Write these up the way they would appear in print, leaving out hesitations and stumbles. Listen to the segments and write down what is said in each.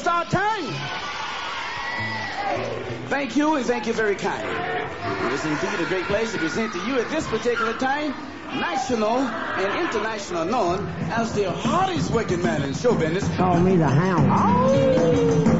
our time. Thank you, and thank you very kindly. It is indeed a great pleasure to present to you at this particular time, national and international known as the hardest working man in show business. Call me the Hound. Oh.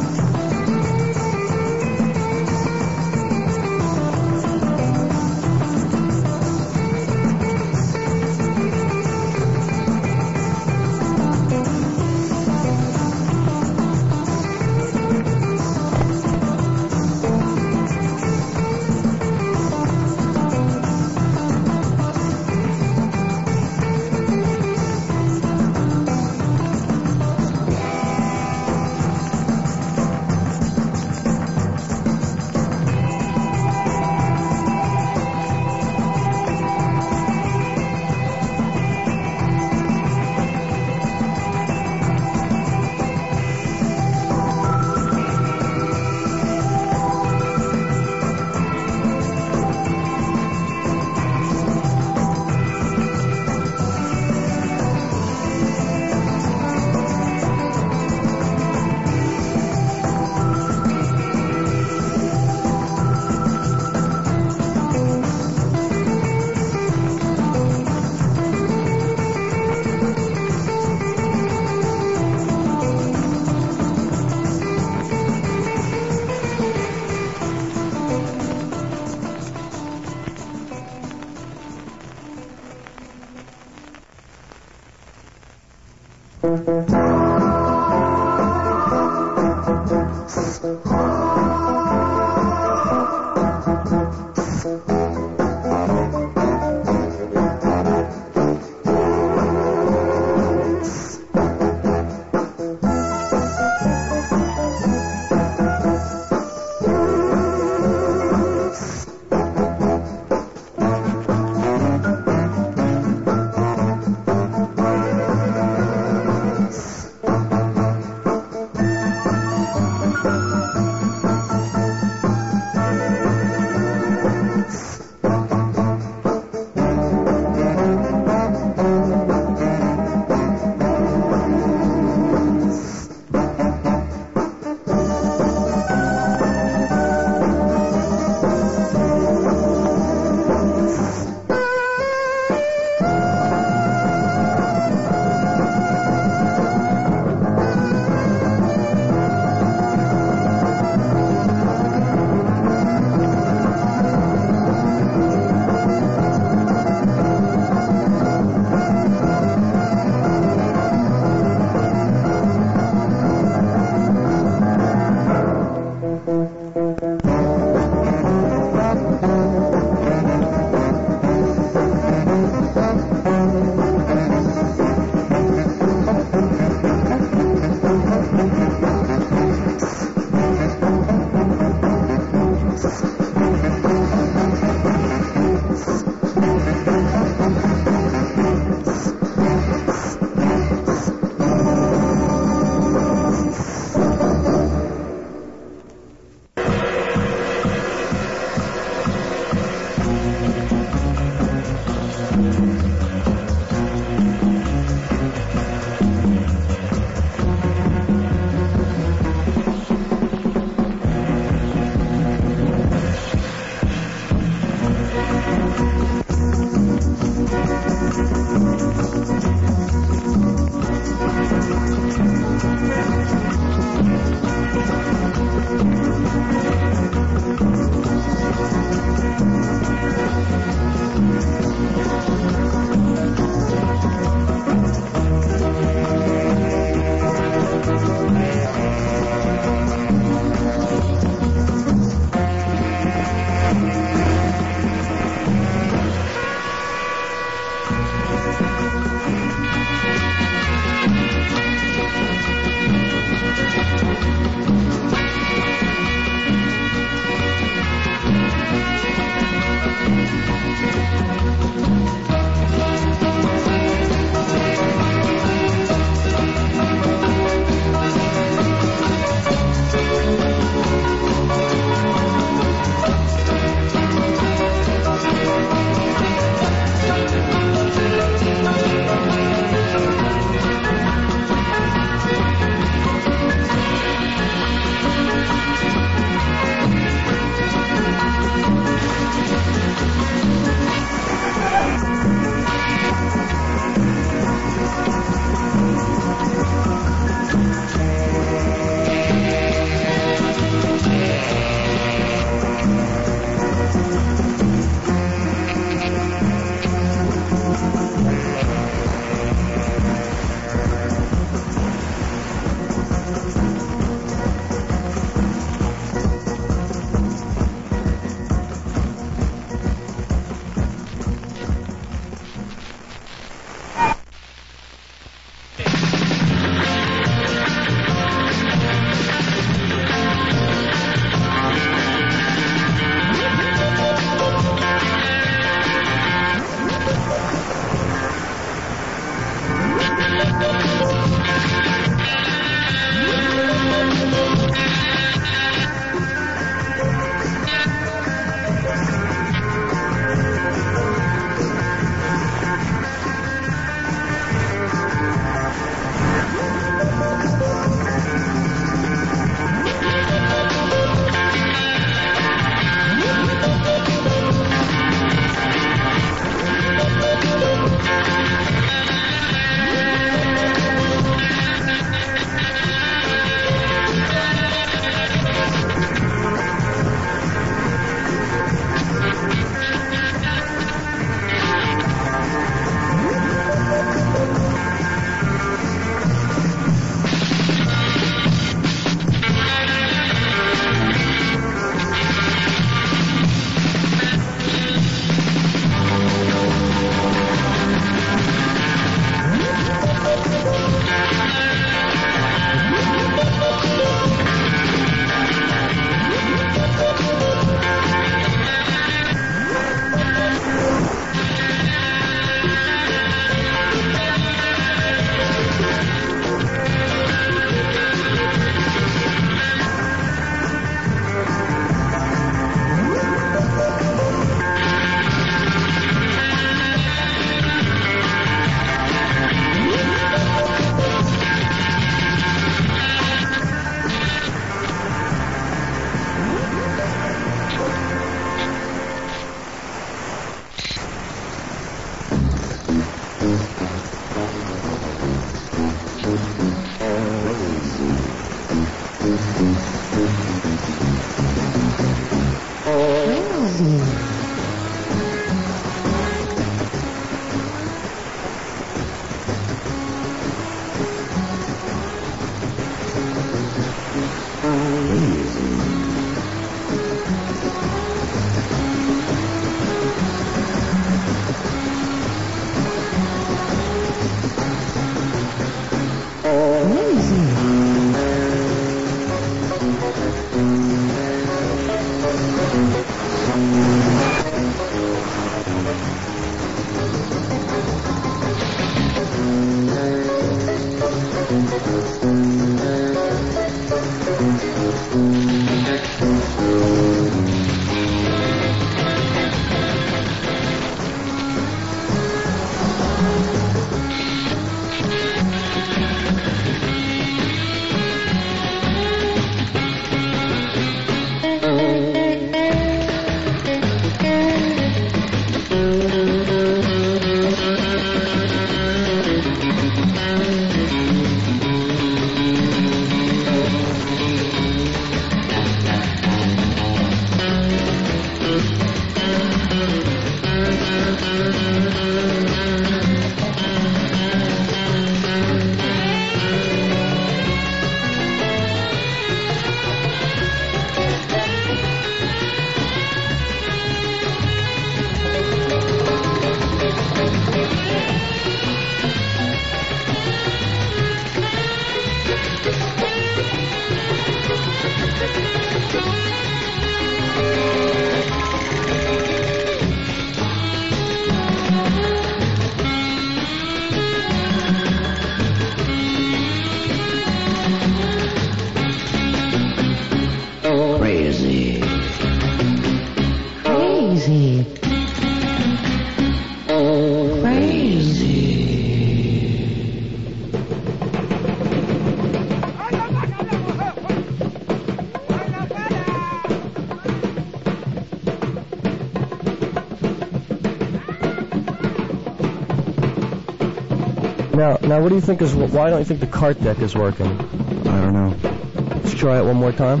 Now, what do you think is? Why don't you think the cart deck is working? I don't know. Let's try it one more time.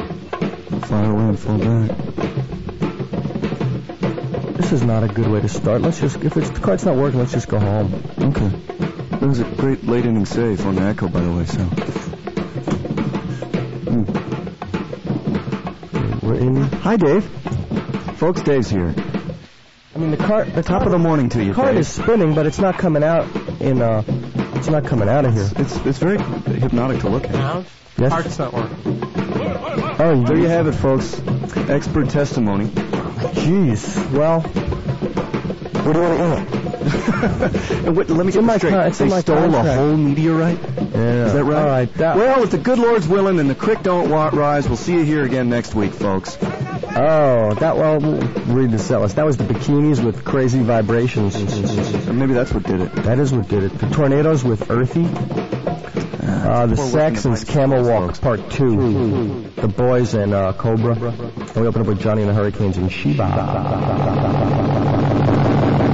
Fire away and fall back. This is not a good way to start. Let's just, if the cart's not working, let's just go home. Okay. That was a great late inning save on the echo, by the way, so. We're in. Hi, Dave. Folks, Dave's here. I mean, the Top of the morning to you, the cart Dave. is spinning, but it's not coming out in, it's not coming out of here. It's very hypnotic to look at. Now, Yes? cart's not working. Oh, There you have it, folks. Expert testimony. Jeez. Well, what do you want to eat? And let me get this straight. It's in They my stole a contract. whole meteorite? Yeah. Is that right? All right. Well, if the good Lord's willing and the creek don't rise, we'll see you here again next week, folks. Well, read the set list. That was the bikinis with crazy vibrations. Or maybe that's what did it. That is what did it. The tornadoes with earthy. The Saxons Camel Walk Part 2. The Boys and Cobra. And we open up with Johnny and the Hurricanes and Sheba. We did.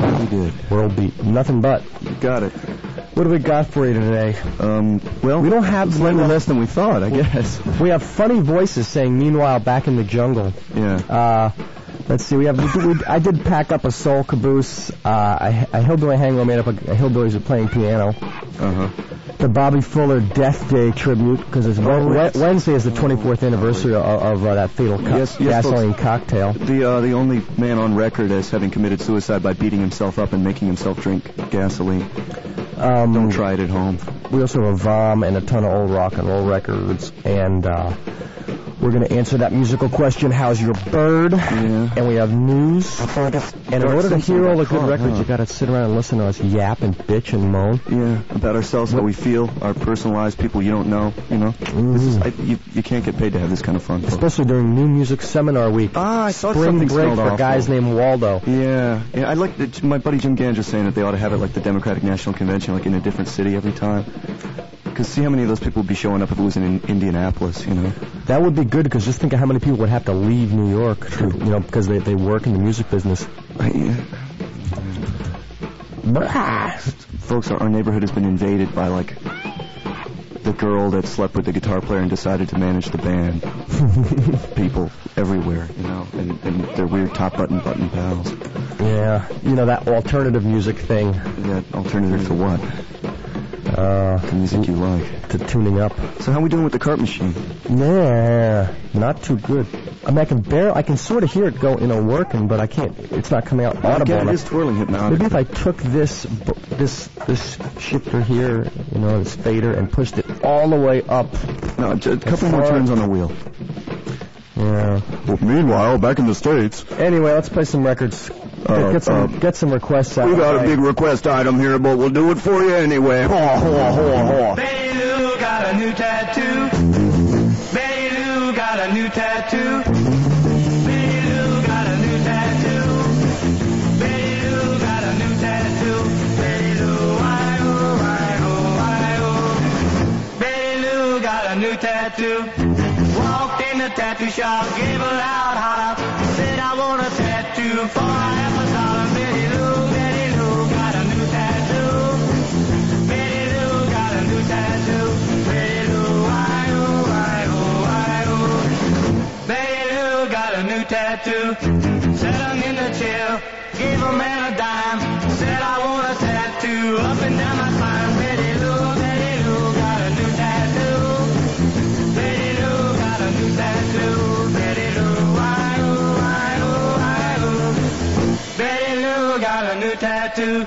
World beat. Nothing but. You got it. What do we got for you today? Well, we don't have slightly less than we thought, I guess. We have funny voices saying, "Meanwhile, back in the jungle." Yeah. Let's see. I did pack up a soul caboose. A hillbilly hangover made up of hillbillies who are playing piano. The Bobby Fuller Death Day tribute, because Wednesday is the 24th anniversary of that fatal gasoline cocktail. The only man on record as having committed suicide by beating himself up and making himself drink gasoline. Don't try it at home. We also have a VOM and a ton of old rock and roll records, and we're going to answer that musical question, how's your bird? Yeah. And we have news. And in order to hear all the good records, you got to sit around and listen to us yap and bitch and moan. Yeah, about ourselves, how we feel, our personal lives, people you don't know, you know. This is, you can't get paid to have this kind of fun. Especially during New Music Seminar Week. I thought Spring break for awful. Guys named Waldo. Yeah, I like my buddy Jim Gandra saying that they ought to have it like the Democratic National Convention, like in a different city every time. Because see how many of those people would be showing up if it was in Indianapolis, you know. That would be good, because just think of how many people would have to leave New York, because they work in the music business. Folks, our neighborhood has been invaded by, like, the girl that slept with the guitar player and decided to manage the band. People everywhere, you know, and their weird top button pals. Yeah, you know, that alternative music thing. That alternative to what? The music you like. To tuning up. So how are we doing with the cart machine? Yeah, not too good. I mean, I can sort of hear it go, working, but I can't. It's not coming out audible. It is twirling hypnotic. Maybe if I took this shifter here, this fader, and pushed it all the way up. No, a couple more turns on the wheel. Yeah. Well, meanwhile, back in the States. Anyway, let's play some records. Get some requests out. We got a big request item here, but we'll do it for you anyway. Betty Lou got a new tattoo. Betty Lou got a new tattoo. Betty Lou got a new tattoo. Betty Lou got a new tattoo. Betty Lou, I-oh. Betty Lou got a new tattoo. Walked in the tattoo shop, gave a loud holler. Said I want a tattoo for $50. Betty Lou got a new tattoo. Betty Lou got a new tattoo. Betty Lou, I-oh. Betty Lou got a new tattoo. Sat him in the chair, gave a man a dime. Said I want a tattoo up and down my spine. Betty Lou got a new tattoo. Betty Lou got a new tattoo. Betty Lou, I-oh. Betty Lou got a new tattoo.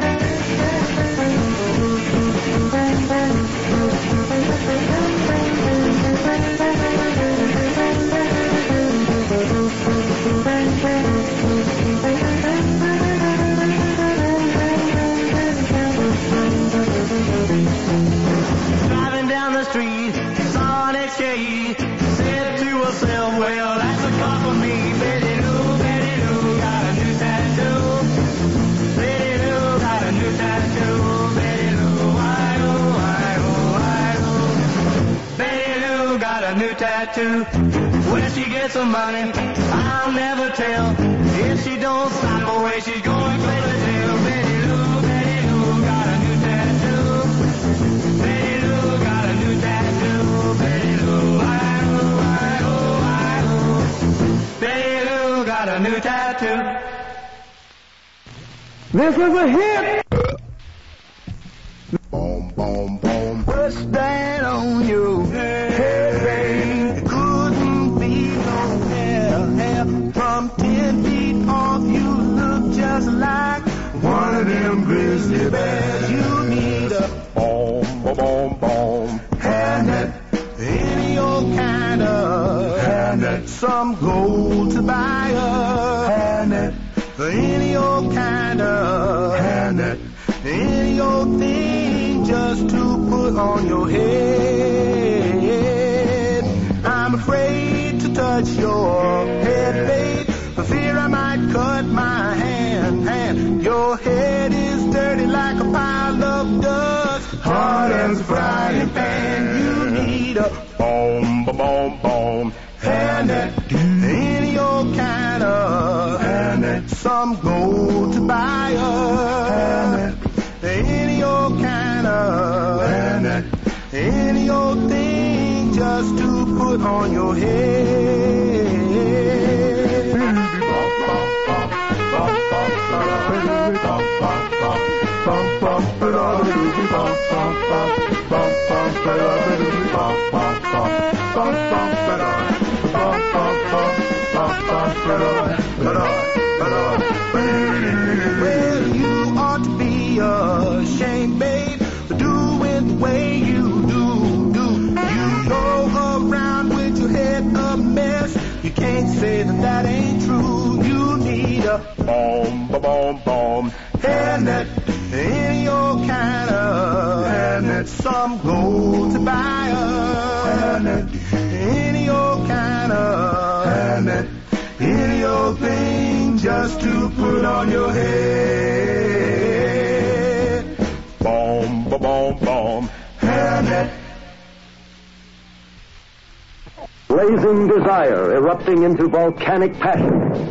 Driving down the street, saw an ex-J, said to herself, well, that's a car for me. Betty Lou got a new tattoo. Betty Lou got a new tattoo. Betty Lou, I-oh. Betty Lou got a new tattoo. Where she gets her money, I'll never tell. If she don't stop the way she's going, play the tail. Betty Lou got a new tattoo. Betty Lou got a new tattoo. Betty Lou, I-oh. Betty Lou got a new tattoo. This is a hit. Boom, boom, boom. What's that on you? Hey, baby, couldn't be no hair. From 10 feet off, you look just like one of them grizzly bears. You need a boom, boom, boom, boom. Hairnet, any old kind of hairnet. Some gold to buy a hairnet. Any old kind of hairnet. Any old thing just to put on your head. I'm afraid to touch your head, babe, for fear I might cut my hand. Your head is dirty like a pile of dust, hard as a frying pan. You need a boom, boom, boom, boom hairnet. Any old kind of hairnet. Some gold to buy a any old thing just to put on your head. Well, you ought to be ashamed, babe, for doing the way you do. You go around with your head a mess. You can't say that ain't true. You need a bomb hairnet, any old kind of hairnet. Some go to buy a hairnet, any old kind of hairnet, any old thing just to put on your head. Bomb hairnet. Blazing desire erupting into volcanic passion.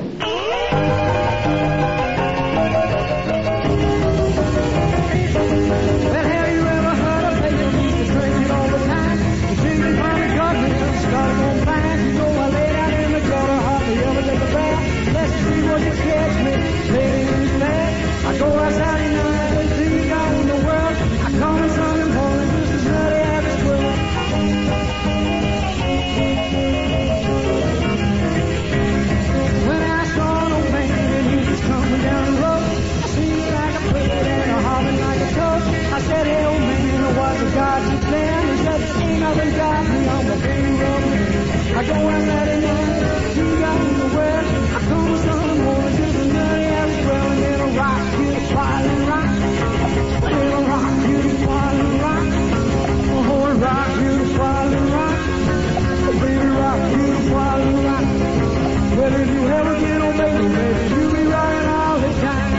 I go and let it know, you got in the world. I come with some more, just a nutty ass well, and it'll rock you to swallowing rock. It'll rock you to swallowing rock. Oh, it'll rock you to swallowing rock. Baby, rock you to swallowing rock. Well, if you ever get on baby, you'll be rocking all the time.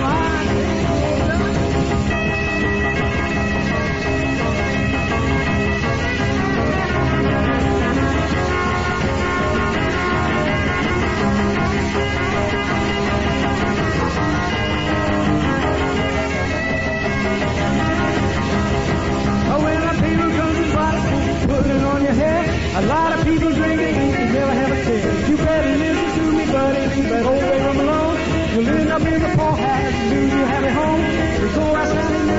A lot of people drink it, you never have a care. You better listen to me, buddy, leave that old way from alone. You'll end up in the poorhouse, you lose your happy home. You go outside and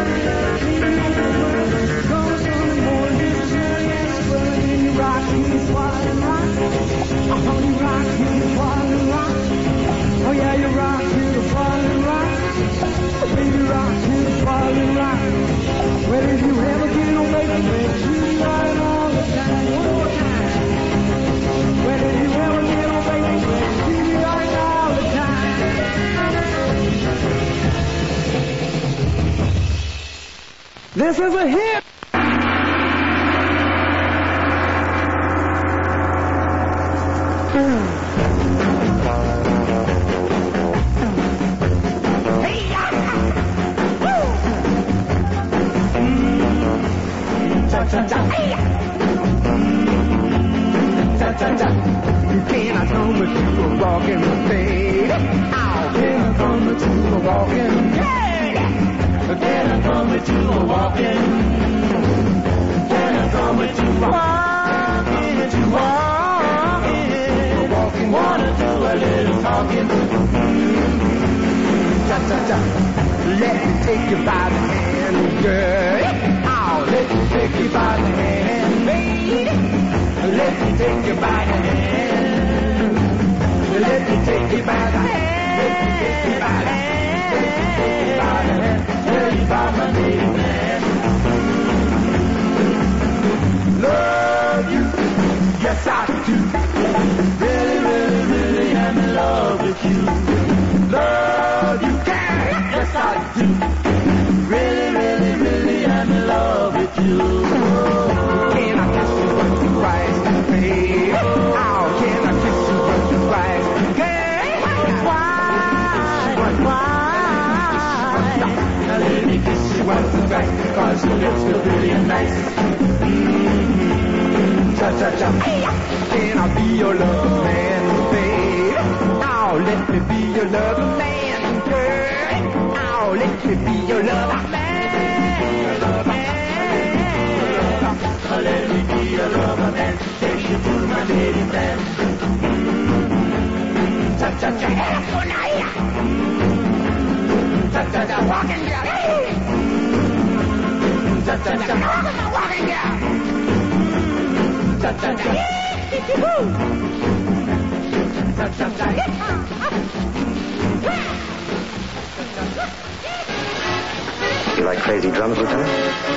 come Sunday morning, just as early as it's well, and then you rock, you swallow and rock. Oh, you rock, you swallow and rock. Oh, yeah, you rock, you swallow and rock. Baby, rock, you swallow and rock. Well, if you ever get on baby, you rock it all the time. Well, if you ever get on baby, you be right all the time. This is a hit. Can I come with you a walking, baby? Oh, can I come with you a walking? Can I come with you a walking? Can I come with you a walking? Walking, wanna do a little talking? Let me take you by the hand, girl. Oh, let me take you by the hand, baby. Let me take you by the hand. Let me take you by the hand. Let me take you by the hand. Let me take you by the hand. Tell you about my native land. Love you, yes I do. Really, really, really am in love with you. Love you, yes I do. Really, really, really am in love with you. Can I kiss you once or twice, baby? Oh, can I kiss you once or twice? Why? Now let me kiss you once or twice, cause your lips feel really nice. Cha-cha-cha. Can I be your lover man, baby? Oh, let me be your lover man, girl. Oh, let me be your lover man. Let me be steady dance. Cha-cha-cha, cha-cha-cha, walking girl, hey! Cha-cha-cha, walking girl. Cha-cha-cha, woo! Cha-cha-cha, You like crazy drums, Lieutenant?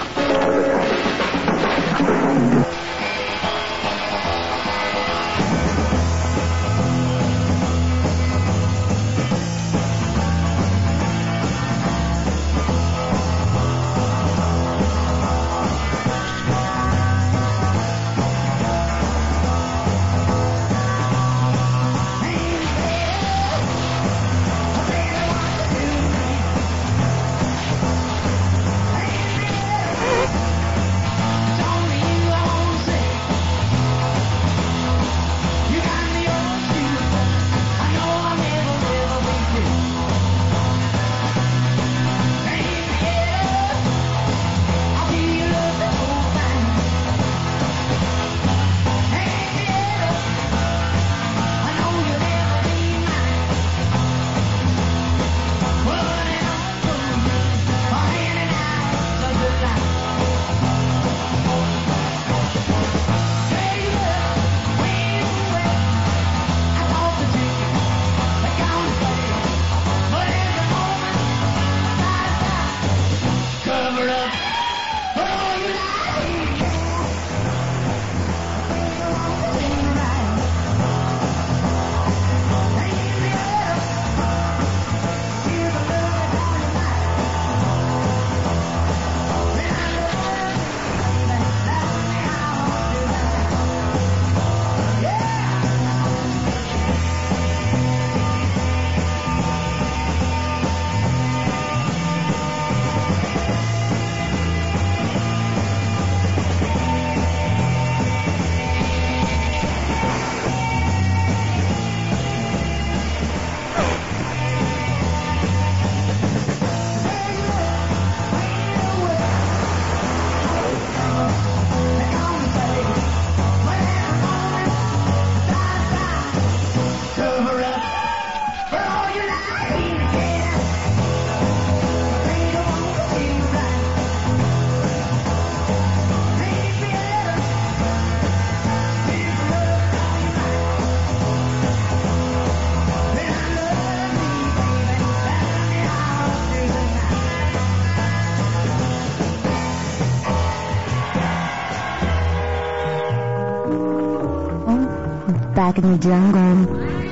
Back in the jungle.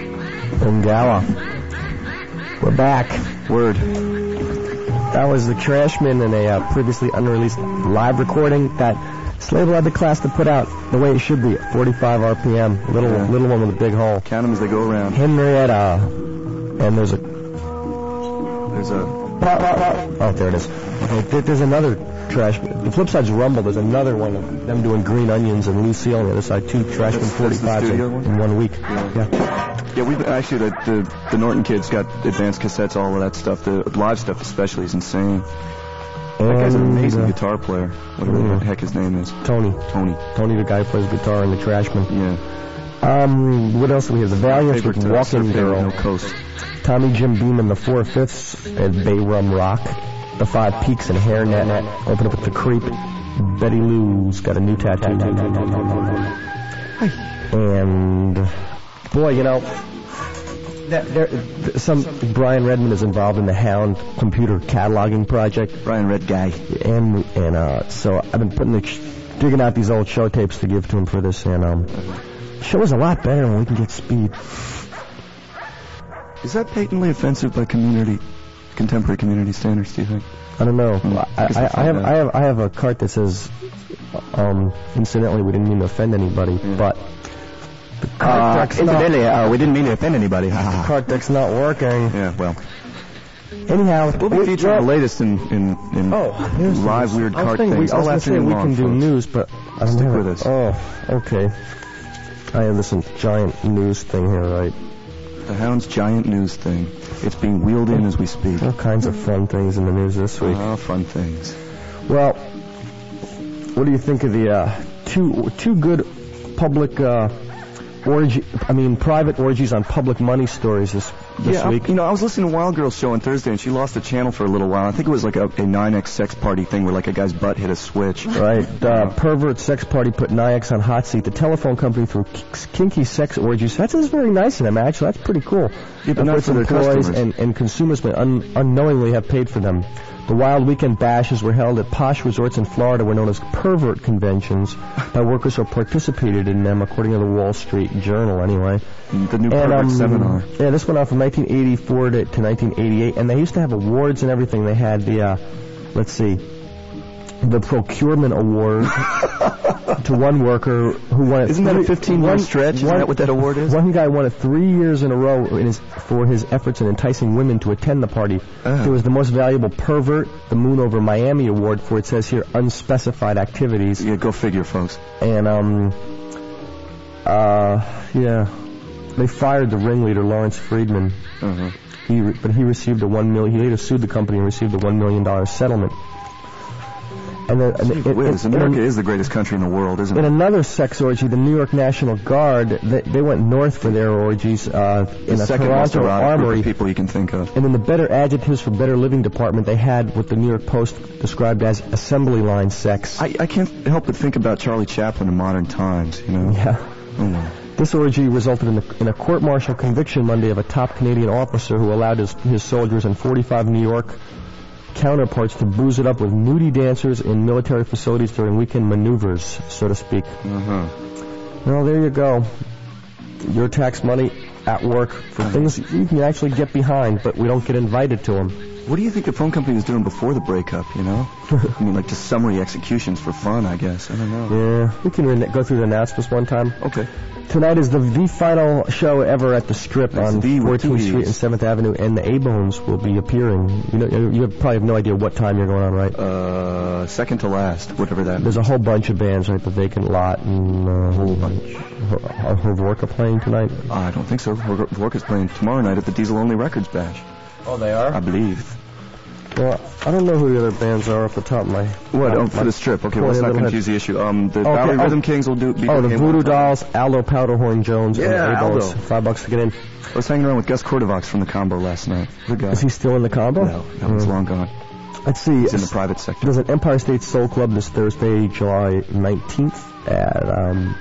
Ungala. We're back. Word. That was the Trashmen in a previously unreleased live recording that this label had the class to put out the way it should be, at 45 RPM. Little one with a big hole. Count them as they go around. Henrietta. And there's a... Oh, there it is. Okay, there's another Trashmen. The flip side's Rumble. There's another one of them doing Green Onions and Lucille on the other side. 2 Trashmen 45s in 1 week. Yeah, we've actually, the Norton kids got advanced cassettes, all of that stuff. The live stuff especially is insane. That guy's an amazing guitar player. Whatever the heck his name is. Tony, the guy who plays guitar in the Trashmen. Yeah. What else do we have? The Valiants with Walking Girl. No Coast. Tommy Jim Beam and the 4/5 at Bay Rum Rock. The 5 Peaks and Hairnet. Open up with The Creep. Betty Lou's got a new tattoo. And boy, you know, some Brian Redmond is involved in the Hound computer cataloging project. Brian Red guy. And so I've been digging out these old show tapes to give to him for this, and the show is a lot better when we can get speed. Is that patently offensive by contemporary community standards, do you think? I don't know. I have a cart that says, incidentally, we didn't mean to offend anybody, but the cart deck's incidentally, we didn't mean to offend anybody. The cart deck's not working. Yeah, well. Anyhow, we'll be featuring the latest in live weird cart things. I was going to say we can do news, but I don't Stick have with it. us. Oh, okay. I have this giant news thing here, right? The Hound's giant news thing. It's being wheeled in as we speak. All kinds of fun things in the news this week. Fun things. Well, what do you think of the two good public private orgies on public money stories this week. I was listening to Wild Girl's show on Thursday, and she lost the channel for a little while. I think it was like a 9X sex party thing where like a guy's butt hit a switch. Right. Pervert sex party put 9X on hot seat. The telephone company through kinky sex orgies. That's very nice of them, actually. That's pretty cool. Yeah, but not for their customers. And consumers may unknowingly have paid for them. The Wild Weekend Bashes were held at posh resorts in Florida were known as pervert conventions by workers who participated in them, according to the Wall Street Journal, anyway. The new pervert seminar. Yeah, this went on from 1984 to 1988, and they used to have awards and everything. They had the, the Procurement Award to one worker who won it. Isn't that a 15-year stretch? Isn't that what that award is? One guy won it 3 years in a row for his efforts in enticing women to attend the party. There was the Most Valuable Pervert, the Moon Over Miami Award for, it says here, unspecified activities. Yeah, go figure, folks. And, they fired the ringleader, Lawrence Friedman. But he received he later sued the company and received a $1 million settlement. America is the greatest country in the world, isn't it? In another sex orgy, the New York National Guard, they went north for their orgies in a Toronto armory. People you can think of. And in the Better Adjectives for Better Living department, they had what the New York Post described as assembly line sex. I can't help but think about Charlie Chaplin in modern times, you know? Yeah. Oh, no. This orgy resulted in a court-martial conviction Monday of a top Canadian officer who allowed his soldiers and 45 New York counterparts to booze it up with nudie dancers in military facilities during weekend maneuvers, so to speak. Well, there you go. Your tax money at work for things you can actually get behind, but we don't get invited to them. What do you think the phone company was doing before the breakup, you know? I mean, like just summary executions for fun, I guess. I don't know. Yeah, we can go through the announcements one time. Okay. Tonight is the final show ever at the Strip on 14th Street and 7th Avenue, and the A-Bones will be appearing. You probably have no idea what time you're going on, right? Second to last, whatever that There's a whole bunch of bands, right? The Vacant Lot and a whole bunch. Hovorka playing tonight? I don't think so. Hovorka's playing tomorrow night at the Diesel Only Records Bash. Oh, they are? I believe. Well, I don't know who the other bands are off the top of my... What? For the Strip. Okay, well, let's not confuse the issue. The Valley Rhythm Kings will be... Oh, the Voodoo Dolls, Aldo Powderhorn Jones, and Aldo. $5 to get in. I was hanging around with Gus Cordovax from the Combo last night. Good guy. Is he still in the Combo? No, he's long gone. Let's see. He's in the private sector. There's an Empire State Soul Club this Thursday, July 19th at...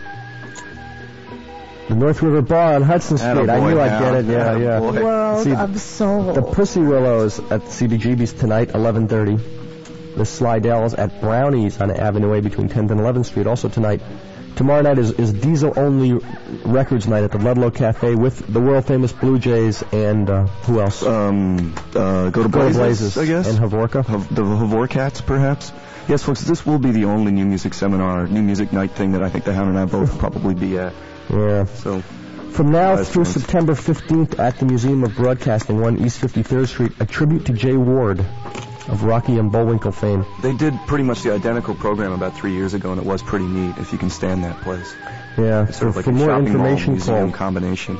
the North River Bar on Hudson Street. I knew I'd get it. Yeah. World of Soul. The Pussy Willows at CBGB's tonight, 11:30. The Slidells at Brownies on Avenue A between 10th and 11th Street, also tonight. Tomorrow night is Diesel Only Records Night at the Ludlow Cafe with the world-famous Blue Jays and who else? Go to Blazes, I guess. And Hovorka. The Hovorcats, perhaps. Yes, folks, this will be the only new music seminar, new music night thing that I think the Hound and I both probably be at. Yeah. So, from now through September 15th at the Museum of Broadcasting, 1 East 53rd Street, a tribute to Jay Ward of Rocky and Bullwinkle fame. They did pretty much the identical program about 3 years ago, and it was pretty neat, if you can stand that place. Yeah, it's sort of like for a more shopping information, mall museum call combination.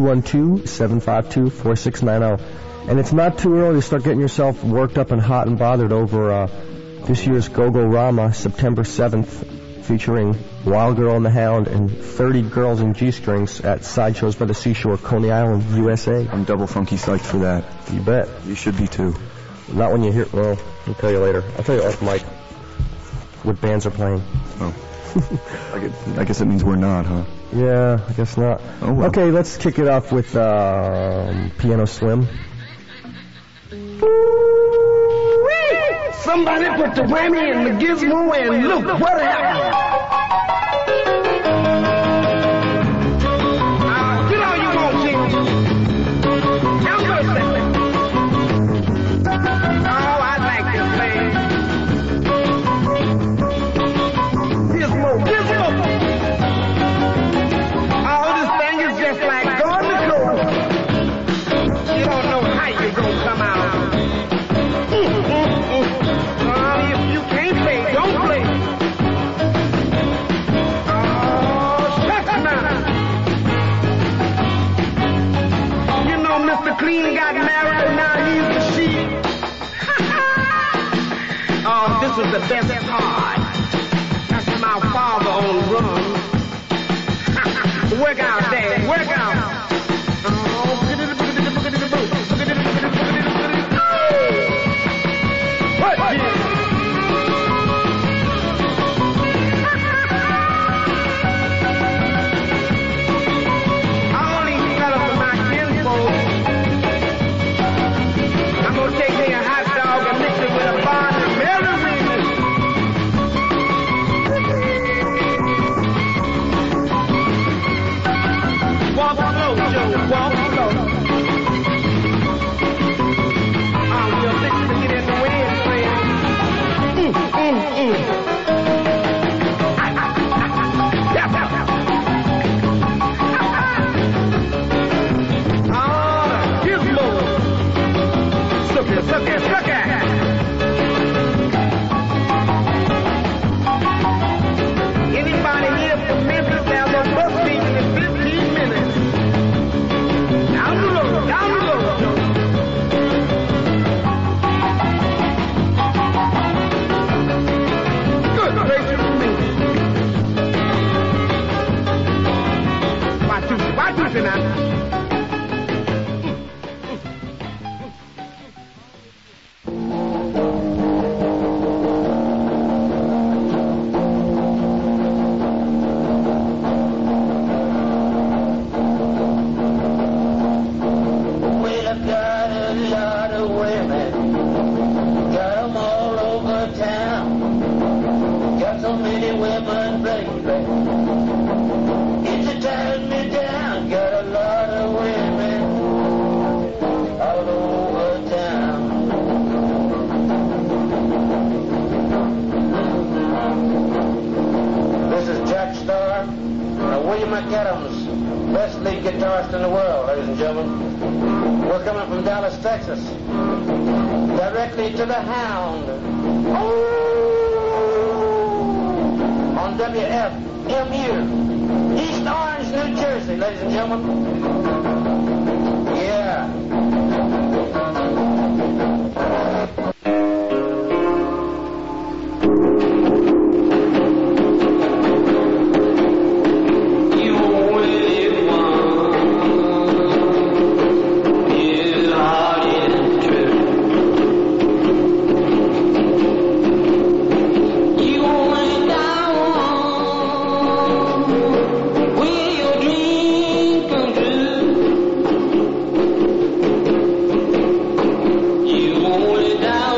212-752-4690. And it's not too early to start getting yourself worked up and hot and bothered over this year's Go-Go-Rama, September 7th. Featuring Wild Girl and the Hound and 30 girls in G-strings at Sideshows by the Seashore, Coney Island, USA. I'm double funky psyched for that. You bet. You should be too. Not when you hear... Well, I'll tell you later. I'll tell you off mic what bands are playing. Oh. I guess it means we're not, huh? Yeah, I guess not. Oh, well. Okay, let's kick it off with Piano Slim. Somebody put the whammy in the gizmo and look what happened. Get all you want, Jim. Now first thing. Oh, I like this thing. Gizmo. Oh, this thing is just like going to court. You don't know how you're going to come out. If you can't play, don't play. Oh, shucks now. You know Mr. Clean got married and now he's the sheep. Oh, this is the best part. That's my father on rum. Work out, Dan, work out. Anybody here from Memphis, there's a bus leaving in 15 minutes. Down the road, down the road. Good gracious me. Why do you now? William McAdams, best lead guitarist in the world, ladies and gentlemen. We're coming from Dallas, Texas, directly to the Hound. On WFMU, East Orange, New Jersey, ladies and gentlemen. Yeah. Down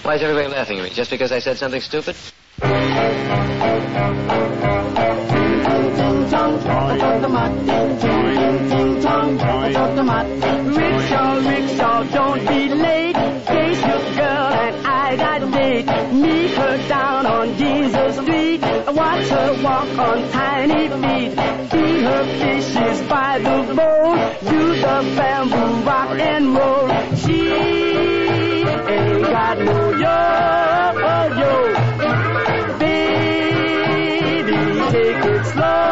Why is everybody laughing at me? Just because I said something stupid? Rickshaw, don't be late. Chase your girl and I got date. Meet her down on Jesus Street. Watch her walk on tiny feet. Feed her fishes by the bowl. Do the bamboo rock and roll. She ain't got no yo-yo. Baby, take it slow.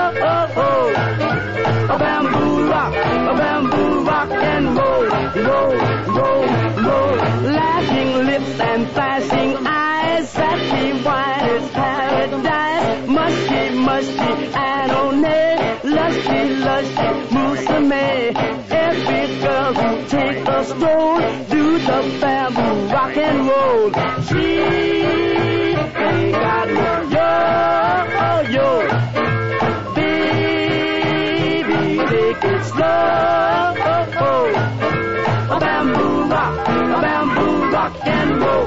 A bamboo rock and roll, roll, roll, roll. Laughing lips and flashing eyes, sassy wine is paradise. Musky, musky, anone, lushy, lushy, musume. Every girl who take a stroll, do the bamboo rock and roll. She ain't got no yo-yo. Take it slow. A bamboo rock and roll.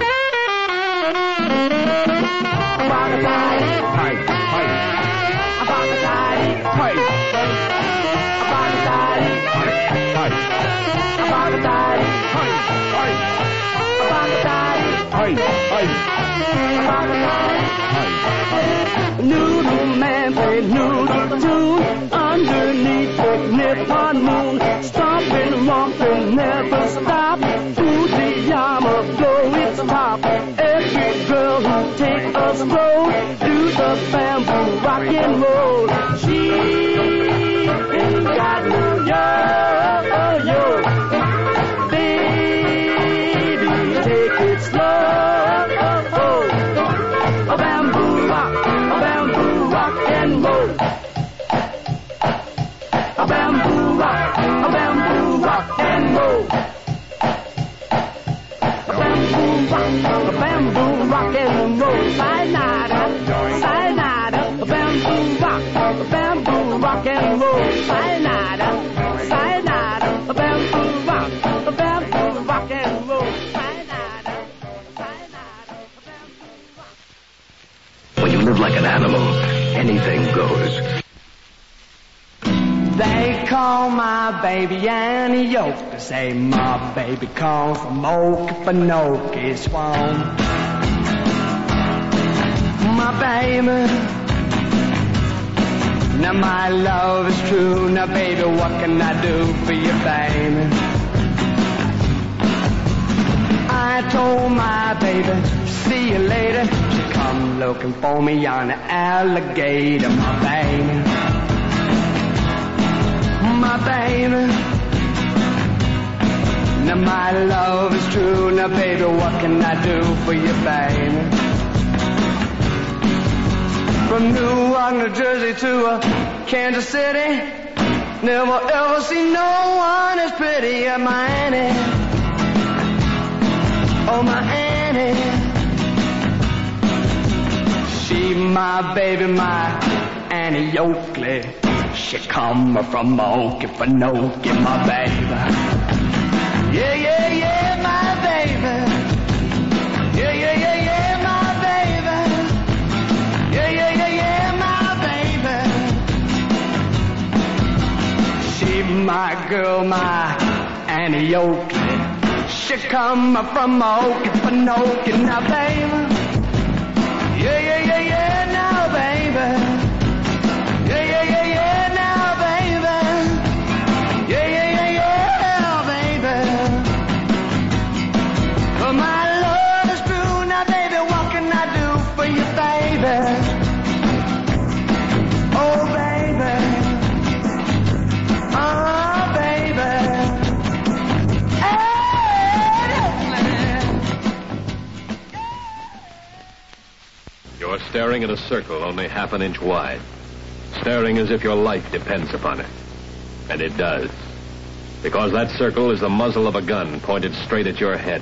Rock-a-tiddy, hi, hi. A rock-a-tiddy, hi, hi. A rock-a-tiddy, hi, hi. A rock-a-tiddy, hi, hi. A rock-a-tiddy, hi, hi. A rock-a-tiddy, hi, hi. Noodle man play noodle tune underneath the Nippon moon. Stomping, romping, never stop. Fujiyama blow its top. Every girl who take a stroll do the bamboo rock and roll. She ain't got no yo-yo. Baby, take it slow. A bamboo rock and roll. A bamboo rock and roll. A bamboo rock and roll. Sayonara, sayonara. A bamboo rock and roll. Sayonara, sayonara. A bamboo rock and roll. Sayonara, sayonara. When you live like an animal, anything goes. They call my baby Annie Yoke. They say my baby comes from Okefenokee Swamp. My baby, now my love is true. Now baby, what can I do for you, baby? I told my baby, see you later. She come looking for me on the alligator, my baby. My baby, now my love is true. Now baby, what can I do for you, baby? From Newark, New Jersey to Kansas City, never ever seen no one as pretty as my Annie. Oh, my Annie. She my baby, my Annie Oakley. She come from Okefenokee, my baby. Yeah, yeah, yeah, my baby. Yeah, yeah, yeah, yeah, my baby. Yeah, yeah, yeah, yeah, my baby. She my girl, my Annie Oakley. She come from Okefenokee, now baby. Yeah, yeah, yeah, yeah, now baby. Yeah, yeah, yeah, yeah, now, baby. Yeah, yeah, yeah, yeah, baby. Well, my love is true. Now, baby, what can I do for you, baby? Oh, baby. Oh, baby. You're staring at a circle only half an inch wide. Staring as if your life depends upon it. And it does. Because that circle is the muzzle of a gun pointed straight at your head.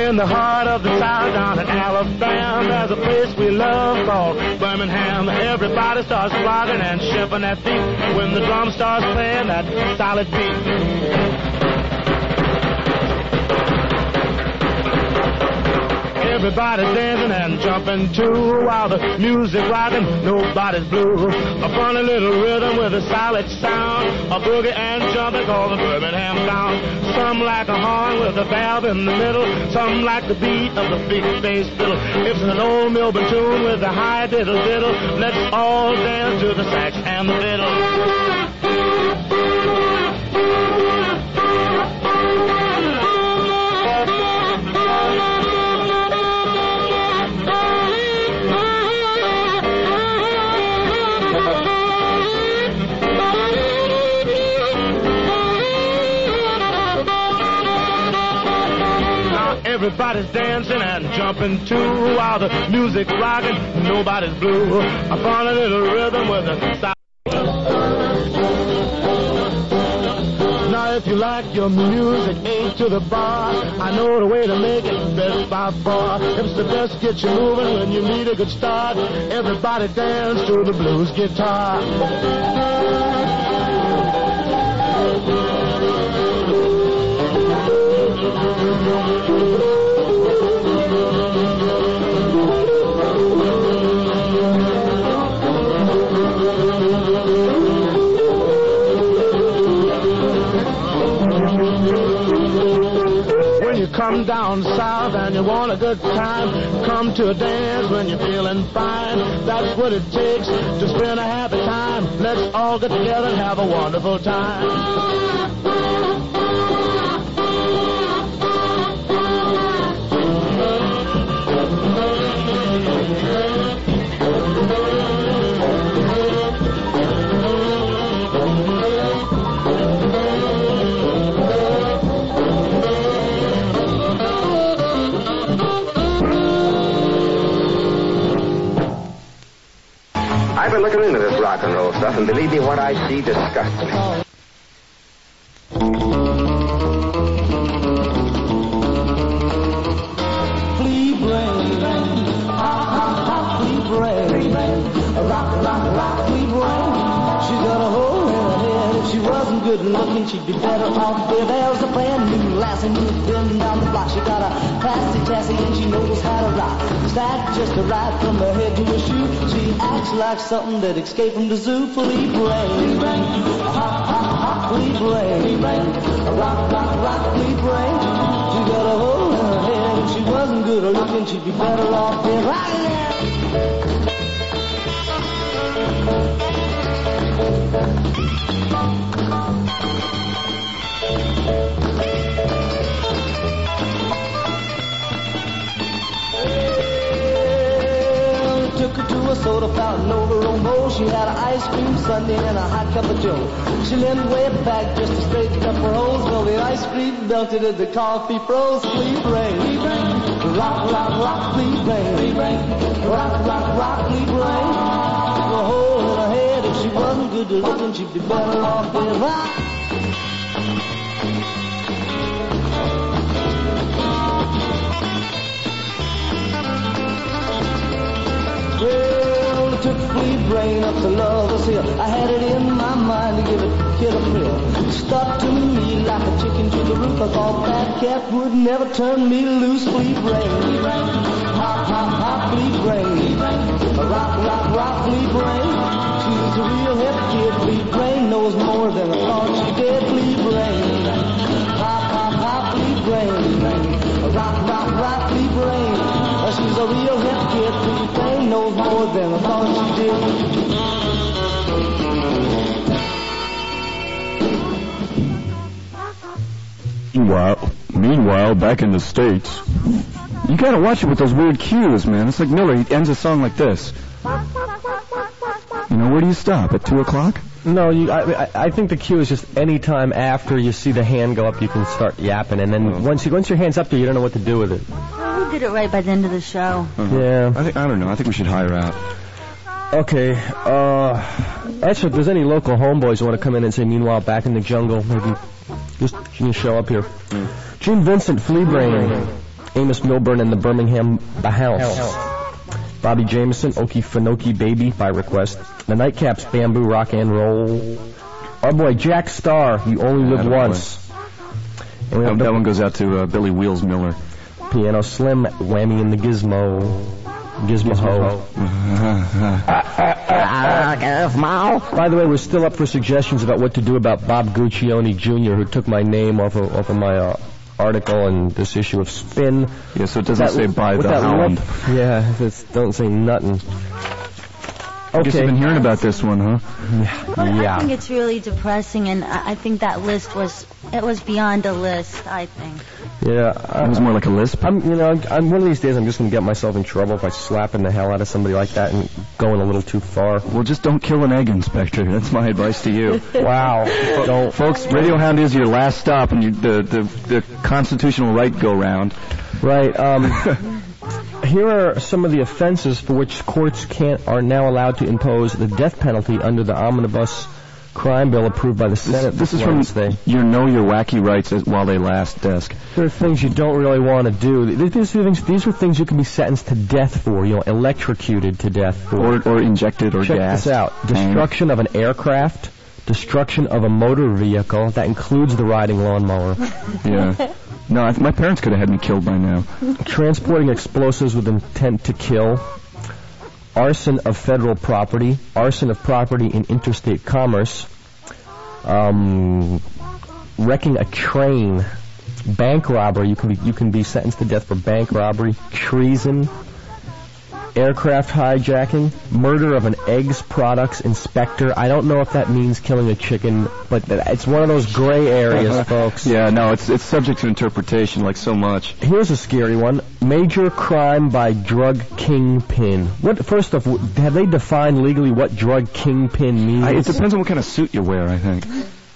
In the heart of the South, down in Alabama, there's a place we love called Birmingham. Everybody starts flocking and shipping their feet when the drum starts playing that solid beat. Everybody's dancing and jumping too while the music rocking, nobody's blue. A funny little rhythm with a solid sound, a boogie and jumping called the Birmingham sound. Some like a horn with a valve in the middle, some like the beat of the big bass fiddle. It's an old Melbourne tune with a high diddle diddle. Let's all dance to the sax and the fiddle. Everybody's dancing and jumping too while the music rocking, nobody's blue. I found a little rhythm with a stop. Now if you like your music, A to the bar, I know the way to make it best by far. It's the best, get you moving when you need a good start. Everybody dance to the blues guitar. When you come down south and you want a good time, come to a dance when you're feeling fine. That's what it takes to spend a happy time. Let's all get together and have a wonderful time. I've been looking into this rock and roll stuff, and believe me, what I see disgusts me. Flea brain, hop, hop, hop, flea brain, rock, rock, rock, flea brain. She's got a hole in her head. If she wasn't good looking, she'd be better off dead. There's a brand new lassie moved in down the block. She got a classy chassis and she knows how to rock. Stacked just right from her head to her shoe. She acts like something that escaped from the zoo. Flea brain, hop, hop, hop, flea brain, rock, rock, rock, flea brain. She got a hole in her head. If she wasn't good looking, she'd be better off dead. Right now. Took her to a soda fountain over on Bowl. She had an ice cream sundae and a hot cup of joe. She leaned way back just to straighten up her hose. Well, the ice cream melted and the coffee froze. Flea brain, rock, rock, rock, flea brain, rock, rock, rock, flea brain. A hole in her head. If she wasn't good to looking, she'd be better off dead. Rock. Well, I took flea brain up to Lover's Hill. I had it in my mind to give a kid a thrill. Stuck to me like a chicken to the roof. I thought that cat would never turn me loose. Flea brain, hop, hop, hop, flea brain, rock, rock, rock, flea brain. She's a real hip kid. Flea brain knows more than I thought she did. Flea brain, hop, hop, hop, flea brain, rock, rock, rock, flea brain. She's a real hip kid. Flea brain knows more than I thought she did. Meanwhile, back in the States, you gotta watch it with those weird cues, man. It's like Miller. He ends a song like this. You know, where do you stop? At 2 o'clock? No, I think the cue is just any time after you see the hand go up, you can start yapping, and then once your hand's up there, you don't know what to do with it. We did it right by the end of the show. Yeah. I don't know. I think we should hire out. Okay. Actually, if there's any local homeboys who want to come in and say, meanwhile, back in the jungle, maybe just show up here. Gene Vincent, Flea Brain. Amos Milburn and the Birmingham Bounce. Bobby Jameson, Okie Finoki Baby by request. The Nightcaps, Bamboo Rock and Roll. Our boy Jack Starr, You Only Live Once. And that one goes out to Billy Wheels Miller. Piano Slim, Whammy and the Gizmo. Gizmo Ho. By the way, we're still up for suggestions about what to do about Bob Guccione Jr., who took my name off of my article in this issue of Spin. Yeah, so it doesn't say by the Hound. Yeah, it don't say nothing. I guess you've been hearing about this one, huh? Yeah. I think it's really depressing, and I think that list was beyond a list, I think. Yeah. It was more like a lisp. I'm one of these days I'm just going to get myself in trouble by slapping the hell out of somebody like that and going a little too far. Well, just don't kill an egg inspector. That's my advice to you. Wow. Don't. Folks, Radio Hound is your last stop and the constitutional right go round. Right. Here are some of the offenses for which courts are now allowed to impose the death penalty under the omnibus crime bill approved by the Senate. This is from your Know Your Wacky Rights While They Last desk. There are things you don't really want to do. These are things you can be sentenced to death for, electrocuted to death for. Or injected or gassed. Check this out. Destruction of an aircraft, destruction of a motor vehicle, that includes the riding lawnmower. Yeah. No, my parents could have had me killed by now. Transporting explosives with intent to kill, arson of federal property, arson of property in interstate commerce, wrecking a train, bank robbery. You can be sentenced to death for bank robbery, treason, aircraft hijacking, murder of an eggs products inspector. I don't know if that means killing a chicken, but it's one of those gray areas, folks. Yeah, no, it's subject to interpretation like so much. Here's a scary one. Major crime by drug kingpin. First off, have they defined legally what drug kingpin means? It depends on what kind of suit you wear, I think.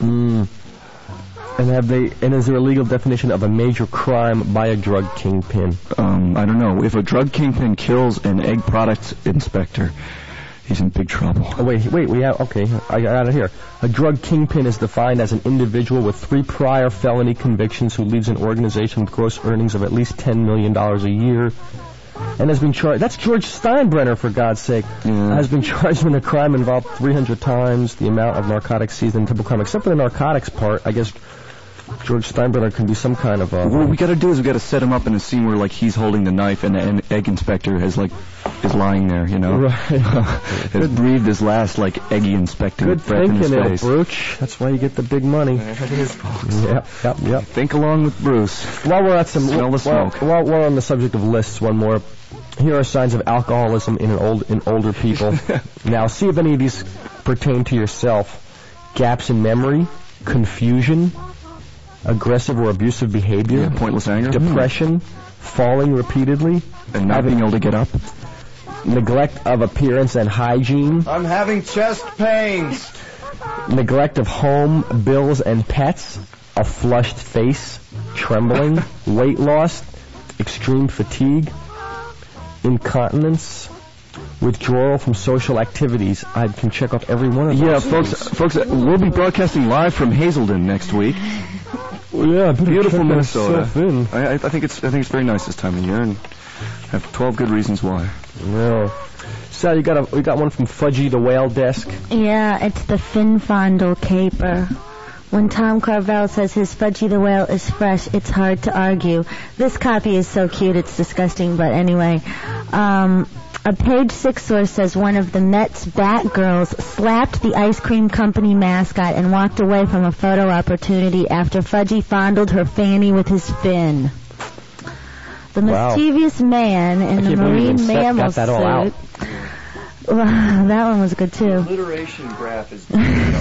And is there a legal definition of a major crime by a drug kingpin? I don't know. If a drug kingpin kills an egg products inspector, he's in big trouble. Oh, wait, I got it here. A drug kingpin is defined as an individual with 3 prior felony convictions who leads an organization with gross earnings of at least $10 million a year and has been charged. That's George Steinbrenner, for God's sake. Yeah. Has been charged when a crime involved 300 times the amount of narcotics seized in a typical crime. Except for the narcotics part, I guess George Steinbrenner can be some kind of What we got to do is we got to set him up in a scene where he's holding the knife and the egg inspector is lying there, Right. Has breathed his last eggy inspecting breath in his face. Bruce. That's why you get the big money. Yep. Think along with Bruce. While we're at smell the smoke. While we're on the subject of lists, one more. Here are signs of alcoholism in older people. Now, see if any of these pertain to yourself. Gaps in memory, confusion, aggressive or abusive behavior, pointless anger, depression, falling repeatedly, and not being able to get up, neglect of appearance and hygiene. I'm having chest pains. Neglect of home, bills, and pets, a flushed face, trembling, weight loss, extreme fatigue, incontinence, withdrawal from social activities. I can check off every one of those. Yeah, folks, we'll be broadcasting live from Hazelden next week. Yeah, beautiful Minnesota. I think it's very nice this time of year, and I have 12 good reasons why. Yeah. Sal, we got one from Fudgy the Whale Desk. Yeah, it's the Finfondle Caper. When Tom Carvel says his Fudgy the Whale is fresh, it's hard to argue. This copy is so cute, it's disgusting, but anyway. A Page 6 source says one of the Mets Batgirls slapped the ice cream company mascot and walked away from a photo opportunity after Fudgy fondled her fanny with his fin. The mischievous man in the marine mammal suit. Wow, that one was good too. The alliteration graph is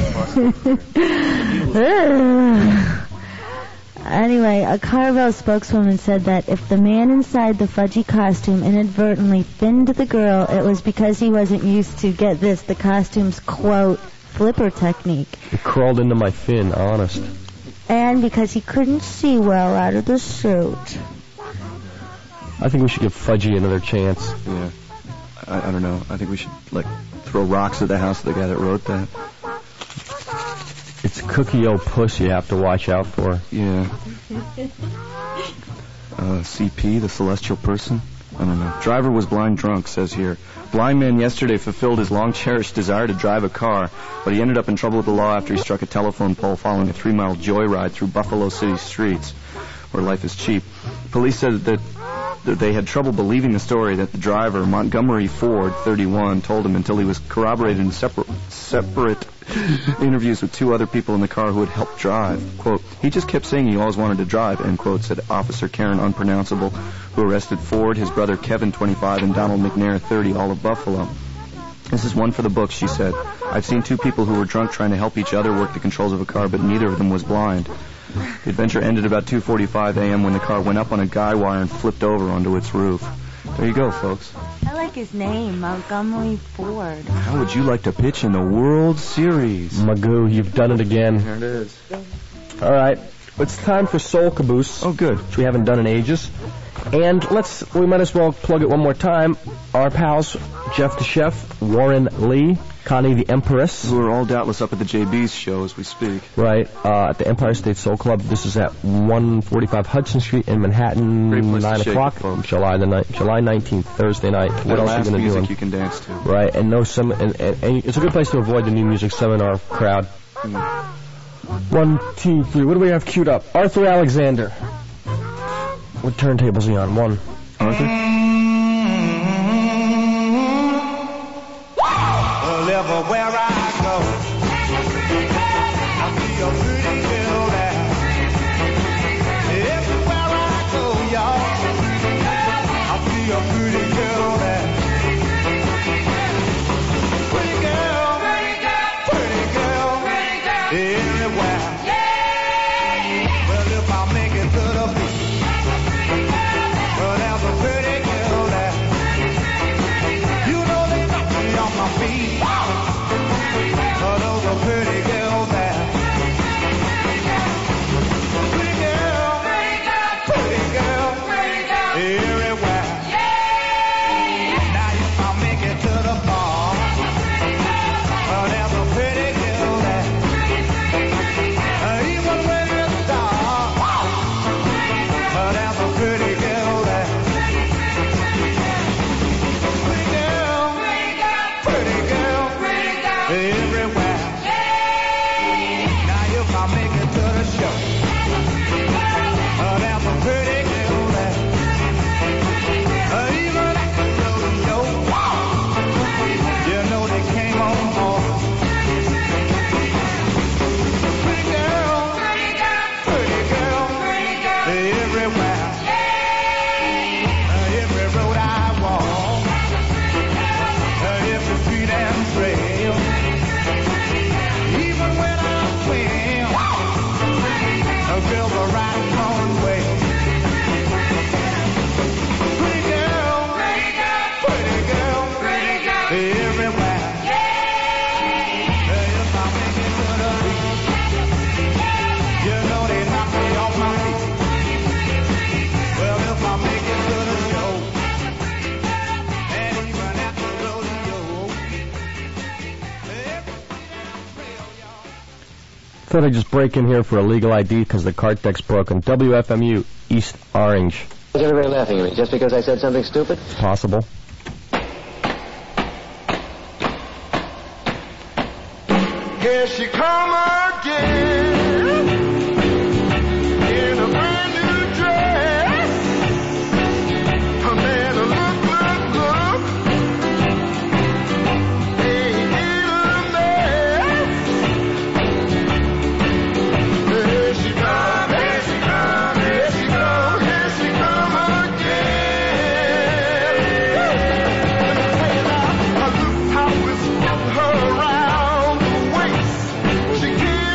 Anyway, a Carvel spokeswoman said that if the man inside the Fudgy costume inadvertently finned the girl, it was because he wasn't used to, get this, the costume's, quote, flipper technique. It crawled into my fin, honest. And because he couldn't see well out of the suit. I think we should give Fudgy another chance. Yeah. I don't know. I think we should, throw rocks at the house of the guy that wrote that. It's Cookie O Puss you have to watch out for. Yeah. CP, the celestial person? I don't know. Driver was blind drunk, says here. Blind man yesterday fulfilled his long-cherished desire to drive a car, but he ended up in trouble with the law after he struck a telephone pole following a 3-mile joyride through Buffalo City streets, where life is cheap. Police said that they had trouble believing the story that the driver, Montgomery Ford, 31, told him until he was corroborated in separate interviews with 2 other people in the car who had helped drive. Quote, he just kept saying he always wanted to drive, end quote, said Officer Karen Unpronounceable, who arrested Ford, his brother Kevin, 25, and Donald McNair, 30, all of Buffalo. This is one for the books, she said. I've seen 2 people who were drunk trying to help each other work the controls of a car, but neither of them was blind. The adventure ended about 2:45 a.m. when the car went up on a guy wire and flipped over onto its roof. There you go, folks. I like his name, Montgomery Ford. How would you like to pitch in the World Series? Magoo, you've done it again. There it is. All right. It's time for Soul Caboose. Oh, good. Which we haven't done in ages. And we might as well plug it one more time. Our pals, Jeff the Chef, Warren Lee, Connie the Empress. Who are all doubtless up at the JB's show as we speak. Right, at the Empire State Soul Club. This is at 145 Hudson Street in Manhattan, 9 o'clock, July 19th, Thursday night. What else are you going to do? Music you can dance to. Right, and it's a good place to avoid the new music seminar crowd. 1, 2, 3. What do we have queued up? Arthur Alexander. What turntables are you on? 1. Arthur? Well, everywhere I go, I see a pretty girl there. Everywhere I go, y'all, I see a pretty girl there. Pretty girl, everywhere. Well, if I make it to the beach, well, there's a pretty girl there. You know they knock me off my feet. Well, there's a pretty girl there. Pretty girl, everywhere. Now if I make it to the bar, well, there's a pretty girl there. Even when it's dark, well, there's a pretty girl there. Pretty girl, everywhere. Now if I make it to the show, well, there's a pretty girl there. Even at the rodeo, you know they came on home. Pretty girl, everywhere. Every road I walk, every street and trail, even when I swim, girls are riding one way. Pretty girl, everywhere. If I make it to the beach, you know they knock me off my feet. Well, if I make it to the show, and even at the rodeo, Thought I'd just break in here for a legal ID because the cart deck's broken. WFMU, East Orange. Is everybody laughing at me just because I said something stupid? Possible. here she come again in a brand new dress. Her man, look. Hey, little man. Here she come again. Look how we spun her around the waist. She can't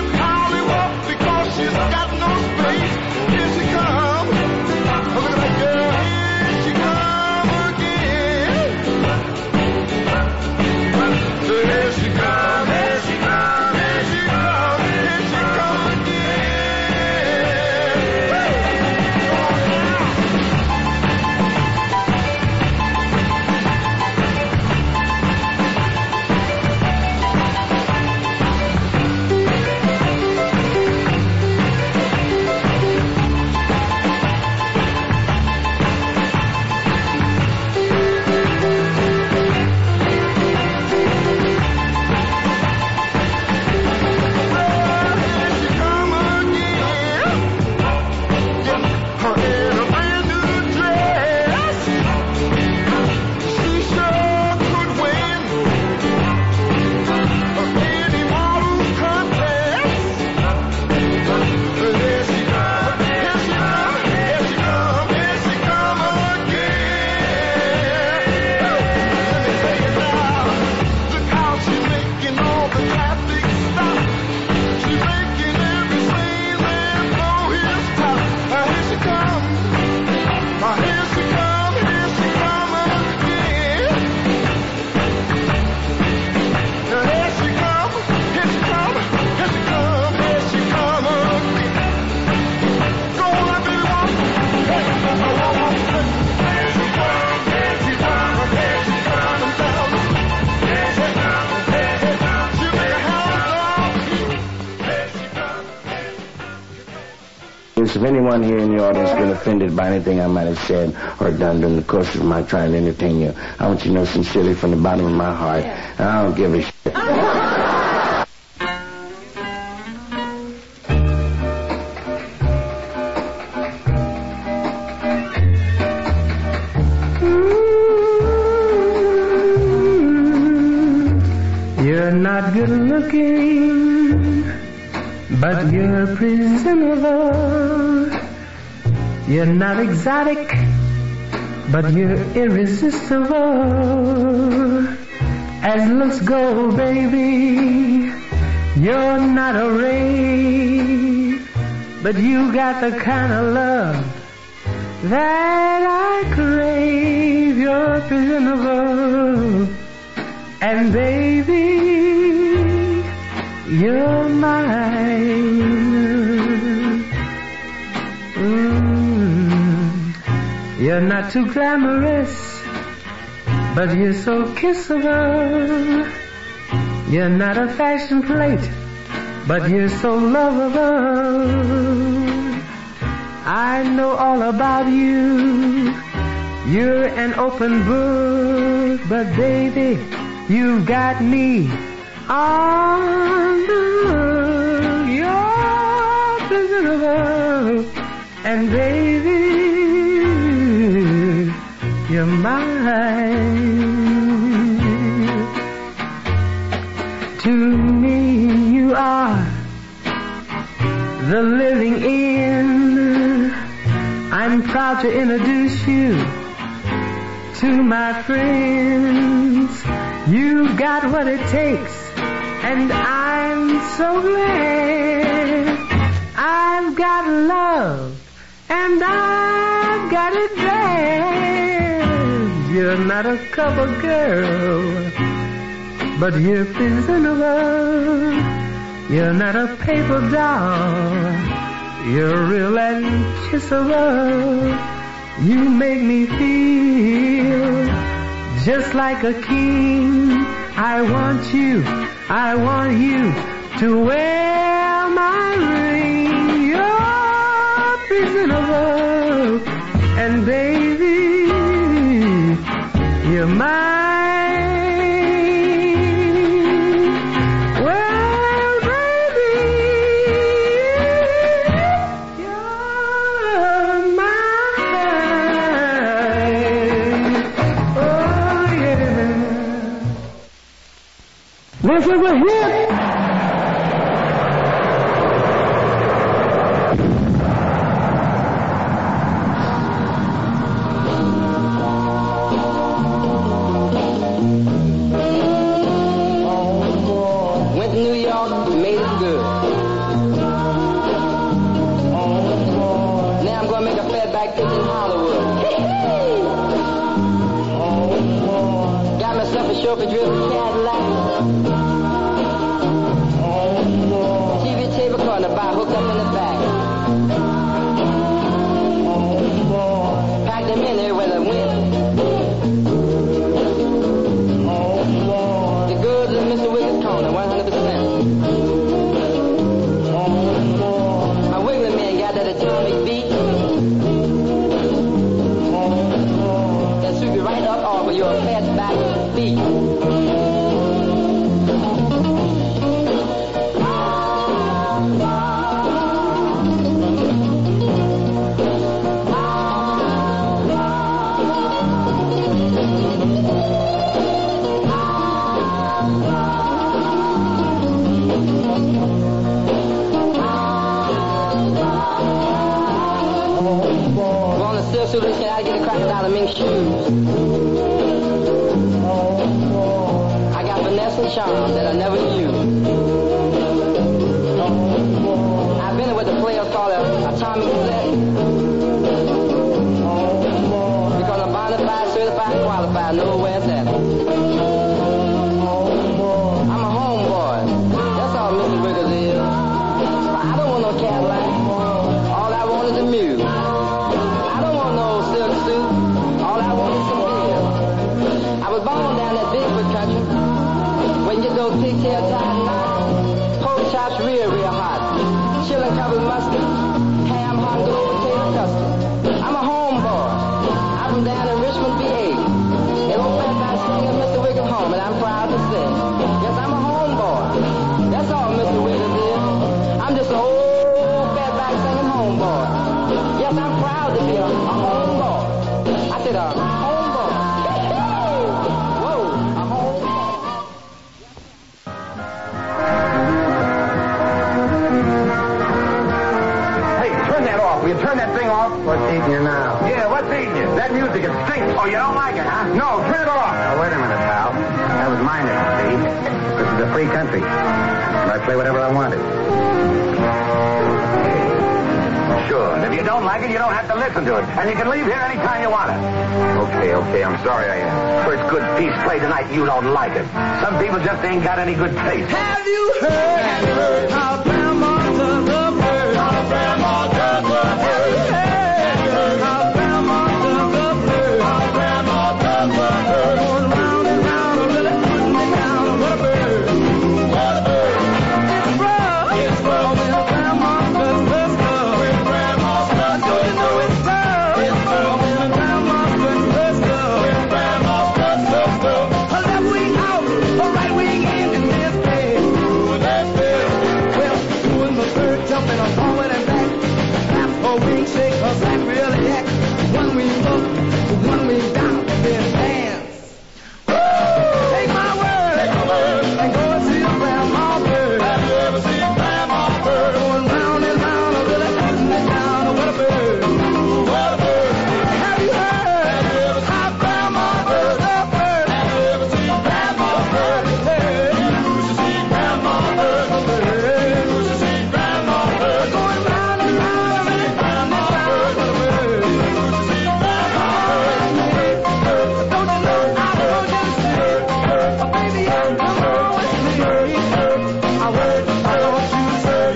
this, if anyone here in the audience has been offended by anything I might have said or done during the course of my trying to entertain you, I want you to know sincerely from the bottom of my heart, I don't give a shit. You're not good looking, but you're presentable. You're not exotic, but you're irresistible. As looks go, baby, you're not a rave, but you got the kind of love that I crave. You're presentable, and baby, you're mine. You're not too glamorous, but you're so kissable. You're not a fashion plate, but you're so lovable. I know all about you. You're an open book, but baby, you've got me on the hook. You're presentable, and baby, you're mine. To me, you are the living inn. I'm proud to introduce you to my friends. You've got what it takes, and I'm so glad. I've got love, and I've got it bad. You're not a cover girl, but you're presentable. You're not a paper doll, you're real and kissable. You make me feel just like a king. I want you to wear my ring. You're presentable, and baby, you're mine. Well, baby, you're mine. Oh, yeah. This is a hit. Went to New York, made it good. Now I'm gonna make a fatback pitch in Hollywood. Got myself a chauffeur-driven Cadillac. TV table corner bar hooked up in the back. Packed them in there with a wind. The goods in Mr. Wiggins' corner, 100%. My Wiggler man got that atomic beat. That sweep you right up off of your fatback feet. So they said I get a crocodile mink shoes. I got finesse and charm that I never knew. I've been with a player called Atomic Set. Because I'm bonafide, certified, qualified, know where it's at. I'm a homeboy. That's all Mr. Wiggles is. I don't want no Cadillac. All I want is a mule. All I want is some beer. I was born down that Bigfoot country. When you get those pigtail tied knots, pork chops real hot. Chillin' covered mustard, ham hung I'm down in Richmond, VA. An old fatback singer, Mr. Wiggins home, and I'm proud to say, yes, I'm a homeboy. That's all Mr. Wiggins is. I'm just an old fatback singing homeboy. Yes, I'm proud to be a homeboy. I said a homeboy. Whoa, a homeboy. Hey, turn that off. Will you turn that thing off? What's eating you now? Yeah, what's eating you? That music, it stinks. Oh, you don't like it, huh? No, turn it off. Now, wait a minute, pal. That was mine, see? This is a free country. And I play whatever I wanted. Sure. And if you don't like it, you don't have to listen to it. And you can leave here anytime you want it. Okay, I'm sorry. First good piece played tonight, you don't like it. Some people just ain't got any good taste. Have you heard how Grandma does the bird? How Grandma does the bird? Have you heard how Grandma does the bird? How Grandma does the bird? Going round and round, really putting me down. What a bird! What a bird! It's rough. It's rough when Grandma does the stuff. When Grandma does the stuff. Don't you know it's rough? It's rough when Grandma does the stuff. When Grandma does the stuff. Her left wing out, her right wing in, and this bed. Ooh, that bed. Well, doing the bird jumping up forward and back. Clap her wing, shake her back, really act. One wing up, one wing down, then dance. Take my word, and go and see a grandma bird. Have you ever seen grandma bird? Going round and round, really putting it down. What a bird! What a bird! Have you heard how grandma does the bird? Have you ever seen grandma bird? You should see grandma bird. You should see grandma bird. Going round and round, really putting it down. What a bird! You should see grandma bird. Don't you know I told you to say, oh, baby, come on with me. I heard, I told you to say,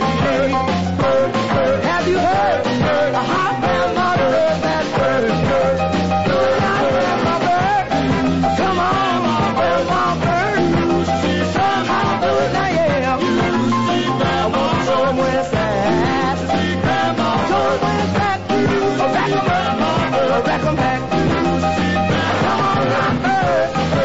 have you heard how grandma does that bird? Grandma bird, come on, grandma bird. Somehow do it now, yeah. I want somewhere sad. Somewhere sad. Rack 'em up, rack 'em back. Come on, my bird.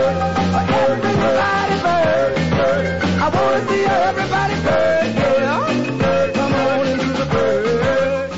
Everybody bird. I want to see everybody bird, yeah. Come on into the bird.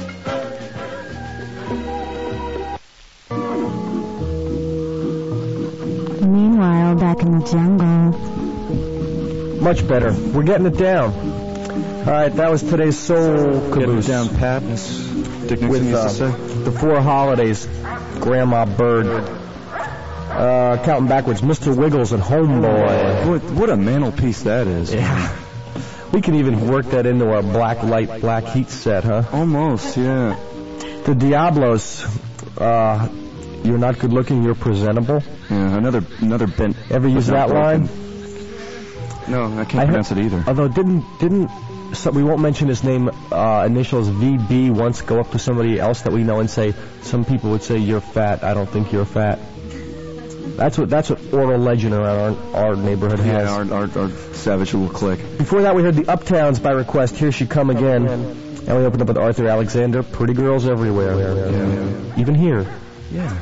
Meanwhile, back in the jungle. Much better. We're getting it down. All right, that was today's Soul Caboose. Getting it down pat, as Dick Nixon With used to say. the Four Holidays, Grandma Bird. Counting backwards, Mr. Wiggles and Homeboy. What a mantelpiece that is. Yeah. We could even work that into our black light, black heat set, huh? Almost, yeah. The Diablos, you're not good looking, you're presentable. Yeah, another bent. Ever use that line? No, I can't pronounce it either. Although we won't mention his name, initials VB, once go up to somebody else that we know and say, some people would say, you're fat, I don't think you're fat. That's what oral legend around our neighborhood has. Yeah, our savage little clique. Before that, we heard the Uptowns by request, Here She Come Again. And we opened up with Arthur Alexander, Pretty Girls Everywhere. Yeah. Even here. Yeah.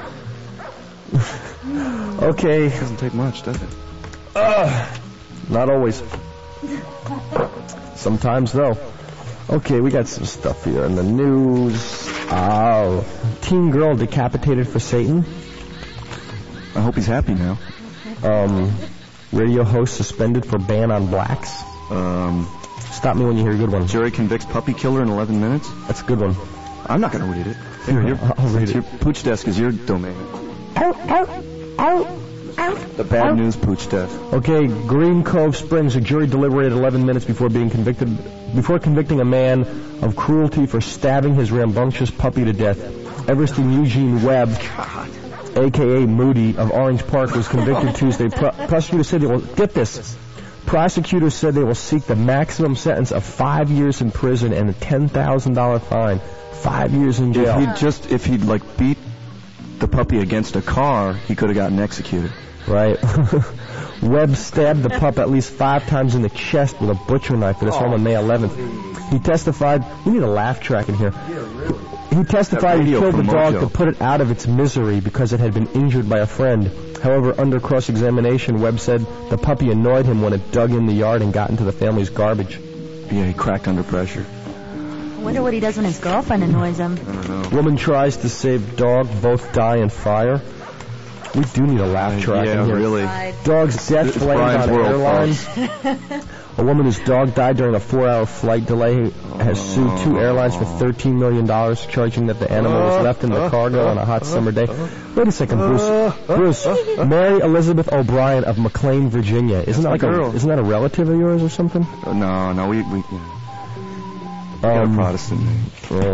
Okay. It doesn't take much, does it? Not always. Sometimes, though. Okay, we got some stuff here in the news. Teen girl decapitated for Satan. I hope he's happy now. Radio host suspended for ban on blacks. Stop me when you hear a good one. Jury convicts puppy killer in 11 minutes. That's a good one. I'm not going to read it. I'll read it. Your Pooch Desk is your domain. The bad news Pooch Desk. Okay, Green Cove Springs. A jury deliberated 11 minutes before convicting a man of cruelty for stabbing his rambunctious puppy to death. Evereston Eugene Webb, a.k.a. Moody, of Orange Park, was convicted Tuesday. Prosecutors said Prosecutors said they will seek the maximum sentence of 5 years in prison and a $10,000 fine. 5 years in jail. If he'd beat the puppy against a car, he could have gotten executed. Right. Webb stabbed the pup at least 5 times in the chest with a butcher knife at his home on May 11th. He testified, we need a laugh track in here. He testified he killed the dog to put it out of its misery because it had been injured by a friend. However, under cross-examination, Webb said the puppy annoyed him when it dug in the yard and got into the family's garbage. Yeah, he cracked under pressure. I wonder what he does when his girlfriend annoys him. I don't know. Woman tries to save dog, both die in fire. We do need a laugh track in here. Really. Dog's death blamed on airlines. A woman whose dog died during a 4-hour flight delay has sued 2 airlines for $13 million, charging that the animal was left in the cargo on a hot summer day. Wait a second, Bruce. Bruce, Mary Elizabeth O'Brien of McLean, Virginia. Isn't that like isn't that a relative of yours or something? No, we got a Protestant name.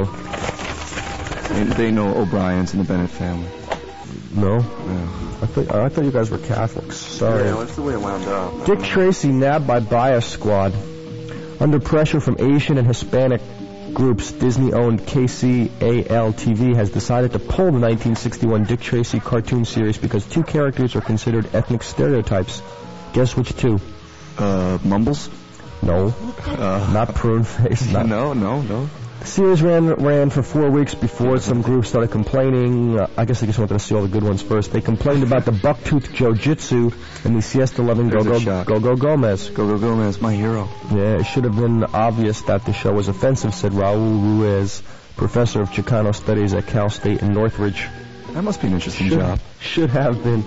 They know O'Briens in the Bennett family. No? Yeah. I thought you guys were Catholics. Sorry. Yeah, that's the way it wound up. Dick Tracy nabbed by Bias Squad. Under pressure from Asian and Hispanic groups, Disney-owned KCAL-TV has decided to pull the 1961 Dick Tracy cartoon series because 2 characters are considered ethnic stereotypes. Guess which 2? Mumbles? No. Not Prune Face. No. The series ran for 4 weeks before some groups started complaining. I guess they just wanted to see all the good ones first. They complained about the buck-toothed Jiu-Jitsu and the siesta-loving Go-Go Gomez. Go-Go Gomez, my hero. Yeah, it should have been obvious that the show was offensive, said Raul Ruiz, professor of Chicano Studies at Cal State in Northridge. That must be an interesting job. Should have been.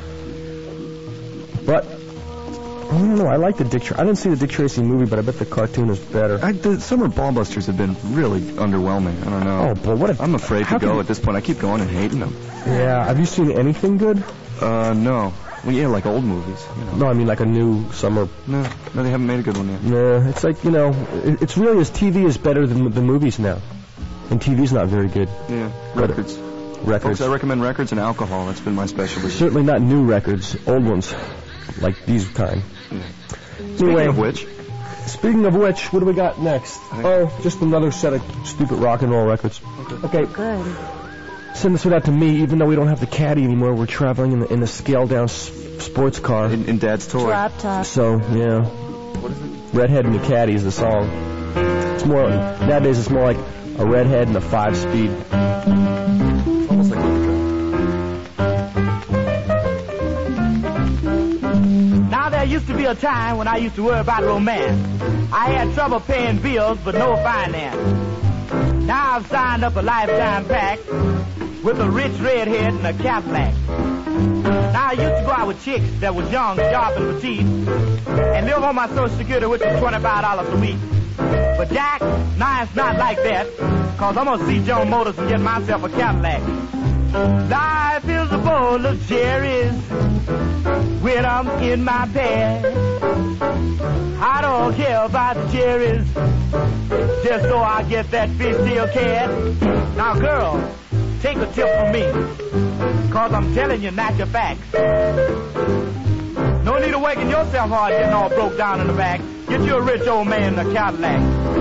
But I don't know. I like the Dick Tracy. I didn't see the Dick Tracy movie, but I bet the cartoon is better. The summer Ballbusters have been really underwhelming. I don't know. Oh, but what? I'm afraid to go at this point. I keep going and hating them. Yeah. Have you seen anything good? No. Well, yeah, like old movies. You know. No, I mean like a new summer. No, they haven't made a good one yet. Yeah, it's like it's really as TV is better than the movies now, and TV's not very good. Yeah, records. Folks, I recommend records and alcohol. That's been my specialty. Certainly not new records, old ones, like these kind. Yeah. Anyway, Speaking of which, what do we got next? Oh, just another set of stupid rock and roll records. Okay. Good. Send this one out to me, even though we don't have the caddy anymore. We're traveling in the scaled-down sports car. In Dad's toy. Drop top. So, yeah. What is it? Redhead and the Caddy is the song. It's more, nowadays it's more like a redhead and a 5-speed. Almost like Now there used to be a time when I used to worry about romance. I had trouble paying bills, but no finance. Now I've signed up a lifetime pact with a rich redhead and a Cadillac. Now I used to go out with chicks that was young, sharp, and petite, and live on my Social Security, which was $25 a week. But Jack, now it's not like that, cause I'm gonna see Joan Motors and get myself a Cadillac. Life is a bowl of cherries when I'm in my bed. I don't care about the cherries, just so I get that fishtail cat. Now girl, take a tip from me, cause I'm telling you natural facts. No need of waking yourself hard getting all broke down in the back. Get you a rich old man in a Cadillac.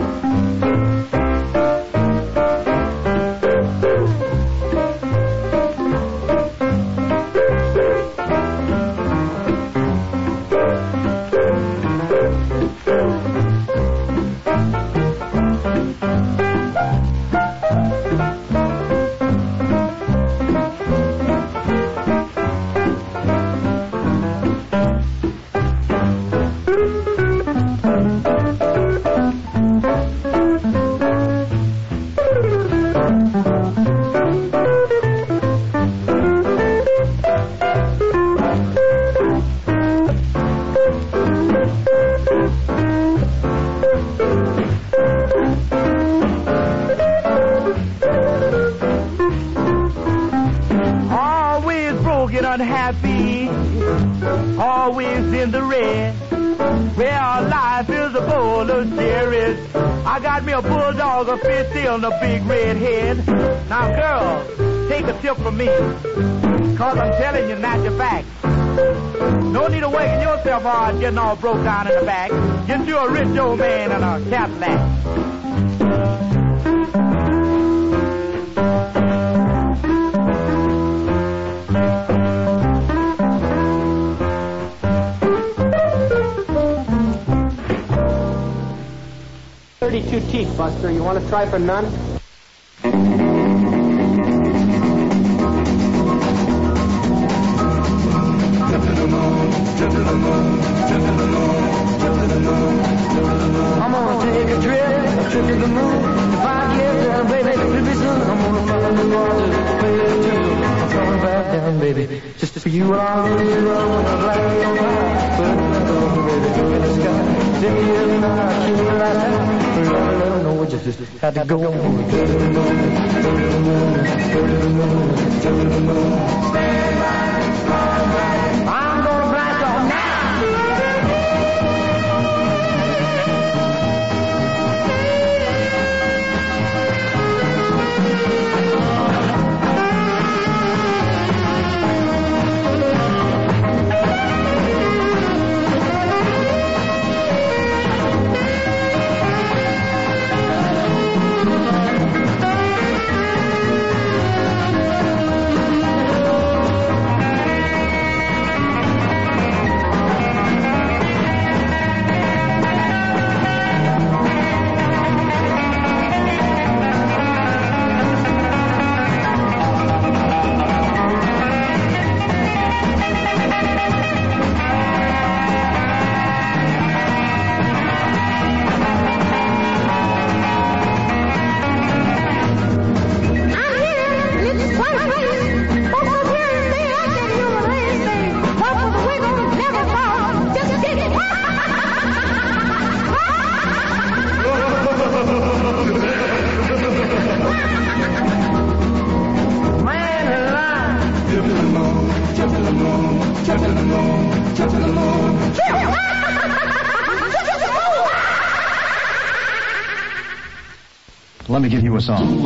Unhappy, always in the red. Well, life is a bowl of cherries. I got me a bulldog, a fishtail, and a big red head. Now, girls, take a tip from me, cause I'm telling you natural facts. No need of waking yourself hard getting all broke down in the back. Get you a rich old man and a Cadillac. 32 teeth, Buster. You want to try for none? I'm gonna take a trip to the moon. In 5 years, and baby, pretty soon I'm gonna find the water to pay it to. I'm coming back down, baby, just for you. I'll really love when I land on high. Put it on, baby, look in the sky. 10 years and I keep it like that. Let her know we just had to go on. Go to the moon, go to the moon, go to the moon, go to the moon. Stand by, I'm gonna blast off now. Let me give you a song.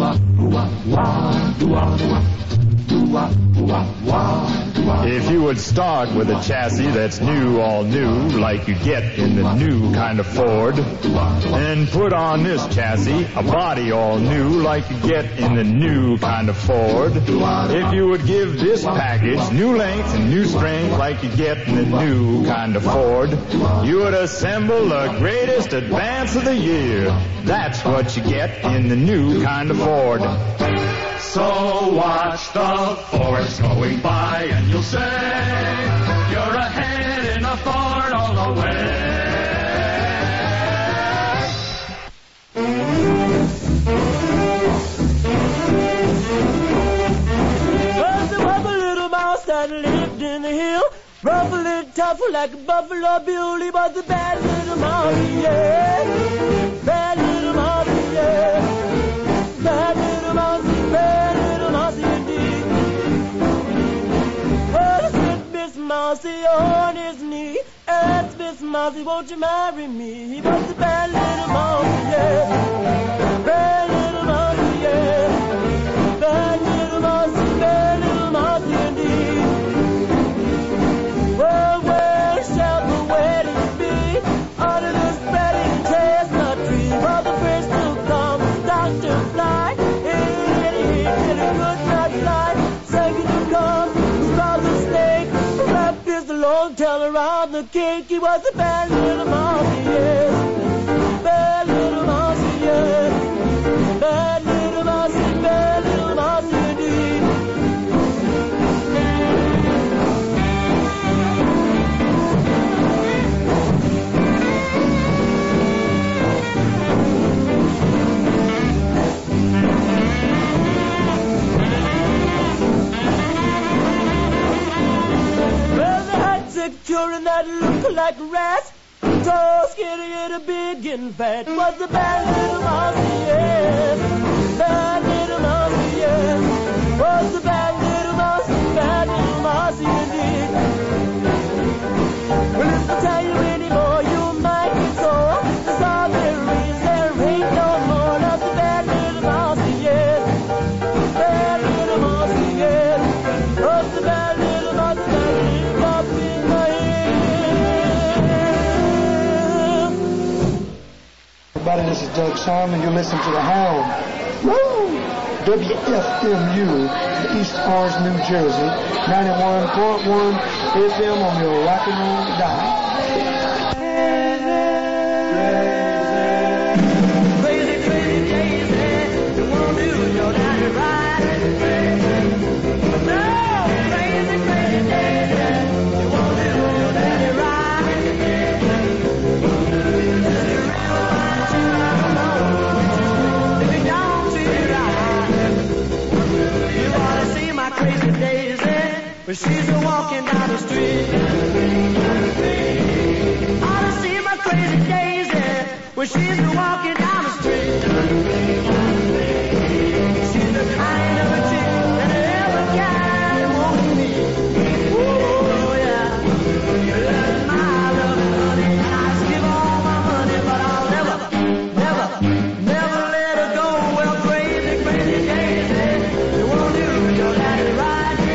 If you would start with a chassis that's new, all new, like you get in the new kind of Ford, and put on this chassis a body all new, like you get in the new kind of Ford. If you would give this package new length and new strength, like you get in the new kind of Ford, you would assemble the greatest advance of the year. That's what you get in the new kind of Ford. So watch the force going by and you'll say you're ahead in a Ford all the way. First there was a little mouse that lived in the hill, rough and little tough like a Buffalo Bill. He was a bad little mouse, yeah. Bad little mouse, yeah. Bad little mouse, bad little mouse indeed. Well, he said, Miss Mousy on his knee, asked Miss Mousy, won't you marry me? He was a bad little mouse, yeah. Bad little mouse, yeah. Bad little mouse, bad little mouse indeed. Well, where shall the wedding be? Under the spreading chestnut tree. For the first to come, Dr. Fly. It could not fly. Second to come, across the snake. Wrapped his long tail around the cake. He was a bad little mouse, yes. Bad little mouse, yes. Bad little mouse, bad little mouse indeed. Securing that look like rats, tall, skinny, and a big and fat. Was a bad little mouse, yes. Bad little mouse, yes. Was a bad little mouse indeed. Well, if I tell you anymore, you might be sore. The strawberries, there ain't no more. That's a bad little mouse, yes. Bad little mouse, yes. Was a bad little mouse, that up in my Everybody, this is Doug Simon. You listen to The Hound. Woo! WFMU, East Orange, New Jersey, 91.1 FM on your rock and roll dial. But she's walking down the street. Ought to see my crazy Daisy when she's walking down the street. She's the kind of a chick that every guy wants to meet. Oh yeah, that's my love, honey. And I give all my money, but I'll never let her go. Well, crazy Daisy, you won't do your daddy right.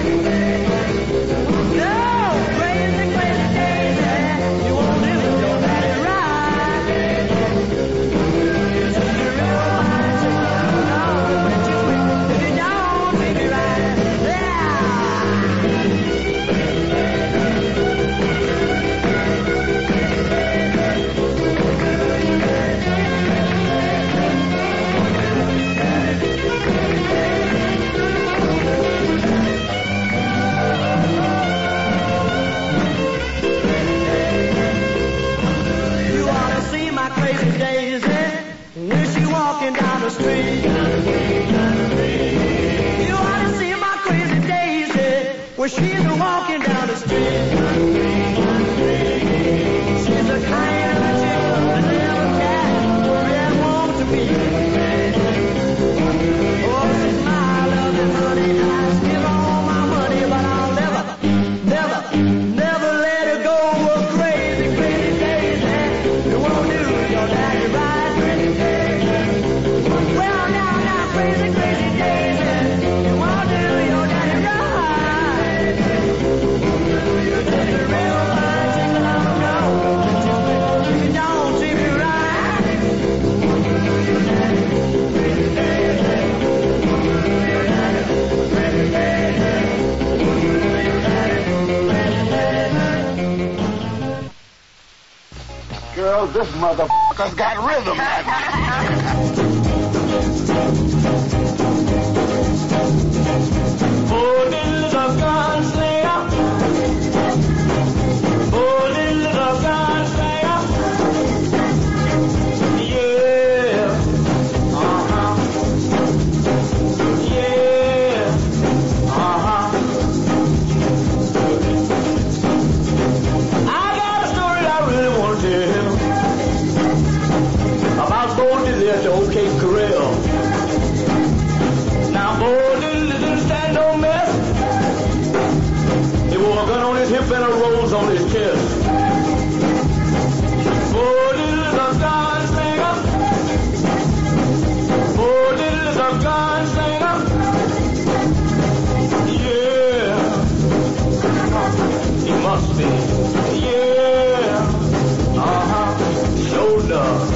Down the street. You ought to see my crazy Daisy when she's walking down the street. She's the kind of a chick that never can really want to be. Oh, she's my loving honey. I give all my money, but I'll never let her go. Oh, crazy Daisy, you won't do your daddy right. Well, now, crazy Daisy, you won't do your daddy right. You're just a real fine chick, but I don't know if you don't treat me right. Girl, this motherfucker's got rhythm. Oh, little gunslinger. Oh, little gunslinger. Yeah. Uh-huh. Yeah. Uh-huh. I got a story I really want to tell about Bo Diddley at the old Cape Corral. Now, Bo Diddley didn't stand no mess. He wore a gun on his hip and a rose on his chest. Bo Diddley's a gunslinger. Bo Diddley's a gunslinger. Yeah. He must be. Yeah. Uh-huh. Sure enough.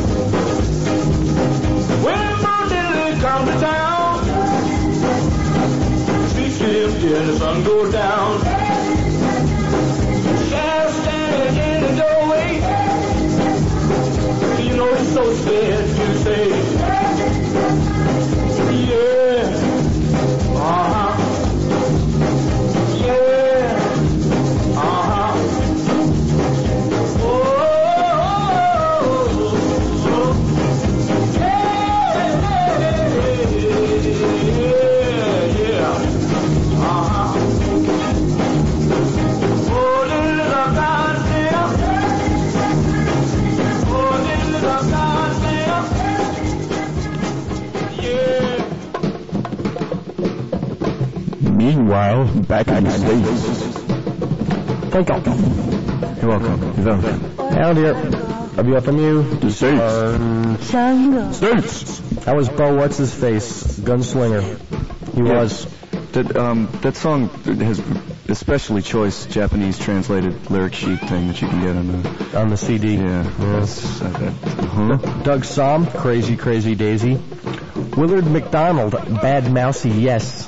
When Bo Diddley comes to town, streets get empty and the sun goes down. Sheriff standing in the doorway. You know he's so scared to say, yeah, uh-huh, yeah, uh-huh. Oh, yeah. Uh-huh. Oh, little goddamn. Oh, little goddamn. Yeah. Meanwhile, back in the States. Thank you. You're welcome. Down here. WFMU. The States. States. That was Bo What's-His-Face, Gunslinger. He was. That song has especially choice Japanese translated lyric sheet thing that you can get on the CD. Yeah. Doug Somm, Crazy Crazy Daisy. Willard McDonald, Bad Mousy Yes.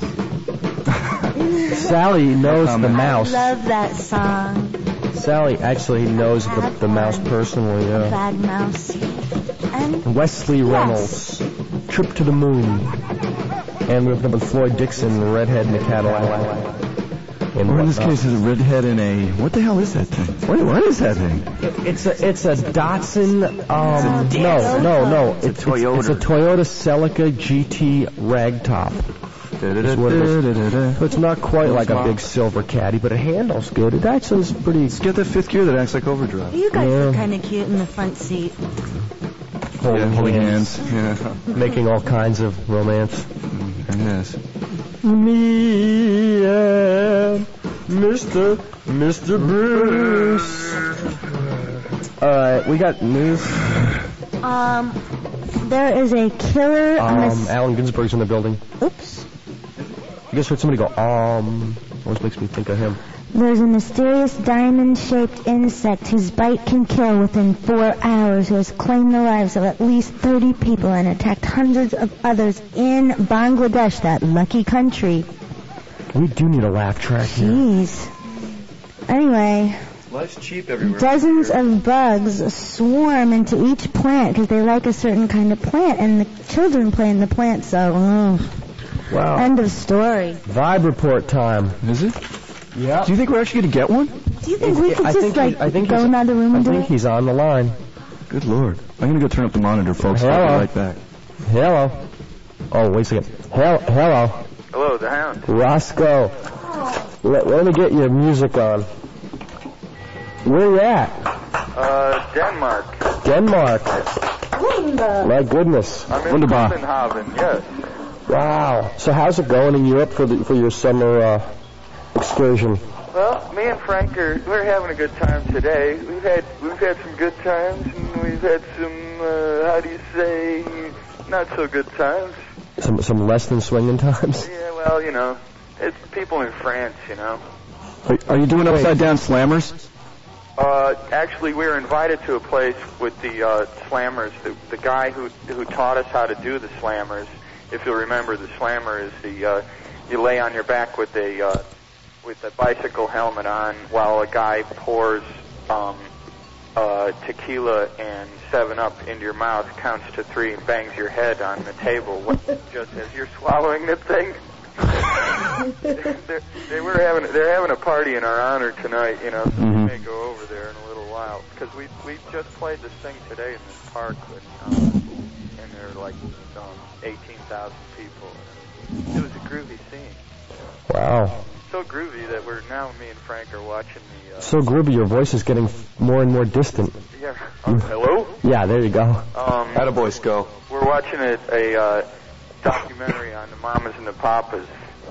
Sally knows the mouse. I love that song. Sally actually knows the mouse personally. Yeah. Bad Mouse. And Wesley Reynolds, Trip to the Moon. And we've got Floyd Dixon, Redhead in a Cadillac. Or in this case, it's a redhead in a... What the hell is that thing? What is that thing? It's a Datsun... No. It's a Toyota. It's a Toyota Celica GT Ragtop. Is what it is. So it's not quite like a big silver caddy, but it handles good. It actually is pretty... Let's get that fifth gear that acts like overdrive. You guys look kind of cute in the front seat. Holding hands. Yeah. Making all kinds of romance. Yes. Me and Mr. Bruce. All right, we got news. There is a killer. Allen Ginsberg's in the building. Oops. I just heard somebody go, always makes me think of him. There's a mysterious diamond-shaped insect whose bite can kill within 4 hours, who has claimed the lives of at least 30 people and attacked hundreds of others in Bangladesh, that lucky country. We do need a laugh track here. Jeez. Anyway, Life's cheap everywhere. dozens of bugs swarm into each plant because they like a certain kind of plant, and the children play in the plant, so... Wow. End of story. Vibe report time. Is it? Yeah. Do you think we're actually going to get one? Do you think we could go in the room and do it? I think he's on the line. Good Lord. I'm going to go turn up the monitor, folks. Hello. I'll be right back. Hello. Oh, wait a second. Hello. Hello, the Hound. Roscoe. Let me get your music on. Where you at? Denmark. Denmark. My goodness. I'm in Copenhagen, yes. Wow. So how's it going in Europe for your summer excursion? Well, me and Frank we're having a good time today. We've had some good times, and we've had some how do you say, not so good times. Some less than swinging times. Yeah, well, it's people in France, Are you doing upside down slammers? Actually, we were invited to a place with the slammers. The guy who taught us how to do the slammers. If you'll remember, the slammer is you lay on your back with a bicycle helmet on while a guy pours tequila and 7-Up into your mouth, counts to 3, and bangs your head on the table just as you're swallowing the thing. They're having a party in our honor tonight, so we may go over there in a little while because we just played this thing today in this park and there were like 18,000 people. It was a groovy scene. Wow. So groovy that me and Frank are watching the... So groovy, your voice is getting more and more distant. Yeah. Hello? Yeah, there you go. Attaboy, Sco. We're watching a documentary on the Mamas and the Papas.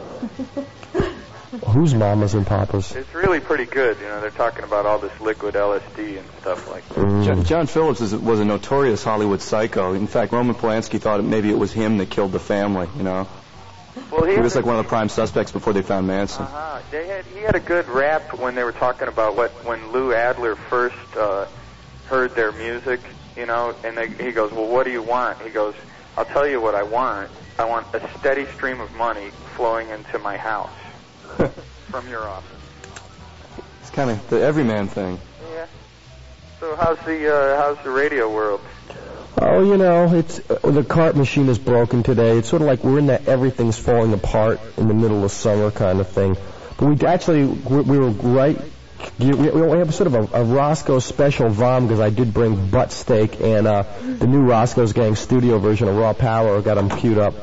Whose Mamas and Papas? It's really pretty good. They're talking about all this liquid LSD and stuff like that. John Phillips was a notorious Hollywood psycho. In fact, Roman Polanski thought maybe it was him that killed the family, Well, he was like one of the prime suspects before they found Manson. He had a good rap when they were talking about when Lou Adler first heard their music, and he goes, well, what do you want? He goes, I'll tell you what I want. I want a steady stream of money flowing into my house from your office. It's kind of the everyman thing. Yeah. So how's the radio world? Oh, it's the cart machine is broken today. It's sort of like we're in that everything's falling apart in the middle of summer kind of thing. But we were right. We have sort of a Roscoe special vom because I did bring butt steak and the new Roscoe's Gang studio version of Raw Power got them queued up.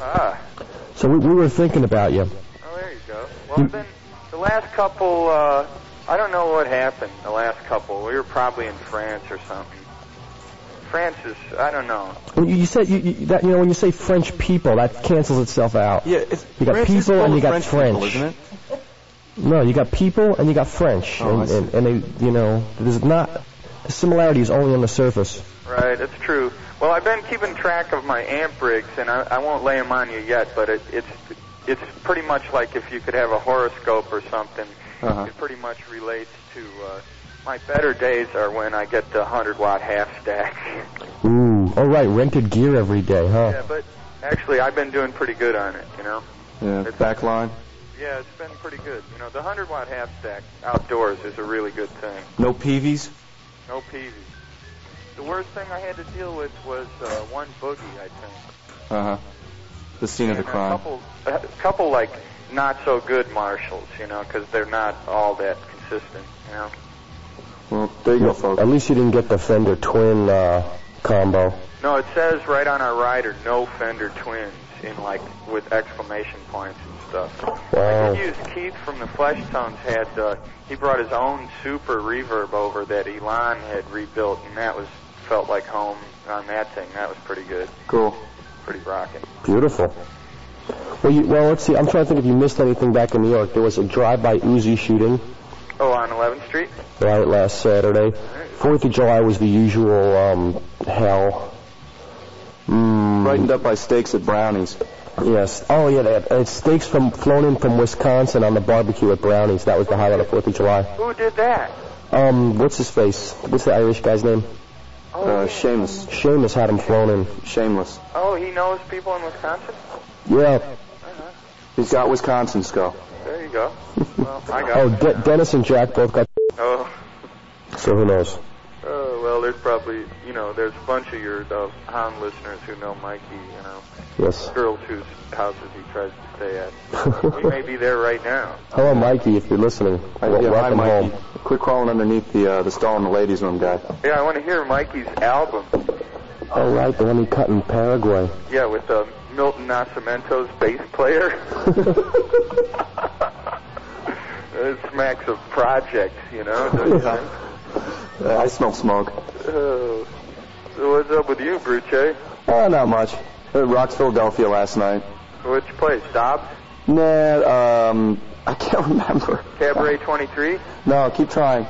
So we were thinking about you. Oh, there you go. Well, then the last couple, I don't know what happened. The last couple, we were probably in France or something. France is, I don't know. When you said when you say French people, that cancels itself out. Yeah, you got people and you got French. People, isn't it? No, you got people and you got French, and they, there's not the similarity is only on the surface. Right, it's true. Well, I've been keeping track of my amp rigs, and I won't lay them on you yet, but it's pretty much like if you could have a horoscope or something. It pretty much relates to. My better days are when I get the 100-watt half stack. Ooh, all right, rented gear every day, huh? Yeah, but actually I've been doing pretty good on it, Yeah, backline. Yeah, it's been pretty good. The 100-watt half stack outdoors is a really good thing. No peevees? No peevees. The worst thing I had to deal with was one boogie, I think. The scene of the crime. A couple like not so good marshals, because they're not all that consistent, Well, there you go, folks. At least you didn't get the Fender Twin combo. No, it says right on our rider, no Fender Twins. in like with exclamation points and stuff. Wow. I could use Keith from the Flesh Tones had he brought his own super reverb over that Elon had rebuilt, and that felt like home on that thing. That was pretty good. Cool. Pretty rocking. Beautiful. Well, let's see. I'm trying to think if you missed anything back in New York. There was a drive-by Uzi shooting. Oh, on 11th Street? Right, last Saturday. 4th of July was the usual hell. Brightened up by steaks at Brownies. Yes. Oh, yeah, they had steaks flown in from Wisconsin on the barbecue at Brownies. That was the highlight of 4th of July. Who did that? What's his face? What's the Irish guy's name? Seamus. Seamus had him flown in. Shameless. Oh, he knows people in Wisconsin? Yeah. He's got Wisconsin skull. There you go. Well, I got Dennis and Jack both got. Oh. So who knows? Well, there's probably, there's a bunch of your Hound listeners who know Mikey, Yes. Girls whose houses he tries to stay at. He may be there right now. Hello, Mikey, if you're listening. Hi, Welcome Mikey. home. Quit crawling underneath the stall in the ladies' room, guy. Yeah, I want to hear Mikey's album. Oh, right, the one he cut in Paraguay. Yeah, with Milton Nascimento's bass player. It smacks of projects, don't you think? I smell smoke. So what's up with you, Bruce? Oh, not much. Rocks, Philadelphia last night. Which place? Dobbs? Nah, I can't remember. Cabaret 23? No, keep trying.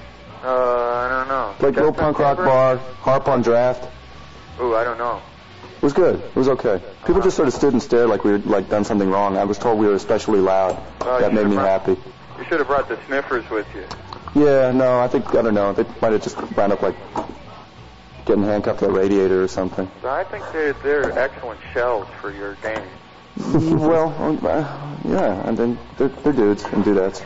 I don't know. Like little punk rock bar, Harp on Draft. Ooh, I don't know. It was good. It was okay. People just sort of stood and stared like we had done something wrong. I was told we were especially loud. That made me happy. You should have brought the sniffers with you. Yeah, no, I don't know. They might have just wound up like getting handcuffed to a radiator or something. I think they're excellent shells for your game. Well, yeah, and then they're dudes and dudettes.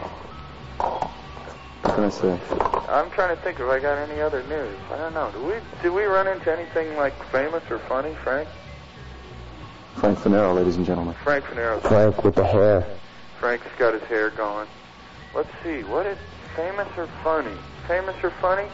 What can I say? I'm trying to think if I got any other news. I don't know. Did we run into anything like famous or funny, Frank? Frank Finero, ladies and gentlemen. Frank Finero. Frank with the hair. Frank's got his hair going. Let's see. What is famous or funny? Famous or funny?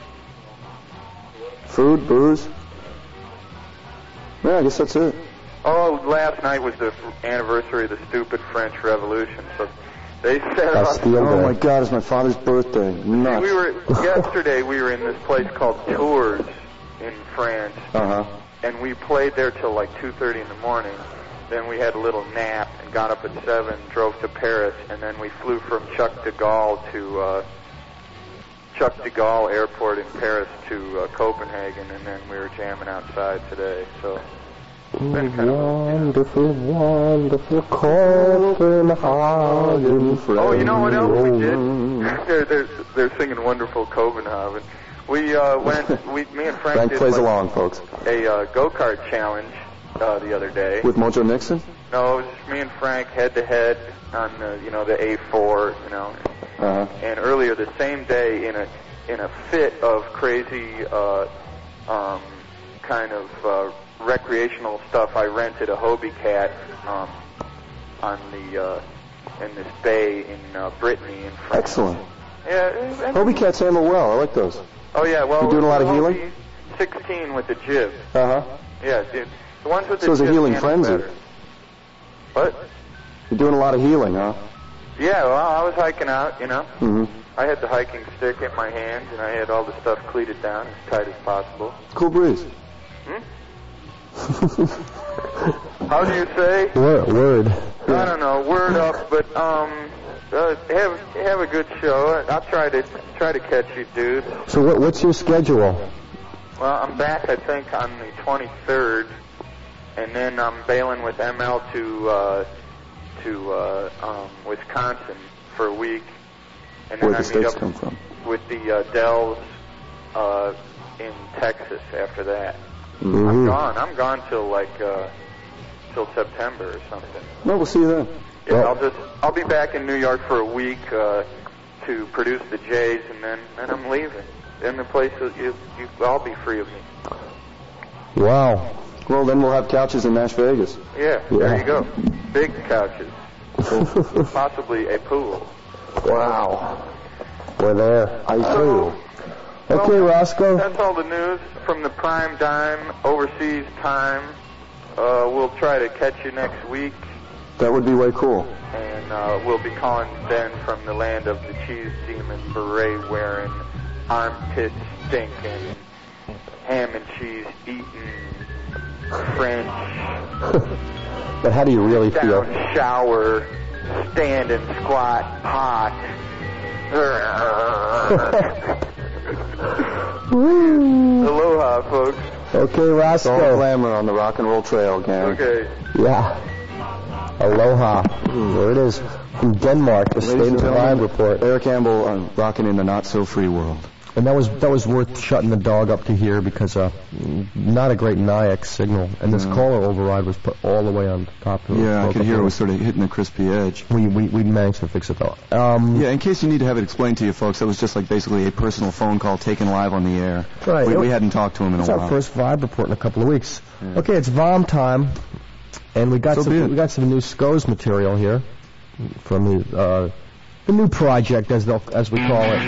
Food, booze. Yeah, I guess that's it. Oh, last night was the anniversary of the stupid French Revolution, so they set up. Oh my God, it's my father's birthday. Nuts. Yesterday we were in this place called Tours in France, and we played there till like 2:30 in the morning. Then we had a little nap and got up at 7, drove to Paris, and then we flew from Charles de Gaulle to Charles de Gaulle Airport in Paris to Copenhagen, and then we were jamming outside today. So. Wonderful, wonderful Copenhagen. Oh, you know what else we did? They're singing "Wonderful Copenhagen." We me and Frank did plays along, folks. A go-kart challenge the other day. With Mojo Nixon? No, it was just me and Frank head to head on the A4, And earlier the same day, in a fit of crazy kind of recreational stuff, I rented a Hobie Cat on the in this bay in Brittany in France. Excellent. Yeah, Hobie Cats handle well. I like those. Oh yeah, well, you're doing a lot of healing. 16 with the jib. Yeah, dude. The ones with the so it's a jib healing handle frenzy. better. What? You're doing a lot of healing, huh? Yeah, well, I was hiking out, Mm-hmm. I had the hiking stick in my hand, and I had all the stuff cleated down as tight as possible. Cool breeze. How do you say? Word. I don't know, word up, but have a good show. I'll try to catch you, dude. So what's your schedule? Well, I'm back, I think, on the 23rd, and then I'm bailing with ML to Wisconsin for a week, and then Where I the meet steaks up come from? with the Dells in Texas after that. Mm-hmm. I'm gone till till September or something. No, we'll see you then. Yeah, I'll be back in New York for a week to produce the Jays, and then I'm leaving. Then the place you'll all be free of me. Wow. Well, then we'll have couches in Nash Vegas. Yeah, there you go. Big couches. Possibly a pool. Wow. We're there. I So, too. Okay, Roscoe. That's all the news from the prime dime overseas time we'll try to catch you next week, That would be way cool. and we'll be calling Ben from the land of the cheese demon, beret wearing, armpit stinking, ham and cheese eating, French. But how do you really feel? Down shower, stand and squat, hot. Aloha, folks. Okay, All Roscoe. glamour on the rock and roll trail, gang. Okay. Yeah. Aloha. There it is. From Denmark, the State Ladies of and the Vibe gentlemen, report. Eric Campbell rocking in the not-so-free world. And that was worth shutting the dog up to hear because not a great NIAX signal, and this caller override was put all the way on top of it. Yeah, I could hear it was sort of hitting a crispy edge. We managed to fix it though. Yeah, in case you need to have it explained to you folks, that was just like basically a personal phone call taken live on the air. Right. We hadn't talked to him in a It's while. our first Vibe report in a couple of weeks. Okay, it's VOM time, and we got So be it. some new SCO's material here from the new project as we call it.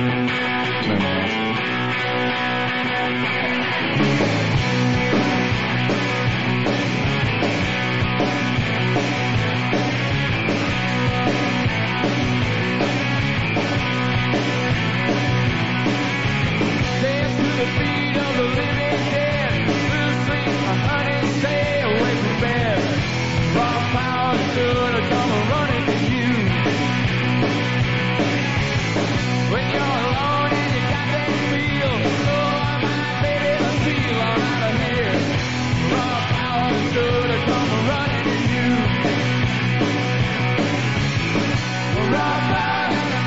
Dance to the beat of the living dead. Blue sleep, a honey, stay away from bed. Raw power should have come running to you. When you're alone and you got that feel, oh my baby, let's feel on out of here. Raw power should have come running to you. Raw power,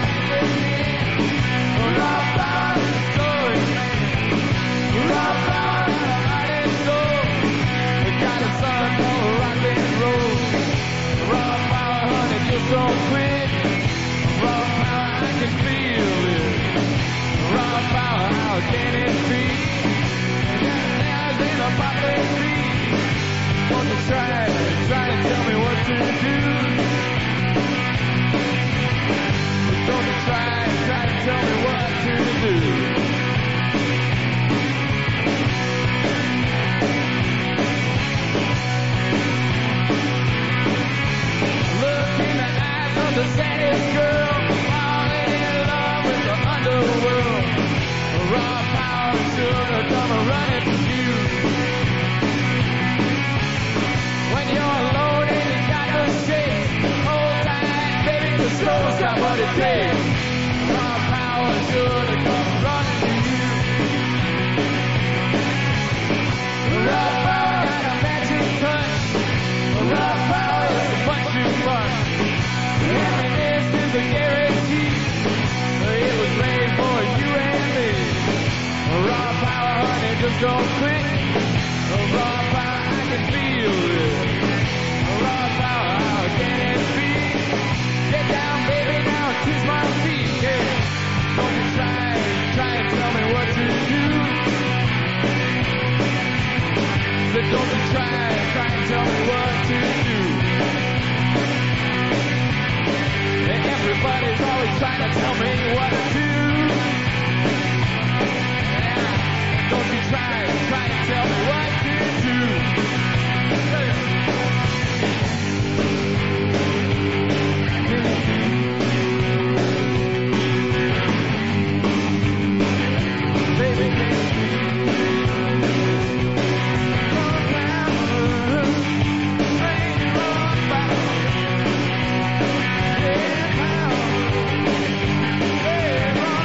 raw power, story. Raw power, heart and soul. We got a son for rock and roll. Raw power, honey, just don't quit. Raw power, I can feel it. Raw power, how can it be? There's in a popular beat. Won't you try to tell me what to do? Don't you try to tell me what to do? Look in the eyes of the saddest girl, falling in love with the underworld. Raw power should have come running to you. When you're alone and you got the shakes, hold tight, baby, 'cause slow's got what it takes. Raw power should have come running to you. Raw power got a magic touch. Raw power is a punch you punch. Happiness is a guarantee. It was made for you and me. Raw power, honey, just don't quit. Raw power, I can feel it. Raw power, how can it be? Get down, baby, now kiss my feet. Yeah. Don't you try and tell me what to do. But don't you try and tell me what to do. Everybody's always trying to tell me what to do. Yeah. Don't you try and tell me what to do. Baby, raw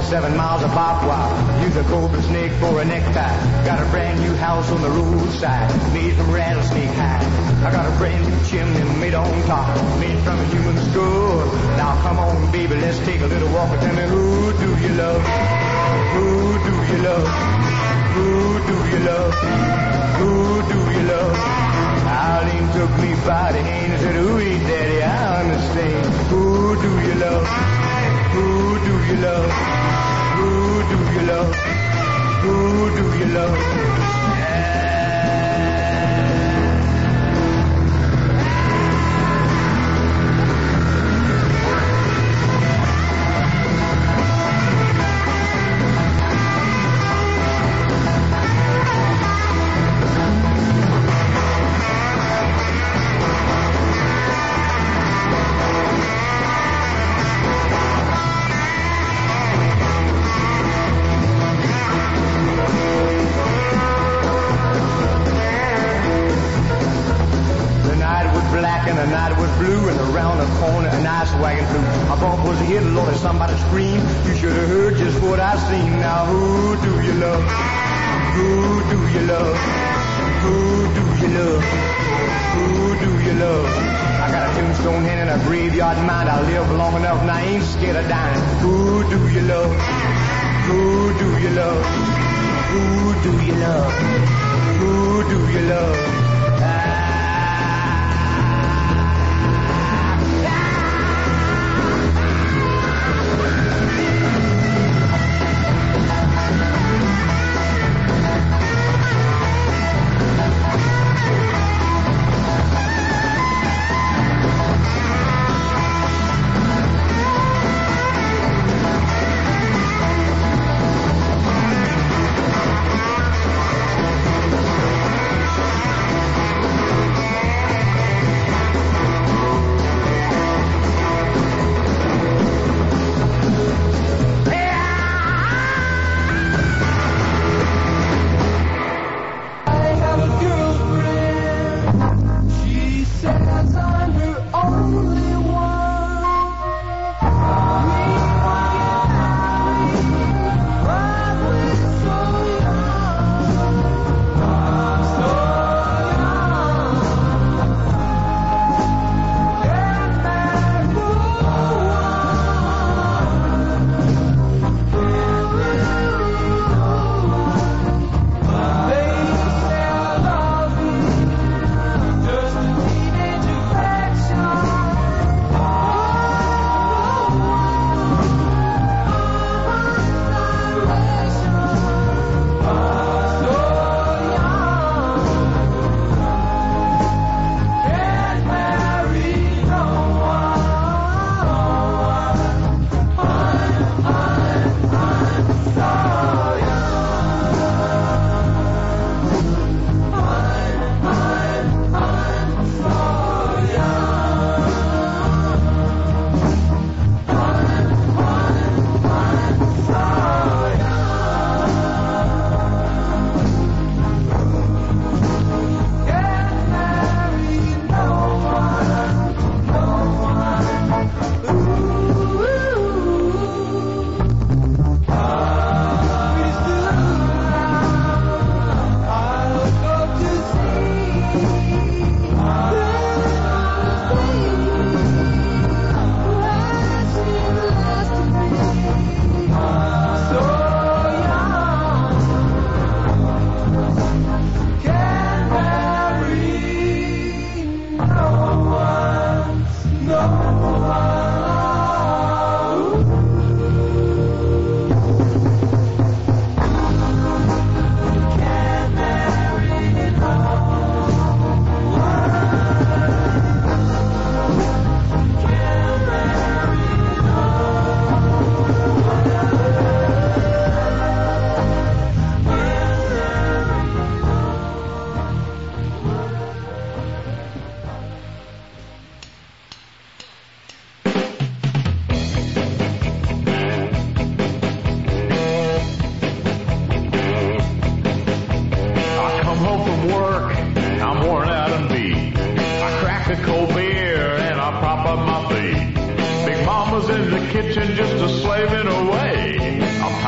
7 miles of barbed wire. Use a cobra snake for a necktie. Got a brand new house on the roadside, made from rattlesnake hide. I got a brand new chimney made on top, made from a human skull. Now come on, baby, let's take a little walk and tell me who do you love? Who do you love? Who do you love? Who do you love? Arlene took me by the hand and said, ooh, daddy, I understand. Who do you love? Who do you love? Who do you love? Who do you love? The night was blue, and around the corner an ice wagon flew. A bump was hit, Lord, somebody screamed. You should have heard just what I seen. Now who do you love? Who do you love? Who do you love? Who do you love? I got a tombstone hand and a graveyard mind. I live long enough and I ain't scared of dying. Who do you love? Who do you love? Who do you love? Who do you love?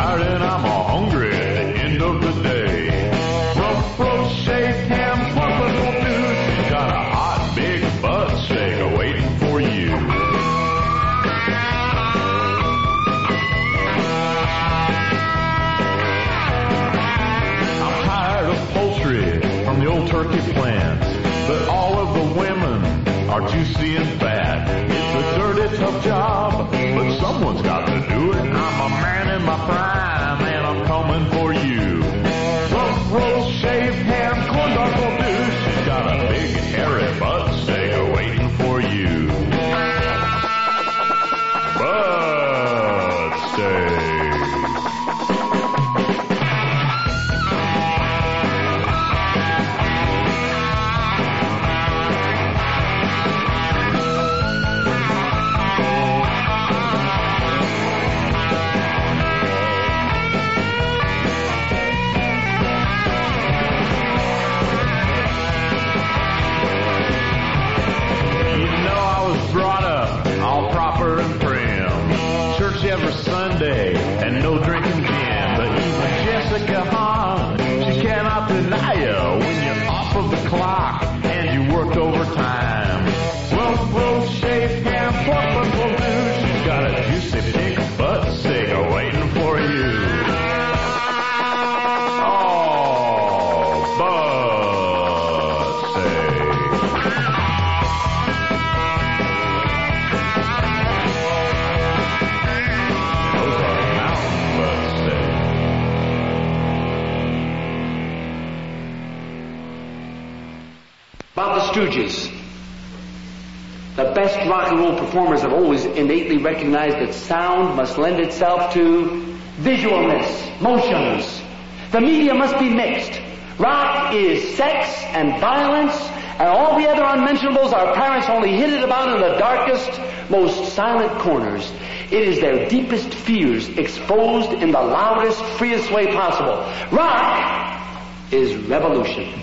tired and I'm hungry at the end of the day. Rough roast, shaved ham, pork will do. She's got a hot, big butt steak waiting for you. I'm tired of poultry from the old turkey plants, but all of the women are juicy and fat. It's a dirty, tough job, but someone's got to do it. I'm a man in my prime, and I'm coming for you. Rough roast, shaved ham, corn dog will do. She's got a big, hairy butt steak waiting for you. Butt steak. Brought up all proper and prim. Church every Sunday and no drinking gin. But even Jessica Hahn, she cannot deny you when you're off of the clock and you worked overtime. Rough roast, shaved ham, pork will do. She's got a juicy pink butt steak waiting for you. Oh, butt steak. About the Stooges. The best rock and roll performers have always innately recognized that sound must lend itself to visualness, motions. The media must be mixed. Rock is sex and violence, and all the other unmentionables our parents only hid it about in the darkest, most silent corners. It is their deepest fears exposed in the loudest, freest way possible. Rock is revolution.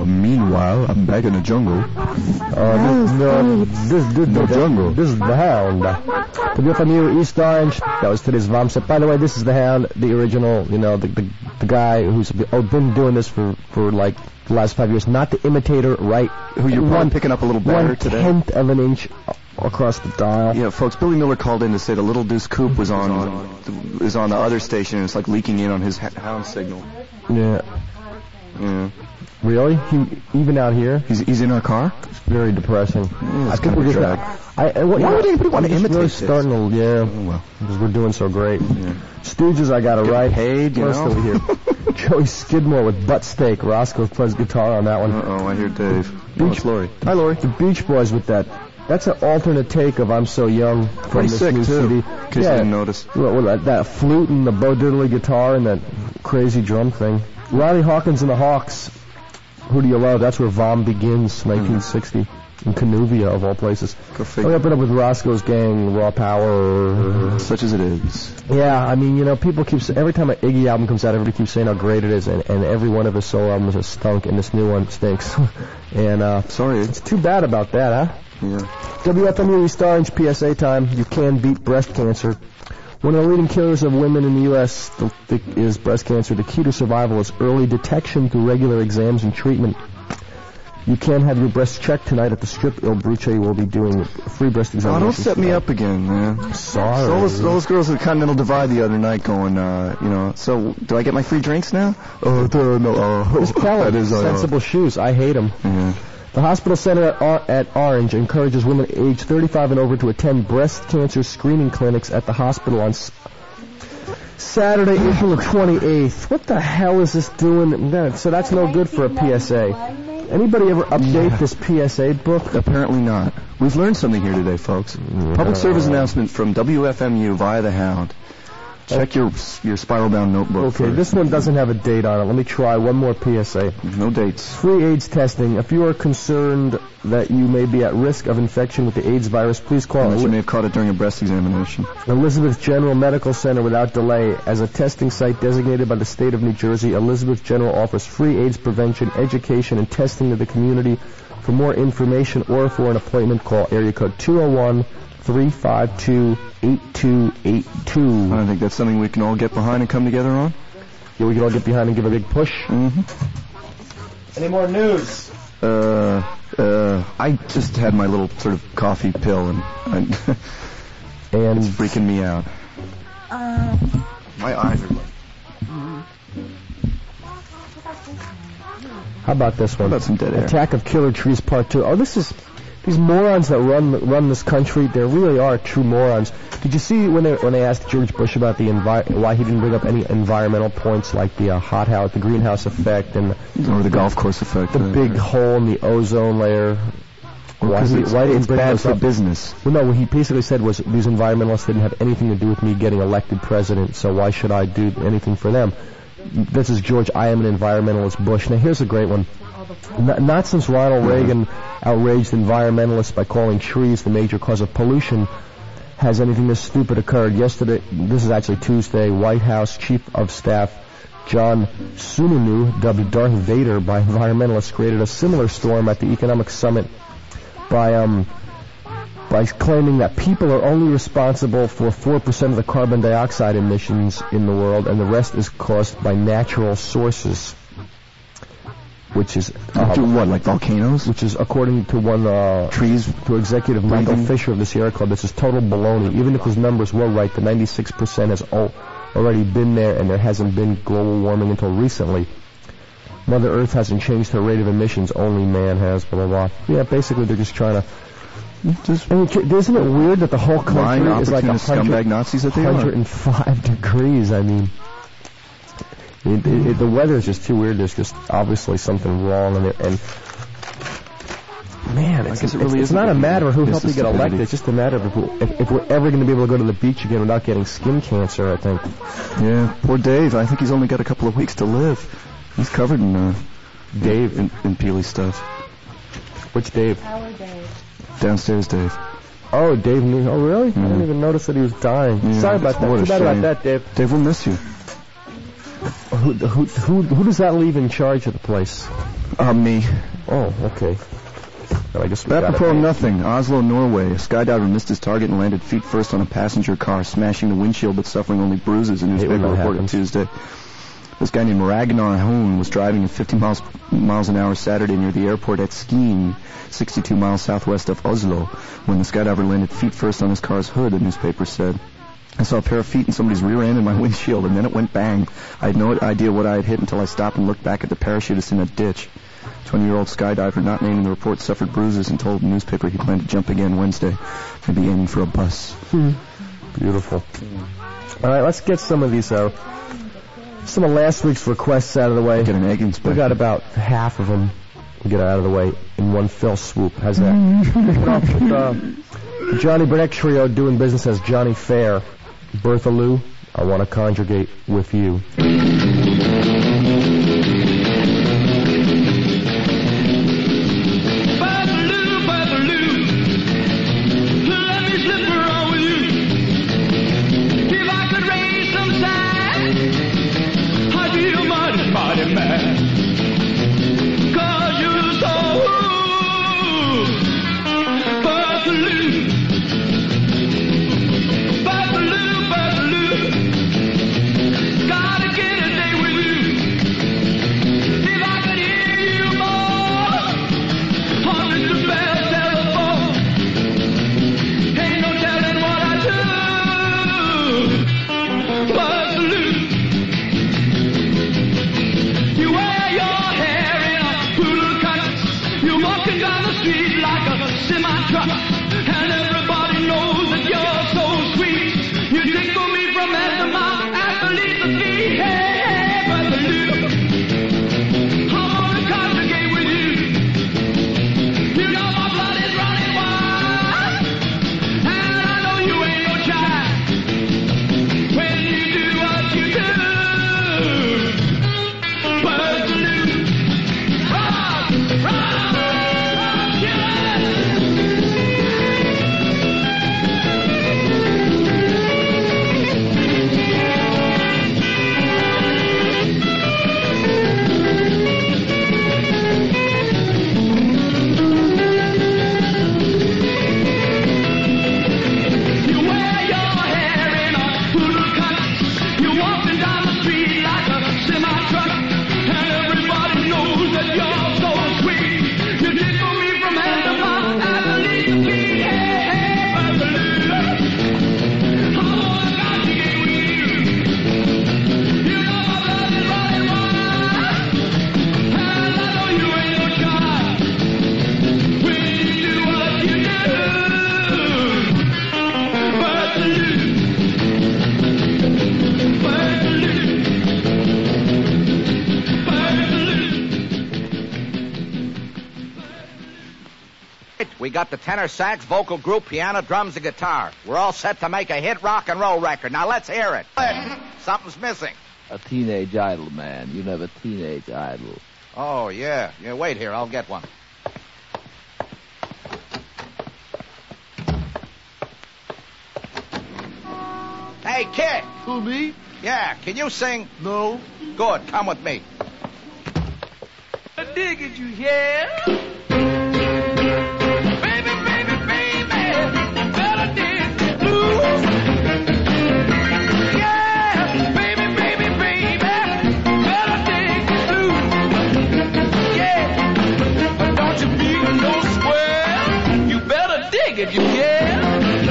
Meanwhile, I'm back in the jungle. This is the Hound. WFMU East Orange. That was today's VOMSET. By the way, this is the Hound, the original, the guy who's been doing this for like the last 5 years. Not the imitator, right? Who you're probably picking up a little better today. 1/10 of an inch across the dial. Yeah, folks, Billy Miller called in to say the Little Deuce Coupe was on the other station, and it's like leaking in on his Hound signal. Yeah. Yeah. Really? Even out here? He's in our car? It's very depressing. I think we're just why would anybody want to imitate really this? Starting to, because we're doing so great. Yeah. Stooges, I got it right. Paid, you know? Over here. Joey Skidmore with Butt Steak. Roscoe plays guitar on that one. Uh-oh, I hear Dave. It's Lori. Hi, Lori. The Beach Boys with that. That's an alternate take of I'm So Young from Pretty this sick, new too, CD. in case you didn't notice. That flute and the Bo Diddley guitar and that crazy drum thing. Riley Hawkins and the Hawks. Who do you love? That's where Vom begins, 1960. In Canuvia, of all places. Go figure. We open up with Roscoe's Gang, Raw Power. Such as it is. Yeah, I mean, people keep every time an Iggy album comes out, everybody keeps saying how great it is, and every one of his solo albums has stunk, and this new one stinks. And sorry, it's too bad about that, huh? Yeah. WFMU East Orange PSA time. You can beat breast cancer. One of the leading killers of women in the U.S. is breast cancer. The key to survival is early detection through regular exams and treatment. You can have your breasts checked tonight at the Strip. Il Bruce will be doing free breast examinations. Oh, don't set me up again, man. Sorry. Those girls at the Continental Divide the other night going, so do I get my free drinks now? No. Just tell them. Sensible shoes. I hate them. Yeah. The hospital center at Orange encourages women aged 35 and over to attend breast cancer screening clinics at the hospital on Saturday, April 28th. What the hell is this doing? So that's no good for a PSA. Anybody ever update this PSA book? Apparently not. We've learned something here today, folks. Public service announcement from WFMU via the Hound. Check your spiral-bound notebook. Okay, first. this one doesn't have a date on it. Let me try one more PSA. No dates. Free AIDS testing. If you are concerned that you may be at risk of infection with the AIDS virus, please call. Unless you may have caught it during a breast examination. Elizabeth General Medical Center without delay. As a testing site designated by the state of New Jersey, Elizabeth General offers free AIDS prevention, education, and testing to the community. For more information or for an appointment, call area code 201-352-8282. I think that's something we can all get behind and come together on. Yeah, we can all get behind and give a big push. Mm-hmm. Any more news? I just had my little sort of coffee pill, and it's freaking me out. My eyes are like... How about this one? How about some dead air? Attack of Killer Trees Part 2. Oh, these morons that run this country, they really are true morons. Did you see when they asked George Bush about why he didn't bring up any environmental points like the hothouse, the greenhouse effect, and or the golf course effect, the big hole in the ozone layer? Why didn't bring bad those for up? business. Well, no, what he basically said was these environmentalists didn't have anything to do with me getting elected president, so why should I do anything for them? This is George, I am an environmentalist Bush. Now, here's a great one. Not since Ronald Reagan outraged environmentalists by calling trees the major cause of pollution has anything this stupid occurred. Yesterday, this is actually Tuesday, White House Chief of Staff John Sununu, dubbed Darth Vader by environmentalists, created a similar storm at the Economic Summit by claiming that people are only responsible for 4% of the carbon dioxide emissions in the world, and the rest is caused by natural sources. Which is what, like volcanoes? Which is, according to one trees to Executive Michael Fisher of the Sierra Club, this is total baloney. Even if his numbers were right, the 96% has already been there, and there hasn't been global warming until recently. Mother Earth hasn't changed her rate of emissions; only man has. Blah blah blah. Yeah, basically they're just trying to. Isn't it weird that the whole country is like 105 degrees? I mean. The weather is just too weird. There's just obviously something wrong, and man, it's not a matter of who helped you get elected. It's just a matter of if we're ever going to be able to go to the beach again without getting skin cancer, I think. Yeah, poor Dave. I think he's only got a couple of weeks to live. He's covered in Dave in Peely stuff. Which Dave? Our Dave. Downstairs Dave. Oh, Dave. Oh, really? I didn't even notice that he was dying. Yeah, Sorry about that. Too bad about that, Dave. Dave will miss you. Who does that leave in charge of the place? Me. Oh, okay. Well, I guess we got Apropos it. nothing, Oslo, Norway. A skydiver missed his target and landed feet first on a passenger car, smashing the windshield but suffering only bruises, a newspaper reported Tuesday. This guy named Ragnar Hohn was driving at 50 miles an hour Saturday near the airport at Skien, 62 miles southwest of Oslo, when the skydiver landed feet first on his car's hood, the newspaper said. I saw a pair of feet in somebody's rear end in my windshield, and then it went bang. I had no idea what I had hit until I stopped and looked back at the parachutist in a ditch. 20-year-old skydiver, not named in the report, suffered bruises and told the newspaper he planned to jump again Wednesday, maybe aiming for a bus. Beautiful. All right, let's get some of these some of last week's requests out of the way. Get an egg inspector. We got about half of them. We'll get out of the way in one fell swoop. How's that? With, Johnny Burnett Trio doing business as Johnny Fair. Bertha Lou, I want to conjugate with you. We got the tenor sax, vocal group, piano, drums, and guitar. We're all set to make a hit rock and roll record. Now let's hear it. Something's missing. A teenage idol, man. You have a teenage idol. Oh, yeah. Yeah, wait here. I'll get one. Hey, kid. Who, me? Yeah, can you sing? No. Good. Come with me. I dig it, you hear? If you care.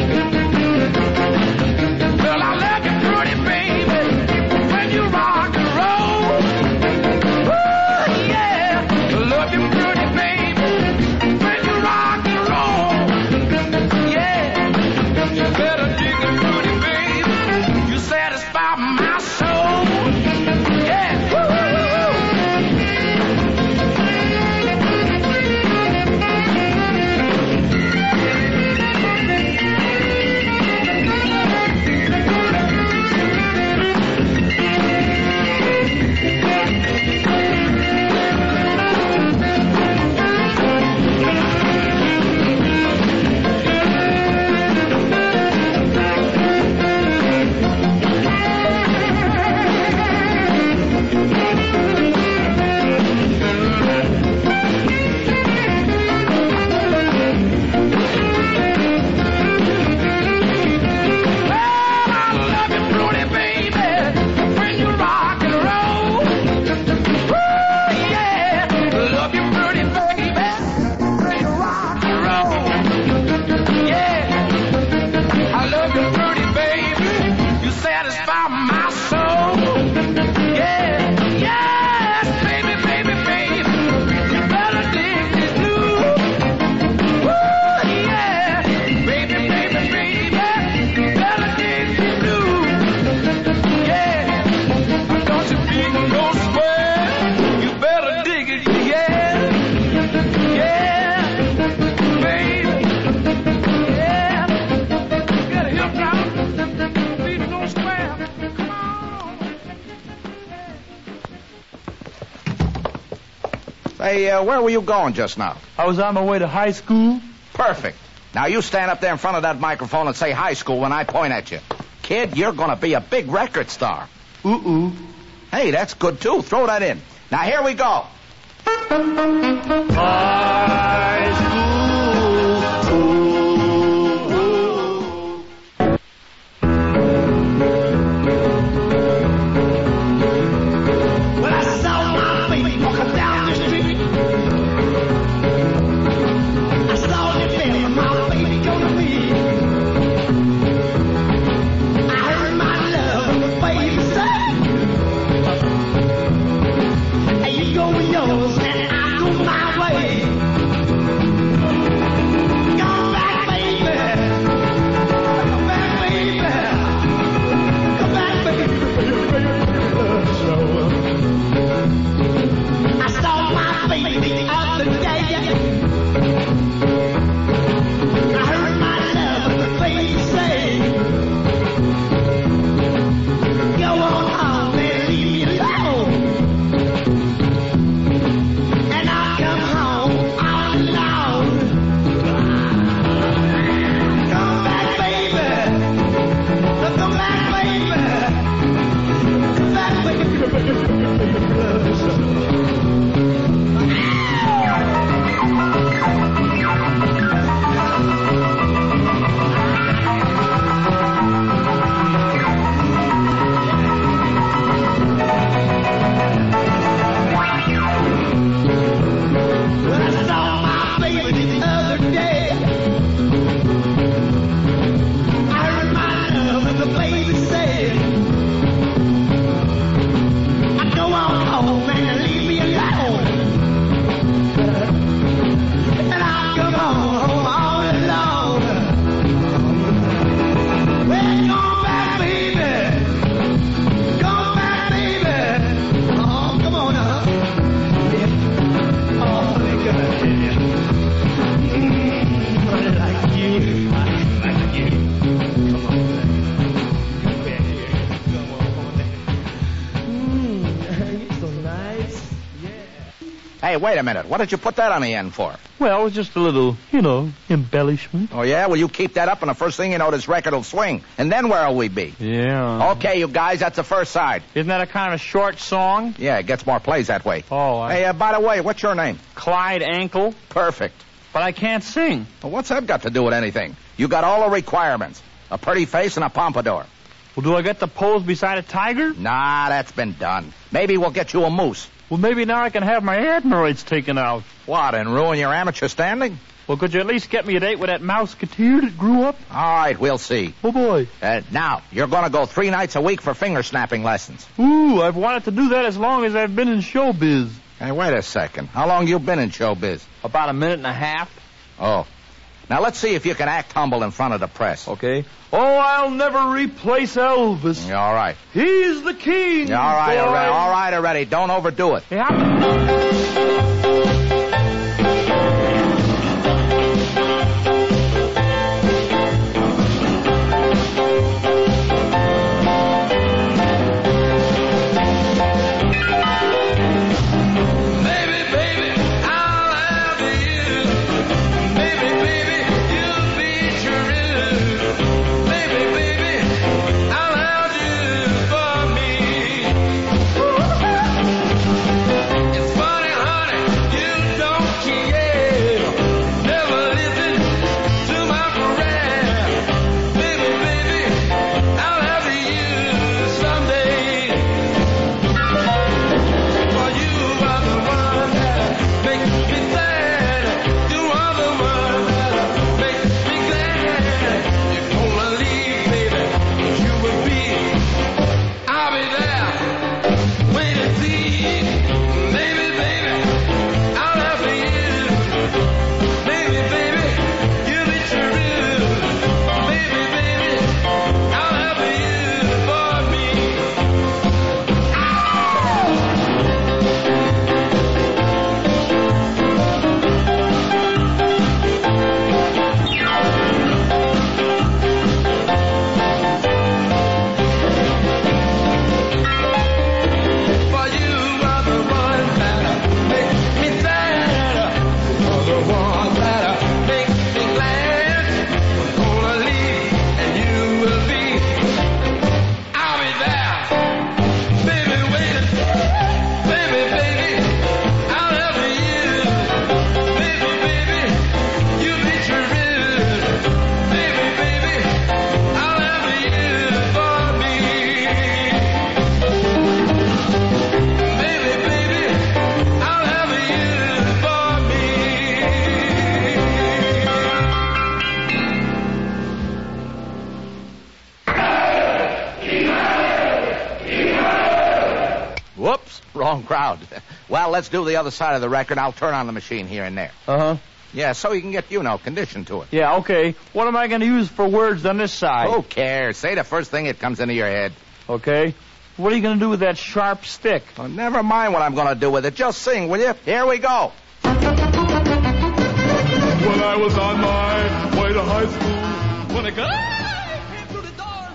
Well, I love you pretty, baby, when you rock and roll. Ooh, yeah. I love you pretty, baby, when you rock and roll. Yeah. You better dig it pretty, baby. You satisfy my soul. Yeah. Woo. Hey, where were you going just now? I was on my way to high school. Perfect. Now you stand up there in front of that microphone and say high school when I point at you. Kid, you're going to be a big record star. Ooh. Hey, that's good, too. Throw that in. Now, here we go. High school. Well, I saw my baby walking down the street. I saw the film my baby gonna be. I heard my love baby say, hey, you go with yours and I go my way. Come back, baby. Come back, baby. Come back, baby. I saw my baby the other day. I heard my love baby say, go on home and leave me alone. And I'll come home all alone. Come back, baby. Come back, baby. Come back, baby. Well, I saw my baby the other day. I heard my love and the baby say, I go on home and leave me alone. And I'll come home all alone. Well, come back, baby. Come back, baby. Oh, come on up. Oh, thank God, yeah. I like you. I like you. Come on back. Come back here. Come on. You're so nice. Hey, wait a minute. What did you put that on the end for? Well, it was just a little, embellishment. Oh, yeah? Well, you keep that up, and the first thing you know, this record will swing. And then where'll we be? Yeah. Okay, you guys, that's the first side. Isn't that a kind of short song? Yeah, it gets more plays that way. Oh, Hey, by the way, what's your name? Clyde Ankle. Perfect. But I can't sing. Well, what's that got to do with anything? You got all the requirements. A pretty face and a pompadour. Well, do I get to pose beside a tiger? Nah, that's been done. Maybe we'll get you a moose. Well, maybe now I can have my adenoids taken out. What, and ruin your amateur standing? Well, could you at least get me a date with that mouseketeer that grew up? All right, we'll see. Oh, boy. Now, you're going to go 3 nights a week for finger snapping lessons. Ooh, I've wanted to do that as long as I've been in showbiz. Hey, wait a second. How long you been in showbiz? About a minute and a half. Oh. Now, let's see if you can act humble in front of the press. Okay. Oh, I'll never replace Elvis. All right. He's the king. All right, already. Don't overdo it. Yeah. It's funny, honey. Whoops, wrong crowd. Well, let's do the other side of the record. I'll turn on the machine here and there. Uh-huh. Yeah, so you can get, conditioned to it. Yeah, okay. What am I going to use for words on this side? Who cares? Say the first thing that comes into your head. Okay. What are you going to do with that sharp stick? Well, never mind what I'm going to do with it. Just sing, will you? Here we go. When I was on my way to high school, when I got came through the door.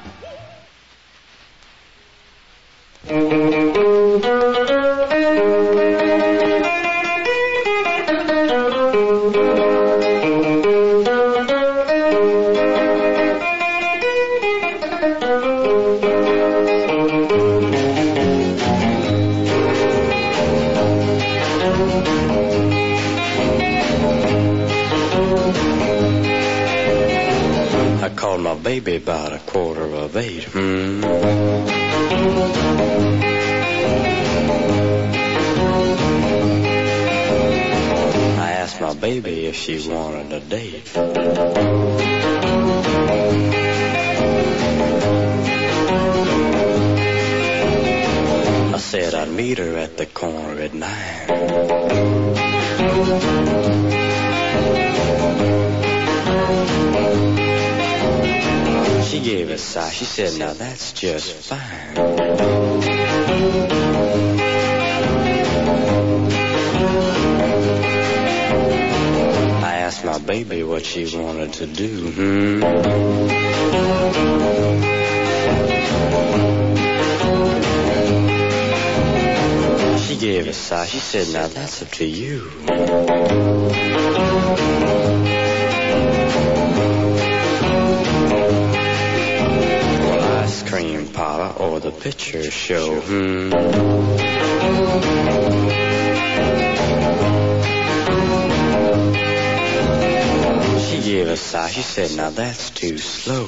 I called my baby about 7:15. I asked my baby if she wanted a date. I said I'd meet her at the corner at 9. She gave a sigh. She said, now that's just fine. I asked my baby what she wanted to do. She gave a sigh. She said, now that's up to you. Ice cream parlor or the picture show. She gave a sigh. She said, now that's too slow.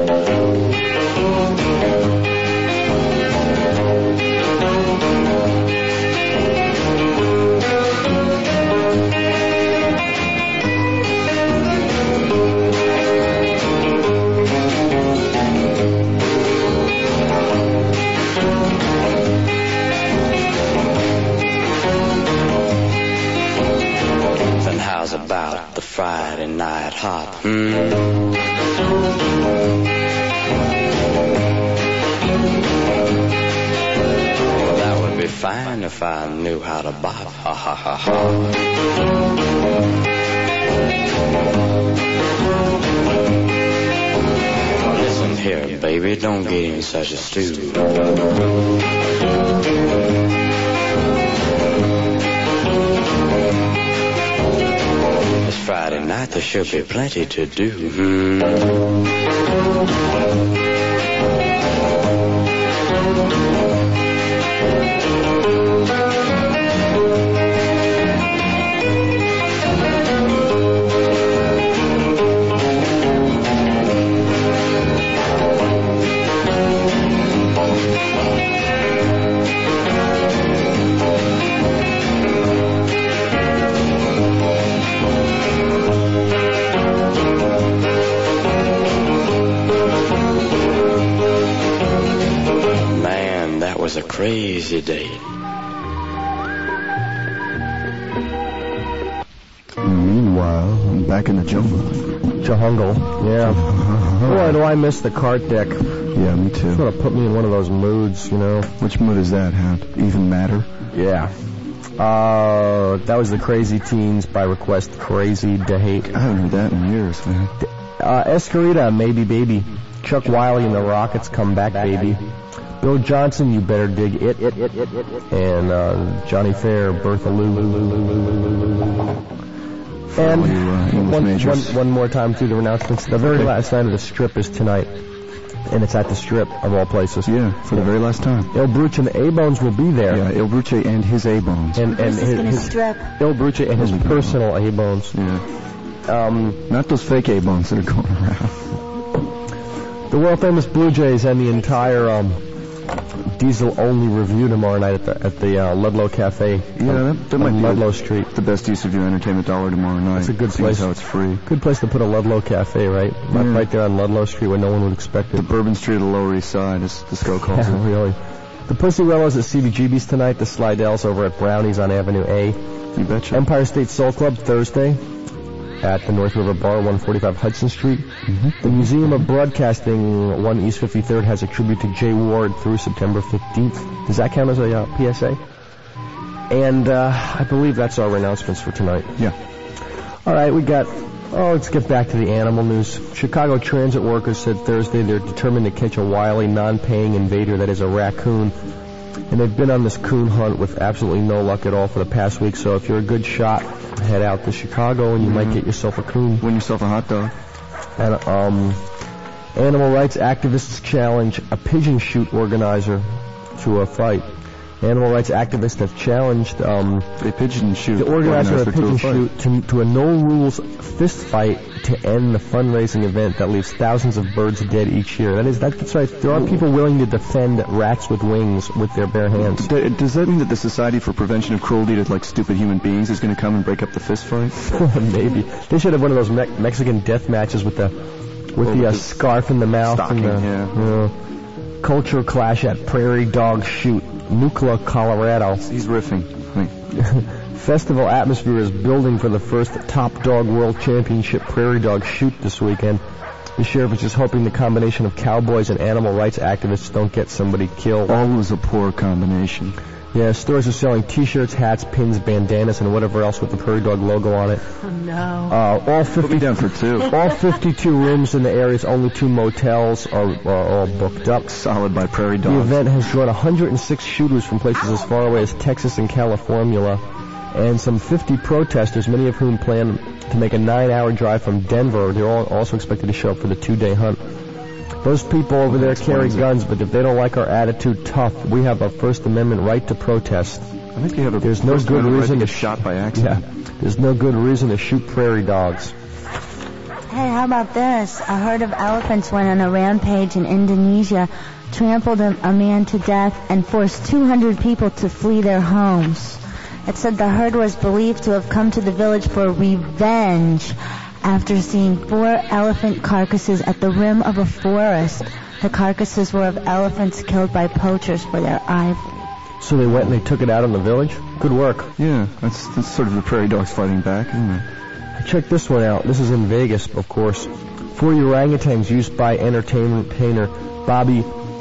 About the Friday night hop. Well, that would be fine if I knew how to bop. Ha ha ha ha. Listen here, baby, don't get in such a stew. Friday night, there should be plenty to do. Was a crazy day. Meanwhile, I'm back in the jungle. Yeah. Boy, do I miss the cart deck. Yeah, me too. Sort of put me in one of those moods, Which mood is that, Hound? Even matter? Yeah. That was the Crazy Teens by request, Crazy to Hate. I haven't heard that in years, man. Escarita, Maybe Baby. Chuck Wiley and the Rockets, Come Back Baby. Bill Johnson, You Better Dig It. And Johnny Fair, Bertha Lou. And one more time through the announcements. The very last night of the Strip is tonight. And it's at the Strip, of all places. Yeah, for the very last time. Il Bruce and the A-Bones will be there. Yeah, Il Bruce and his A-Bones. And his Il Bruce and his personal A-Bones. Yeah. Not those fake A-Bones that are going around. The world-famous Blue Jays and the entire Diesel-only review tomorrow night at the Ludlow Cafe. Yeah, that might be Ludlow Street. The best use of your entertainment dollar tomorrow night. It's a good place. How it's free. Good place to put a Ludlow Cafe, right? Right there on Ludlow Street where no one would expect it. The Bourbon Street of the Lower East Side, as the Sco calls it. Really. The Pussy Willows at CBGB's tonight. The Slidells over at Brownies on Avenue A. You betcha. Empire State Soul Club Thursday at the North River Bar, 145 Hudson Street. The Museum of Broadcasting, 1 East 53rd, has a tribute to Jay Ward through September 15th. Does that count as a PSA? And I believe that's our announcements for tonight. Yeah. All right, we got... Oh, let's get back to the animal news. Chicago transit workers said Thursday they're determined to catch a wily, non-paying invader that is a raccoon. And they've been on this coon hunt with absolutely no luck at all for the past week. So if you're a good shot, head out to Chicago and you might get yourself a coon. Win yourself a hot dog. And animal rights activists challenge a pigeon shoot organizer to a fight. Animal rights activists have challenged a pigeon shoot the organizer of a pigeon shoot to a no-rules fist fight to end the fundraising event that leaves thousands of birds dead each year. That's right. There are people willing to defend rats with wings with their bare hands. Does that mean that the Society for Prevention of Cruelty to stupid human beings is going to come and break up the fist fight? Maybe. They should have one of those Mexican death matches with the scarf in the mouth. Stocking, and culture clash at Prairie Dog Shoot, Nucla, Colorado. He's riffing. Festival atmosphere is building for the first Top Dog World Championship Prairie Dog Shoot this weekend. The sheriff is just hoping the combination of cowboys and animal rights activists don't get somebody killed. Always a poor combination. Yeah, stores are selling T-shirts, hats, pins, bandanas, and whatever else with the Prairie Dog logo on it. Oh, no. All 50 Put me down for 2. All 52 rooms in the area's only 2 motels are all booked up. Solid by Prairie Dogs. The event has drawn 106 shooters from places as far away as Texas and California, and some 50 protesters, many of whom plan to make a 9-hour drive from Denver. They're all also expected to show up for the 2-day hunt. Those people over there carry guns, but if they don't like our attitude, tough. We have a First Amendment right to protest. I think you have a There's no good reason to get shot by accident. Yeah, there's no good reason to shoot prairie dogs. Hey, how about this? A herd of elephants went on a rampage in Indonesia, trampled a man to death, and forced 200 people to flee their homes. It said the herd was believed to have come to the village for revenge after seeing 4 elephant carcasses at the rim of a forest. The carcasses were of elephants killed by poachers for their ivory. So they went and they took it out on the village? Good work. Yeah, that's sort of the prairie dogs fighting back, isn't it? Check this one out. This is in Vegas, of course. 4 orangutans used by entertainer Bobby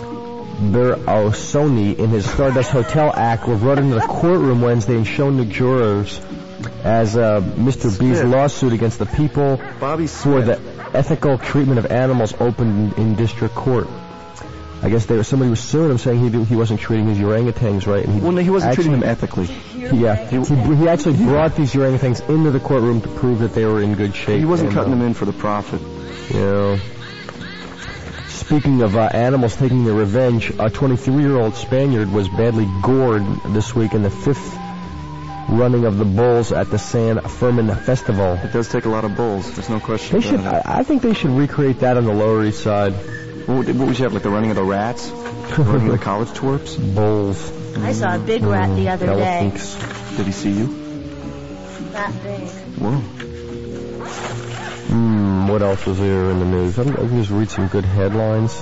Berosoni in his Stardust Hotel act were brought into the courtroom Wednesday and shown to jurors as Mr. B's lawsuit against the people for the ethical treatment of animals opened in district court. I guess somebody was suing him saying he wasn't treating his orangutans right. And he wasn't treating them ethically. Yeah, he actually brought these orangutans into the courtroom to prove that they were in good shape. He wasn't cutting them in for the profit. Yeah. Speaking of animals taking their revenge, a 23-year-old Spaniard was badly gored this week in the 5th running of the bulls at the San Fermin Festival. It does take a lot of bulls. There's no question about it. I think they should recreate that on the Lower East Side. What would you have, like the running of the rats? Running of the college twerps? Bulls. I saw a big rat the other day. Did he see you? That big. Whoa. What else was there in the news? I can just read some good headlines.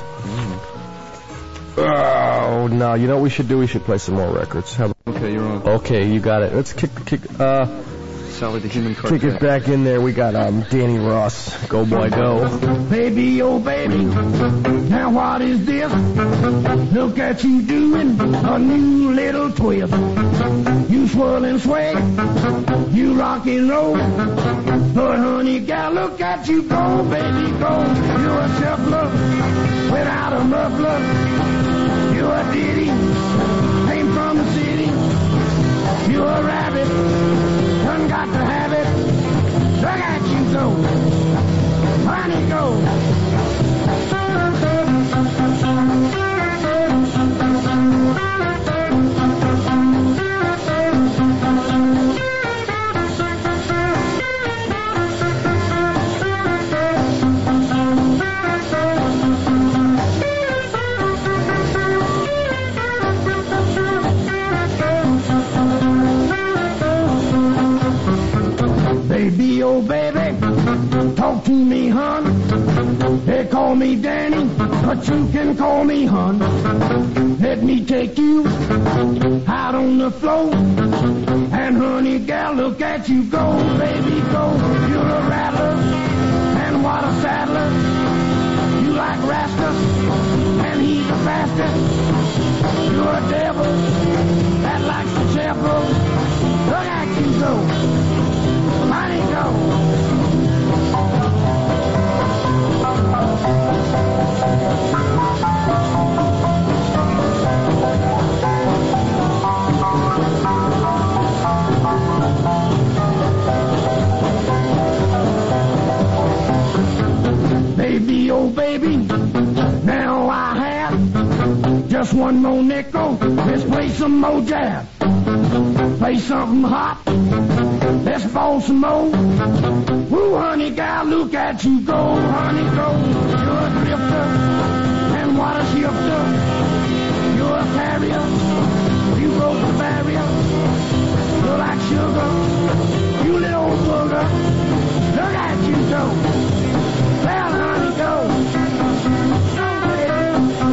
Oh, no. You know what we should do? We should play some more records. Okay, you're on. Okay, you got it. Let's kick Sally the Human Cartel. Kick it back in there. We got Danny Ross. Go, boy, go. Baby, oh baby, now what is this? Look at you doing a new little twist. You swirl and sway, you rock and roll. But honey, gal, look at you go, baby, go. You're a shuffler without a muffler. You're a ditty, came from the city. You're a rabbit, done got to have it. Look at you go, honey, go. Baby, oh baby, talk to me, hon. granny, but you can call me hon. Let me take you out on the floor. And honey, gal, look at you go, baby, go. You're a rattler, and what a saddler. You like rascals, and he's a bastard. You're a devil that likes to shuffle. Look at you go, honey, go. Baby, oh baby, now I have just one more nickel. Let's play some more jazz. Play something hot. Let's ball some more. Woo, honey, gal, look at you go, honey, go. You're a drifter, and what a shifter. You're a carrier. You broke the barrier. You're like sugar. You little booger. Look at you go. Well, honey, go. Go, baby.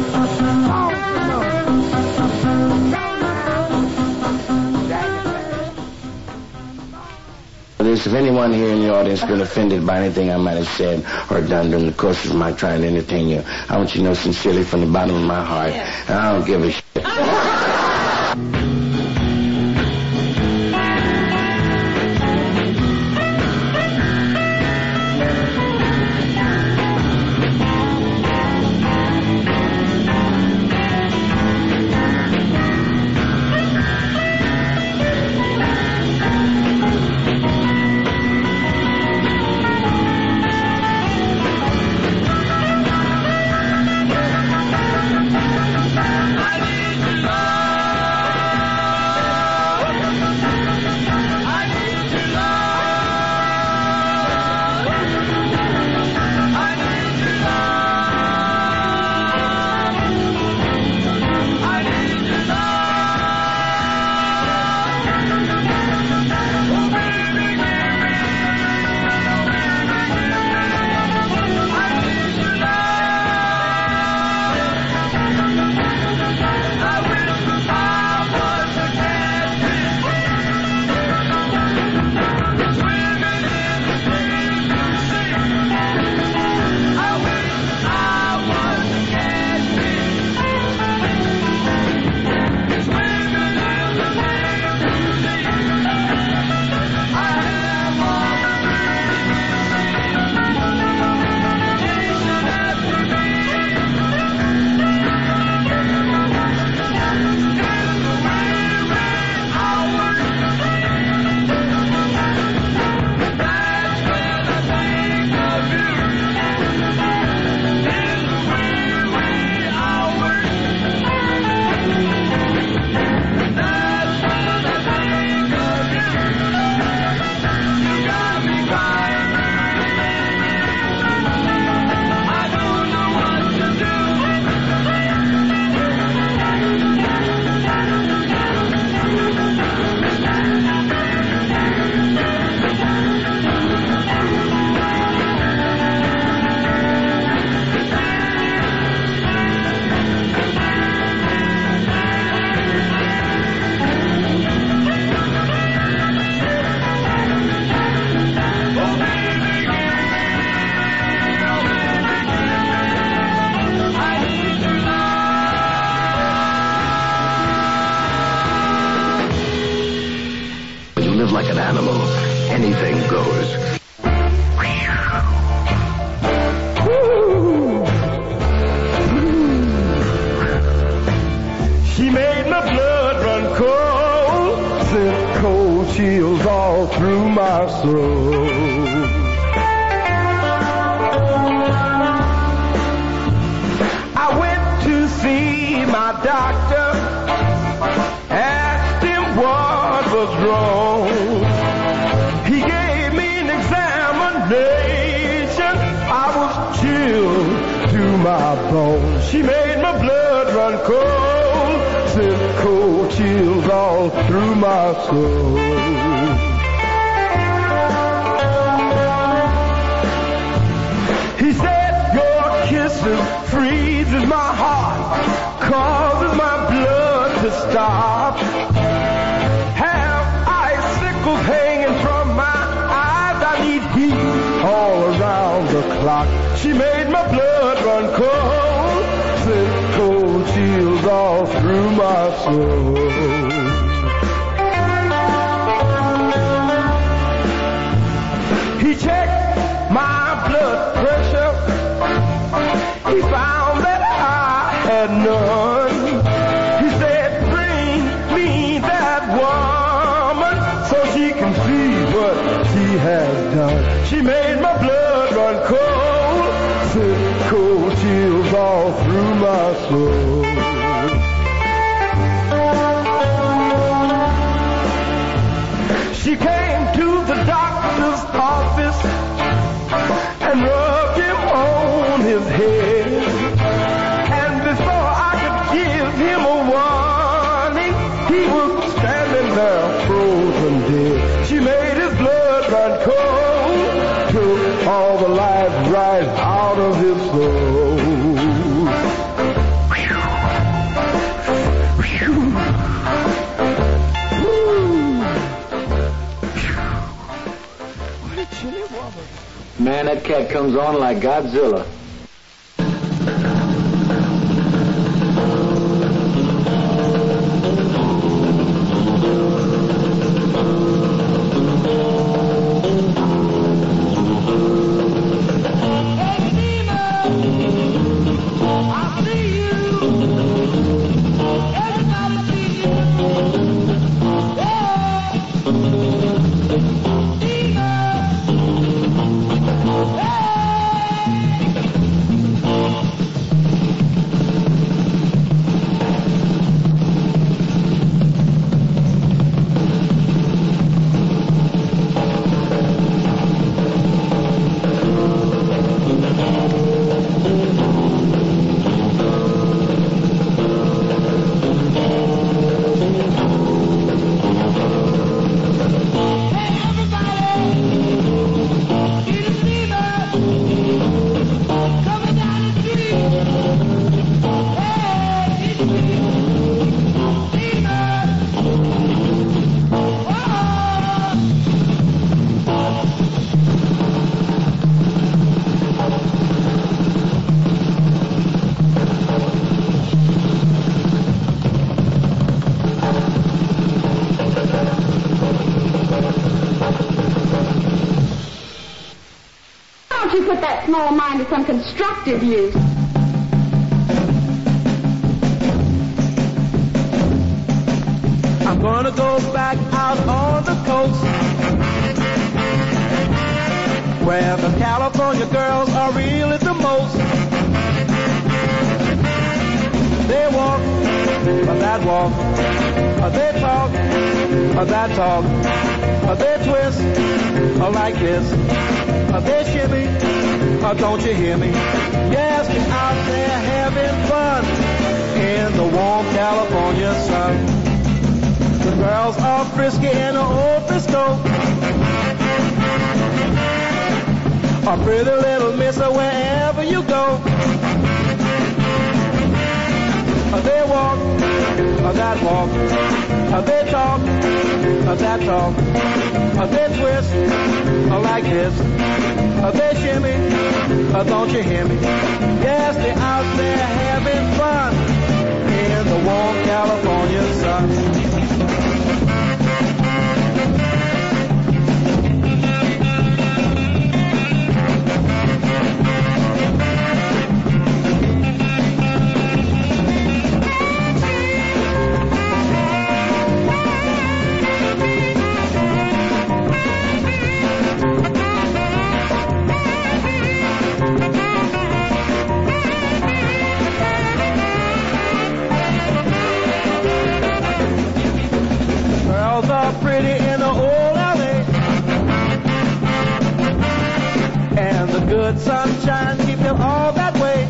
If anyone here in the audience has been offended by anything I might have said or done during the course of my trying to entertain you, I want you to know sincerely from the bottom of my heart, I don't give a shit. Like an animal, anything goes. She made my blood run cold, sent cold chills all through my soul. I went to see my doctor, asked him what was wrong. He gave me an examination. I was chilled to my bones. She made my blood run cold, sent cold chills all through my soul. He said, your kiss freezes my heart, causes my blood to stop. Have icicles hanging from my eyes. I need heat all around the clock. She made my blood run cold, sent cold chills all through my soul. He checked my blood pressure. He found that I had none. He said, bring me that woman so she can see what she has done. She made my blood run cold, sent cold chills all through my soul. She came to the doctor's office and rubbed him on his head. And before I could give him a warning, he was standing there frozen dead. She made his blood run cold, took all the life right out of his soul. Man, that cat comes on like Godzilla. Small mind to some constructive use. I'm gonna go back out on the coast, where the California girls are really the most. They walk, or that walk, or they talk, or that talk, or they twist, or like this, or they shimmy. Oh, don't you hear me? Yes, they're out there having fun in the warm California sun. The girls are frisky in the old Frisco. A pretty little misser wherever you go. They walk, or that walk, or they talk, or that talk, or they twist, or like this, or they shimmy, or don't you hear me? Yes, they're out there having fun in the warm California sun. Pretty in the old alley, and the good sunshine keep them all that way.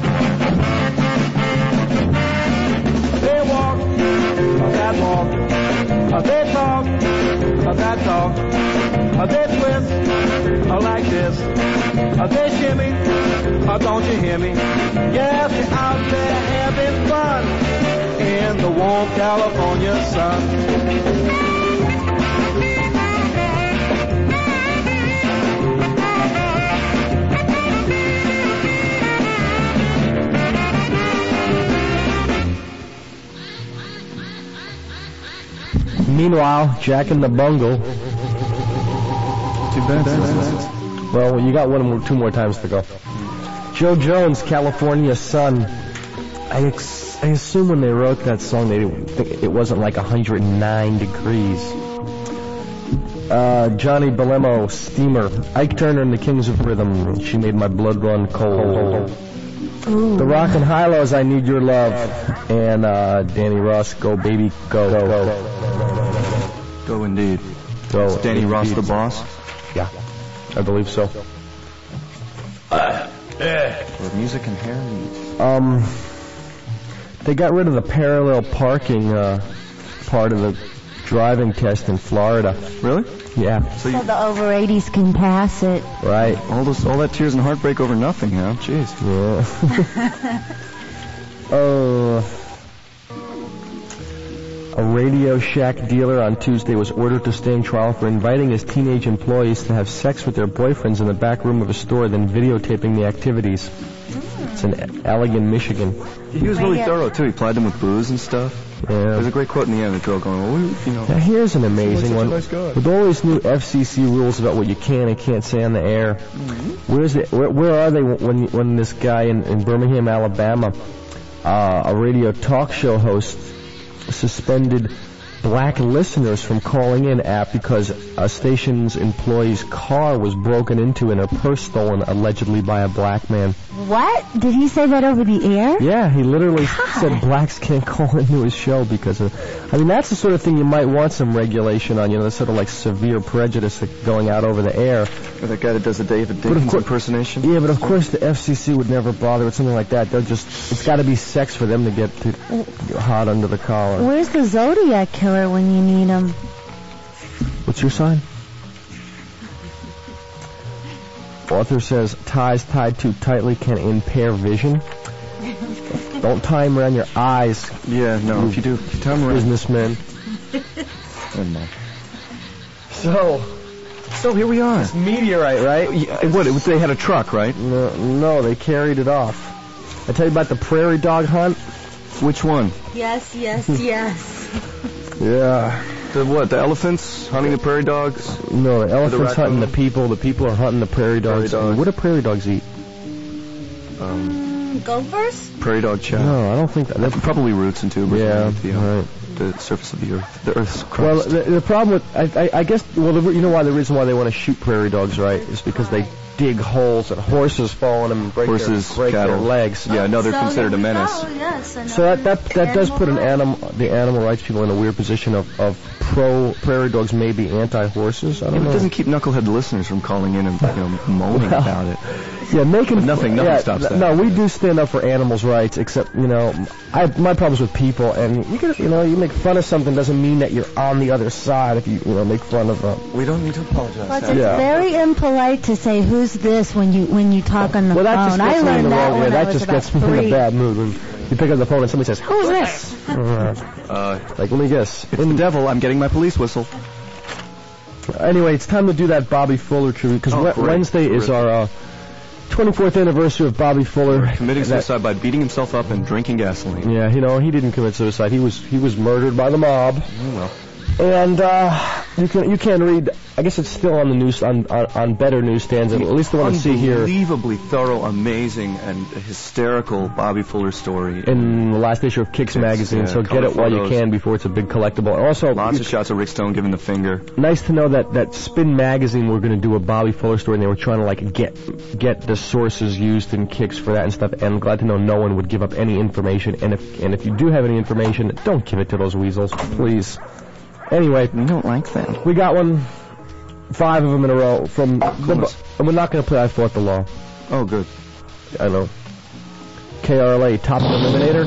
They walk, or that walk, or they talk, or that talk, or they twist, or like this. They shimmy, don't you hear me? Yes, you're out there having fun in the warm California sun. Meanwhile, Jack in the Bungle. Too bad. Well, you got two more times to go. Joe Jones, California Sun. I assume when they wrote that song, they didn't think it wasn't like 109 degrees. Johnny Belemo, Steamer. Ike Turner and the Kings of Rhythm. She made my blood run cold. Ooh. The Rockin' Hi-Lo's, I Need Your Love. And Danny Ross, Go Baby Go. Go indeed. Go. Is Danny Ross the boss? Yeah, I believe so. Where music and hair meet. They got rid of the parallel parking part of the driving test in Florida. Really? Yeah. So the over 80s can pass it. Right. All that tears and heartbreak over nothing, huh? Jeez. Yeah. A Radio Shack dealer on Tuesday was ordered to stand trial for inviting his teenage employees to have sex with their boyfriends in the back room of a store, then videotaping the activities. It's in Allegan, Michigan. He was really thorough, too. He plied them with booze and stuff. Yeah. There's a great quote in the end of the girl going, well, you know. Now here's an amazing one. Nice guy. With all these new FCC rules about what you can and can't say on the air, where are they when this guy in Birmingham, Alabama, a radio talk show host, suspended black listeners from calling in app because a station's employee's car was broken into and her purse stolen allegedly by a black man. What? Did he say that over the air? Yeah, he literally said blacks can't call into his show because of... I mean, that's the sort of thing you might want some regulation on, the sort of like severe prejudice going out over the air. Or that guy that does the David Dickens impersonation? Yeah, but of course the FCC would never bother with something like that. They'll just... It's got to be sex for them to get hot under the collar. Where's the Zodiac Killer when you need him? What's your sign? Author says ties tied too tightly can impair vision. Don't tie them around your eyes. Yeah, no. If you tie them around... Businessman. So here we are. It's meteorite, right? Yeah, what? They had a truck, right? No, they carried it off. I tell you about the prairie dog hunt. Which one? Yes. Yeah. The what? The elephants hunting the prairie dogs? No, the elephants hunting the people. The people are hunting the prairie dogs. What do prairie dogs eat? Gophers? Prairie dog chow. No, I don't think that. That's probably roots and tubers. Yeah, right. The surface of the earth. The earth's crust. Well, the problem with... I guess... Well, you know why the reason why they want to shoot prairie dogs, right, is because they dig holes and horses fall in them and break their legs. Yeah, no, they're considered a menace. Oh, yes. So that does put the animal rights people in a weird position of pro-prairie dogs may be anti-horses. I don't know. It doesn't keep knucklehead listeners from calling in and moaning about it. Yeah, nothing stops that. No, we do stand up for animals' rights, except, my problem's with people, and you make fun of something doesn't mean that you're on the other side if you make fun of We don't need to apologize. But it's very impolite to say who's this when you talk on the phone. That just gets me in the wrong way. That just gets me in a bad mood when you pick up the phone and somebody says, "Who's this?" Let me guess. It's the devil. I'm getting my police whistle. Anyway, it's time to do that Bobby Fuller tribute because Wednesday is our 24th anniversary of Bobby Fuller committing suicide by beating himself up and drinking gasoline. Yeah, he didn't commit suicide. He was murdered by the mob. Oh, well. And you can read. I guess it's still on the news on better newsstands. At least the one to see here. Unbelievably thorough, amazing, and hysterical Bobby Fuller story in the last issue of Kicks magazine. So get it while you can before it's a big collectible. Also, lots of shots of Rick Stone giving the finger. Nice to know that Spin magazine were going to do a Bobby Fuller story, and they were trying to get the sources used in Kicks for that and stuff. And I'm glad to know no one would give up any information. And if you do have any information, don't give it to those weasels, please. Anyway, we don't like that. We got 5 of them in a row from. And we're not going to play I Fought the Law. Oh, good. I know. KRLA Top Eliminator.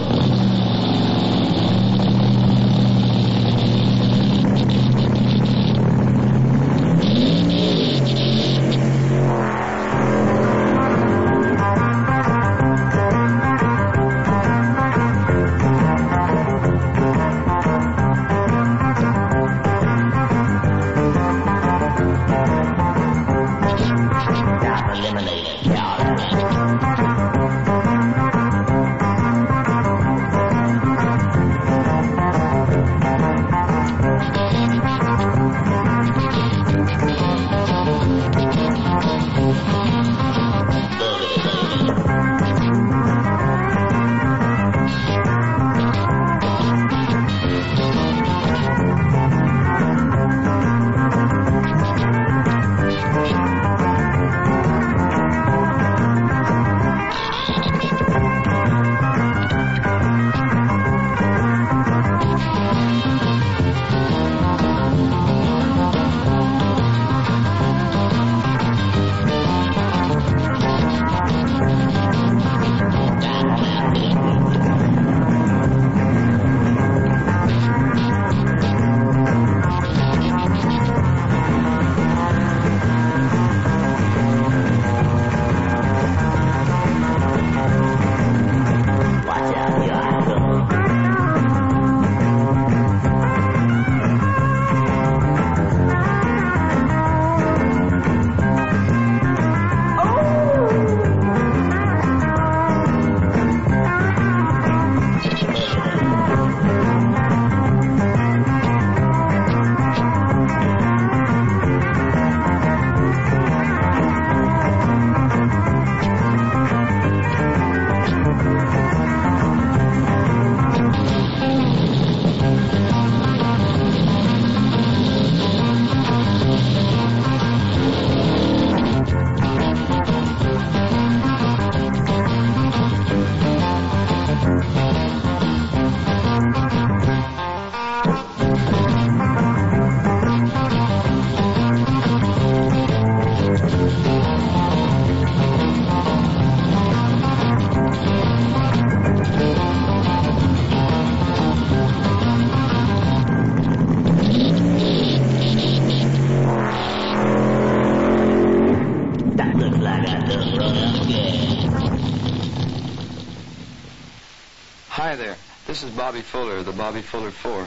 Hi there, this is Bobby Fuller of the Bobby Fuller 4.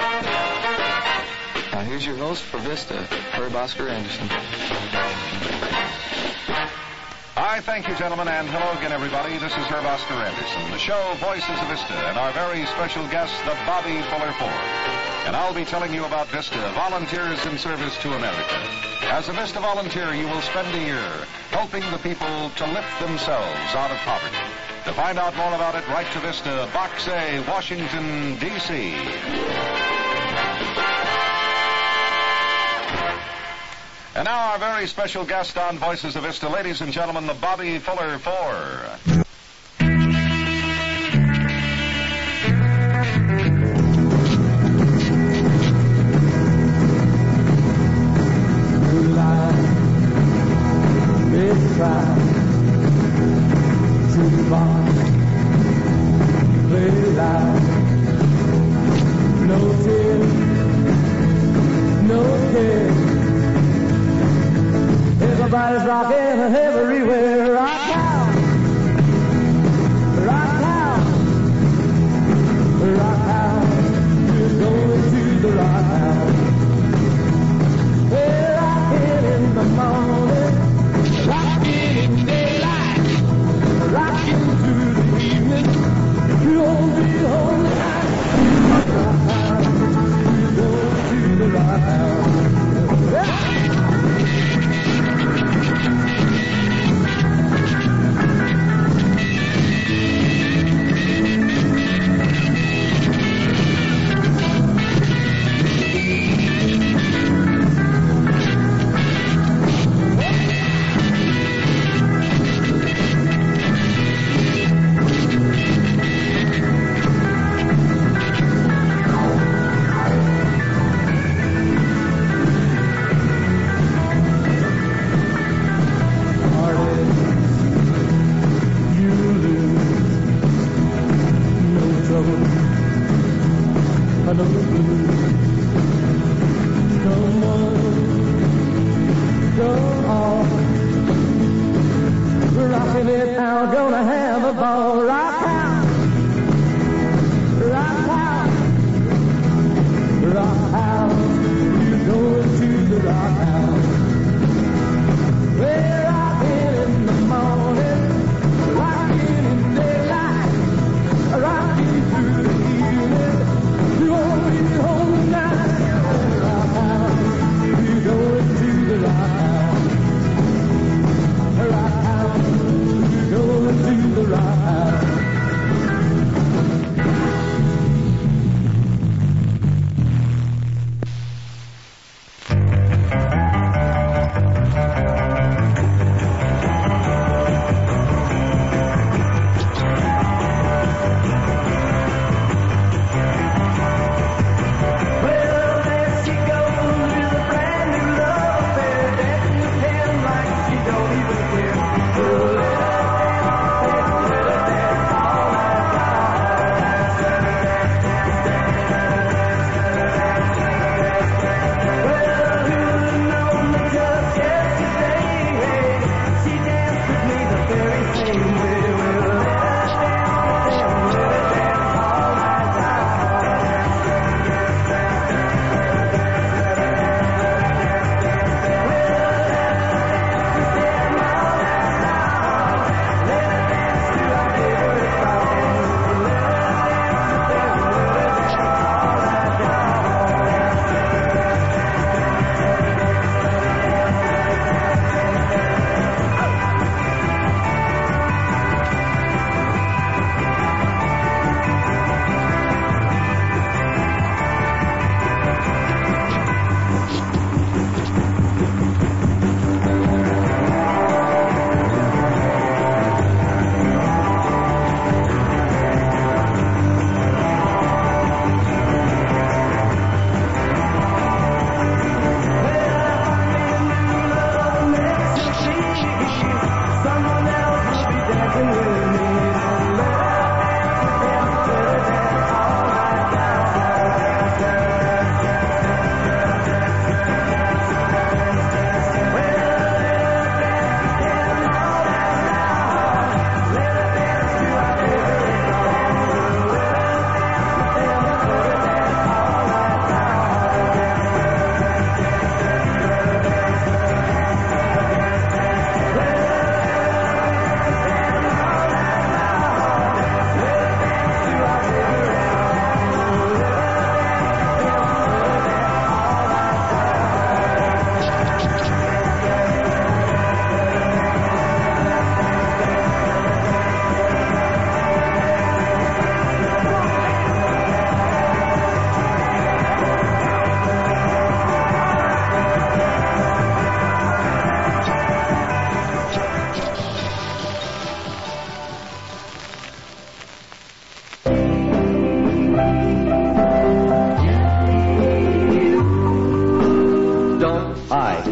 Now here's your host for Vista, Herb Oscar Anderson. Hi, thank you, gentlemen, and hello again, everybody. This is Herb Oscar Anderson, the show Voices of Vista, and our very special guest, the Bobby Fuller 4. And I'll be telling you about Vista, volunteers in service to America. As a Vista volunteer, you will spend a year helping the people to lift themselves out of poverty. To find out more about it, write to Vista, Box A, Washington, D.C. And now our very special guest on Voices of Vista, ladies and gentlemen, the Bobby Fuller 4. Everybody's rocking everywhere. Rock out, rock out, rock out. We're going to the rock house. We're rocking in the morning, rocking in daylight, rocking through the evening. You won't be home tonight. Rock out, we're going to the rock house. Home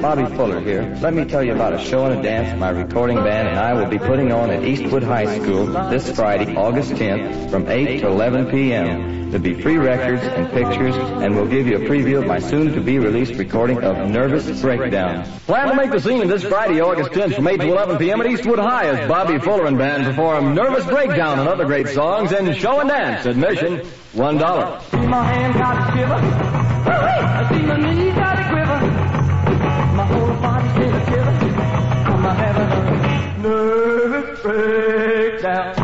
Bobby Fuller here. Let me tell you about a show and a dance my recording band and I will be putting on at Eastwood High School this Friday, August 10th, from 8 to 11 p.m. There'll be free records and pictures, and we'll give you a preview of my soon-to-be-released recording of Nervous Breakdown. Plan to make the scene this Friday, August 10th, from 8 to 11 p.m. at Eastwood High as Bobby Fuller and Band perform Nervous Breakdown and other great songs and show and dance. Admission, $1. My hand got a shiver. I see my knees got a quiver. My whole body's in a shiver. I'm having a nervous breakdown.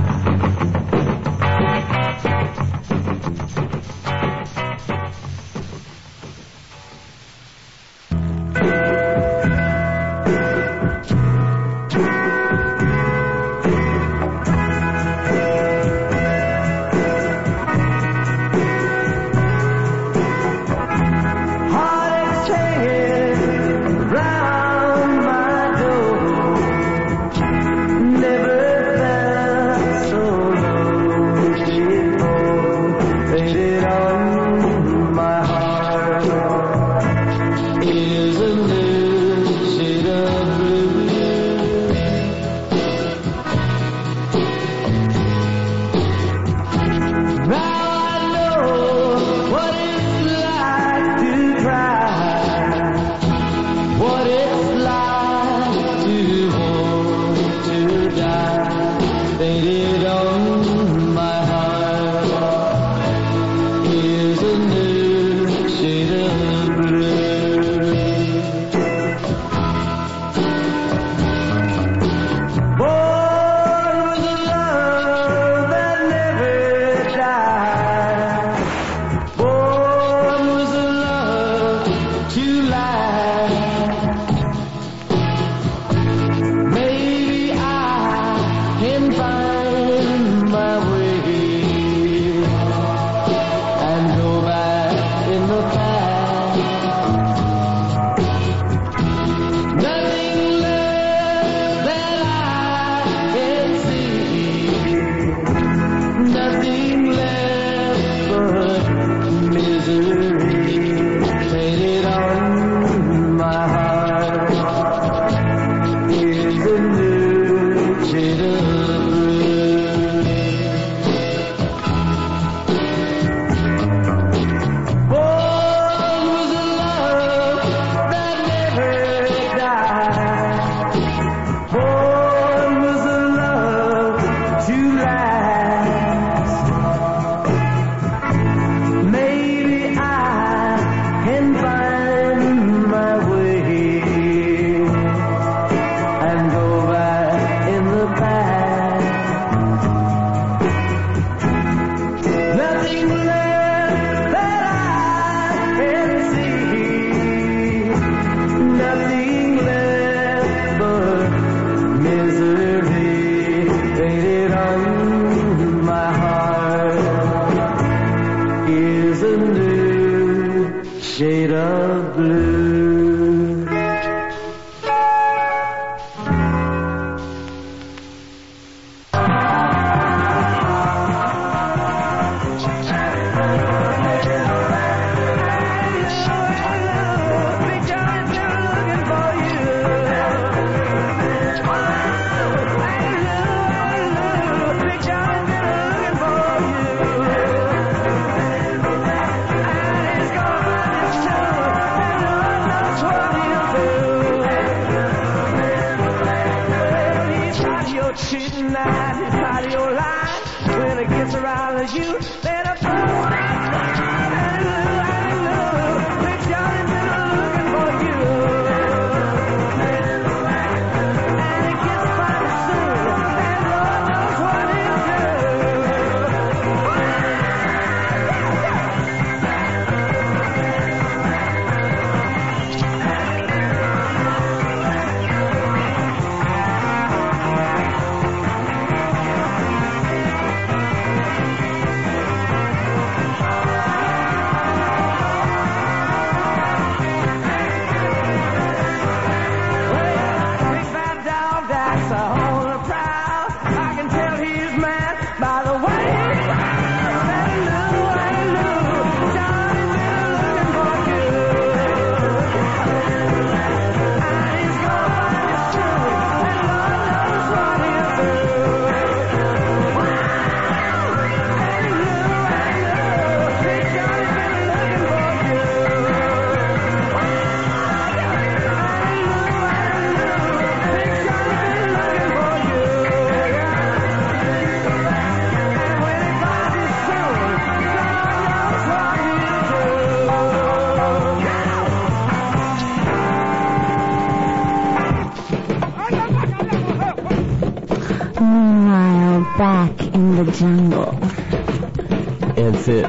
back in the jungle. That's it.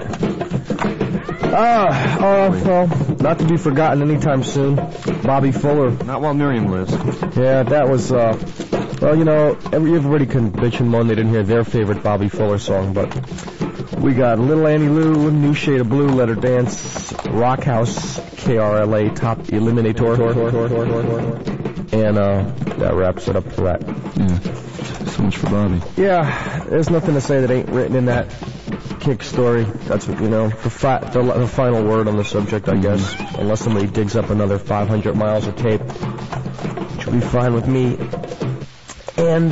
Well, not to be forgotten anytime soon, Bobby Fuller. Not while Miriam lives. Yeah, that was, well, you know, everybody can bitch and moan they didn't hear their favorite Bobby Fuller song, but we got Little Annie Lou, New Shade of Blue, Let Her Dance, Rock House, KRLA, Top Eliminator, and that wraps it up for that. Yeah, so much for Bobby. Yeah, there's nothing to say that ain't written in that Kick story. That's what, you know, the final word on the subject, I guess, unless somebody digs up another 500 miles of tape, which will be fine with me. And,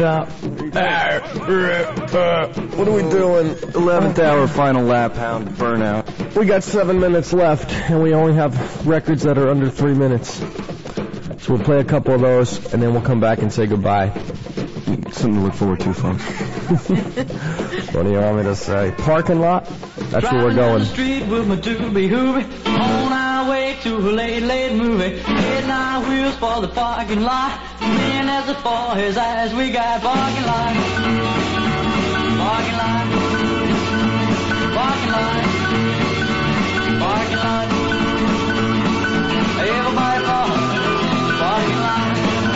what are we doing? 11th hour final lap, Hound Burnout. We got 7 minutes left, and we only have records that are under 3 minutes. So we'll play a couple of those, and then we'll come back and say goodbye. Something to look forward to, folks. What do you want me to say? Parking lot? That's where we're going. Driving down the street with my doobie-hoobie, on our way to a late movie. Hitting our wheels for the parking lot. Seeing as far as we got parking lot. Parking lot. Parking lot. Parking lot. Everybody parking lot.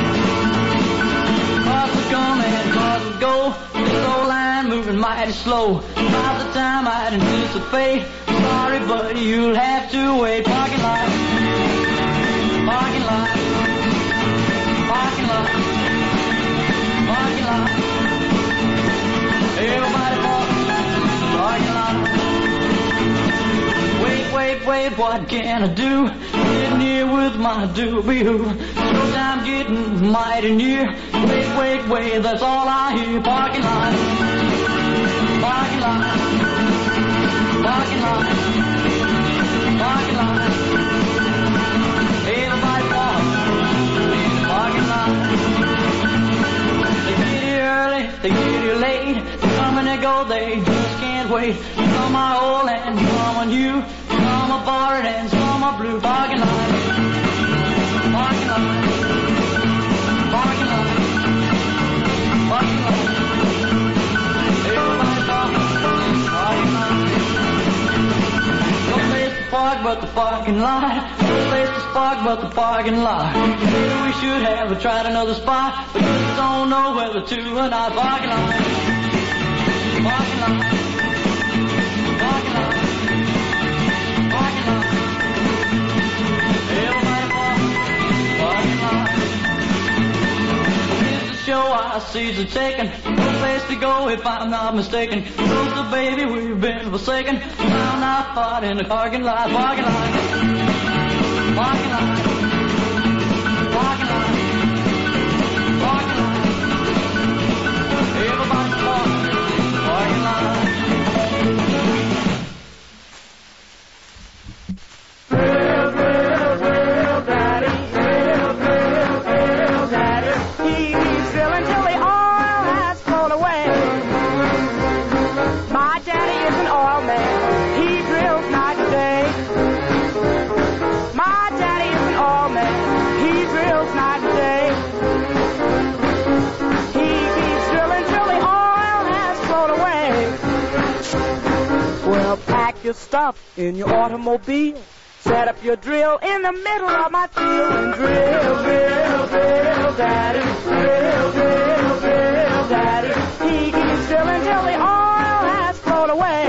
Cars would come and cars would go. This old line moving mighty slow. About the time I'd anticipate. Sorry, but you'll have to wait. Parking lot. Parking lot. Parking lot. Parking lot. Everybody parking lot. Wait, what can I do? Sitting here with my doobie-hoo. Showtime getting mighty near. Wait, that's all I hear. Parking lot. Parking lot. Parking lot. Parking lot. Everybody parking lot. They get here early, they get here late. They come and they go, they just can't wait. Some are old and some are new. Some are borrowed and some are blue. Parking lot. Parking lot. Parking lot. Parking lot. Everybody parking lot. No place to park but the parking lot. No place to park but the parking lot. Maybe we should have tried another spot, but just don't know whether to or not. Parking lot. Parking lot. Parking lot. Parking lot. Everybody parking lot. Here's the show our seats are taken. No place to go if I'm not mistaken. Close the baby, we've been forsaken. Found our spot in the parking lot. Parking lot. Parking lot. Parking lot. Parking lot. Everybody parking lot. Well, daddy, daddy, he's drilling till the oil has flown away. My daddy is an oil man, he drills night and day. My daddy is an oil man, he drills night and day. He keeps drilling till the oil has flown away. Well, pack your stuff in your automobile. Set up your drill in the middle of my field and drill, daddy, daddy. He keeps drilling till the oil has flowed away.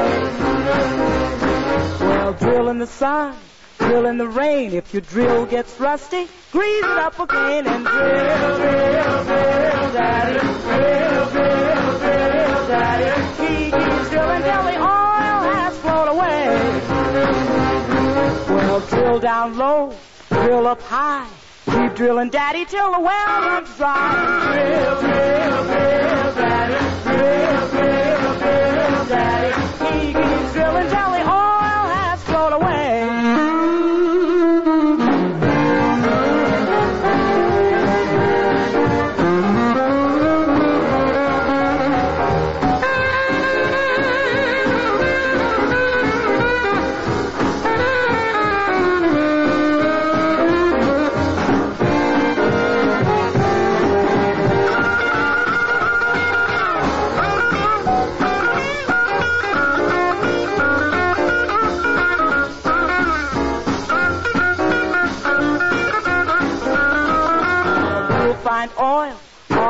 Well, drill in the sun, drill in the rain. If your drill gets rusty, grease it up again and drill, daddy, daddy. He keeps drilling till the oil has flowed away. Well, drill down low, drill up high. Keep drilling, daddy, till the well runs dry. Drill, daddy, daddy. He keeps drilling till the oil has flowed away.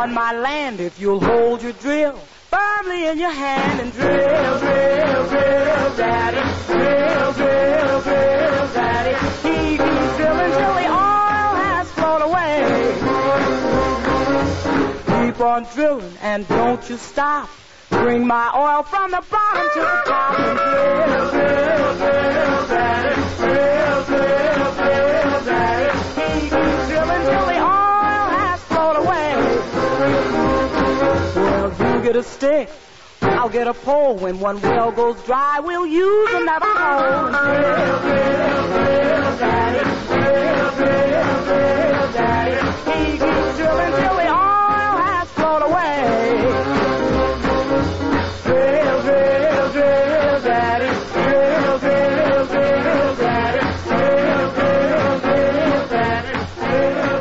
on my land if you'll hold your drill firmly in your hand and drill, drill, drill, daddy. Drill, drill, drill, daddy. He keeps drilling till the oil has flowed away. Keep on drilling and don't you stop. Bring my oil from the bottom to the top and drill, drill, drill, daddy. Drill, drill, drill, daddy. He keeps drilling till the oil has flowed away. Well, you get a stick, I'll get a pole. When one well goes dry, we'll use another pole and drill, drill, drill, daddy. Drill, drill, drill, daddy. He keeps drilling till the oil has flowed away. Drill, drill, drill, daddy. Drill, drill, drill, daddy. Drill, drill, drill, daddy. Drill,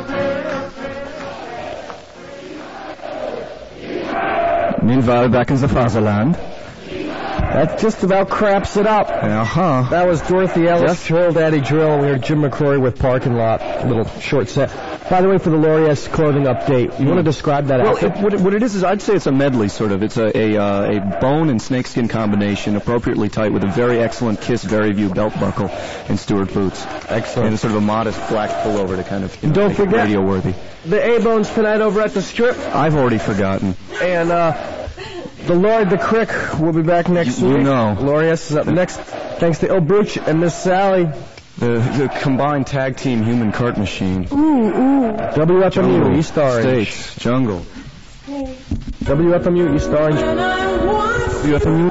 drill, drill. Meanwhile, back in the fatherland. That just about craps it up. Uh-huh. That was Dorothy Ellis, Drill Daddy Drill. We heard Jim McCrory with Parking Lot. A little short set. By the way, for the Laureus clothing update, you want to describe that outfit? What it is I'd say it's a medley, sort of. It's a bone and snakeskin combination, appropriately tight, with a very excellent Kiss Very View belt buckle and Stewart boots. Excellent. And sort of a modest black pullover to kind of and don't make forget, it radio-worthy. The A-Bones tonight over at the Strip. I've already forgotten. And the Lord the Crick will be back next week. You know. Laureus is up next. Thanks to Il Bruch and Miss Sally. The combined tag team human cart machine. Ooh. WFMU, East Orange. States, Jungle. WFMU, East Orange. WFMU.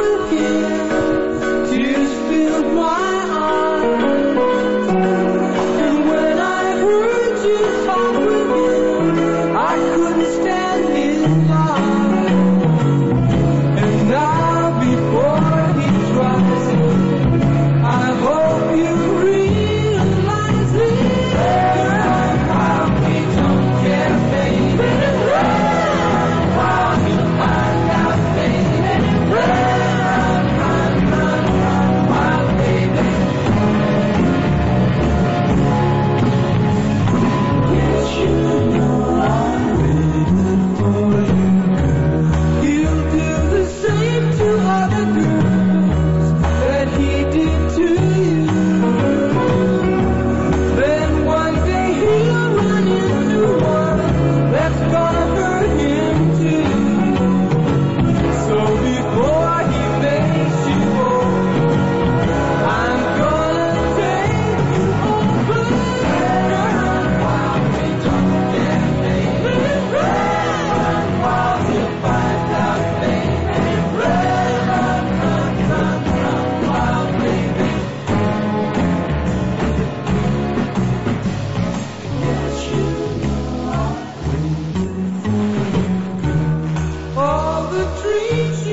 Tears filled my eyes, and when I heard you talk with him, I couldn't stand his lies. And now before he tries it, I hope you realize it. Girl, while we don't care, baby, run while you find out, baby, run, run, run, run, wild baby. Yes, you know I'm waiting for you. He'll do the same to other girls that he did to you. Then one day he'll run into one that's gonna hurt him too. So before he makes you old, I'm gonna take you over. Run while we don't care, baby. Run while you find out, baby. Run, run, run, run, run, wild baby. Yes, you know I'm waiting for you. All the dreams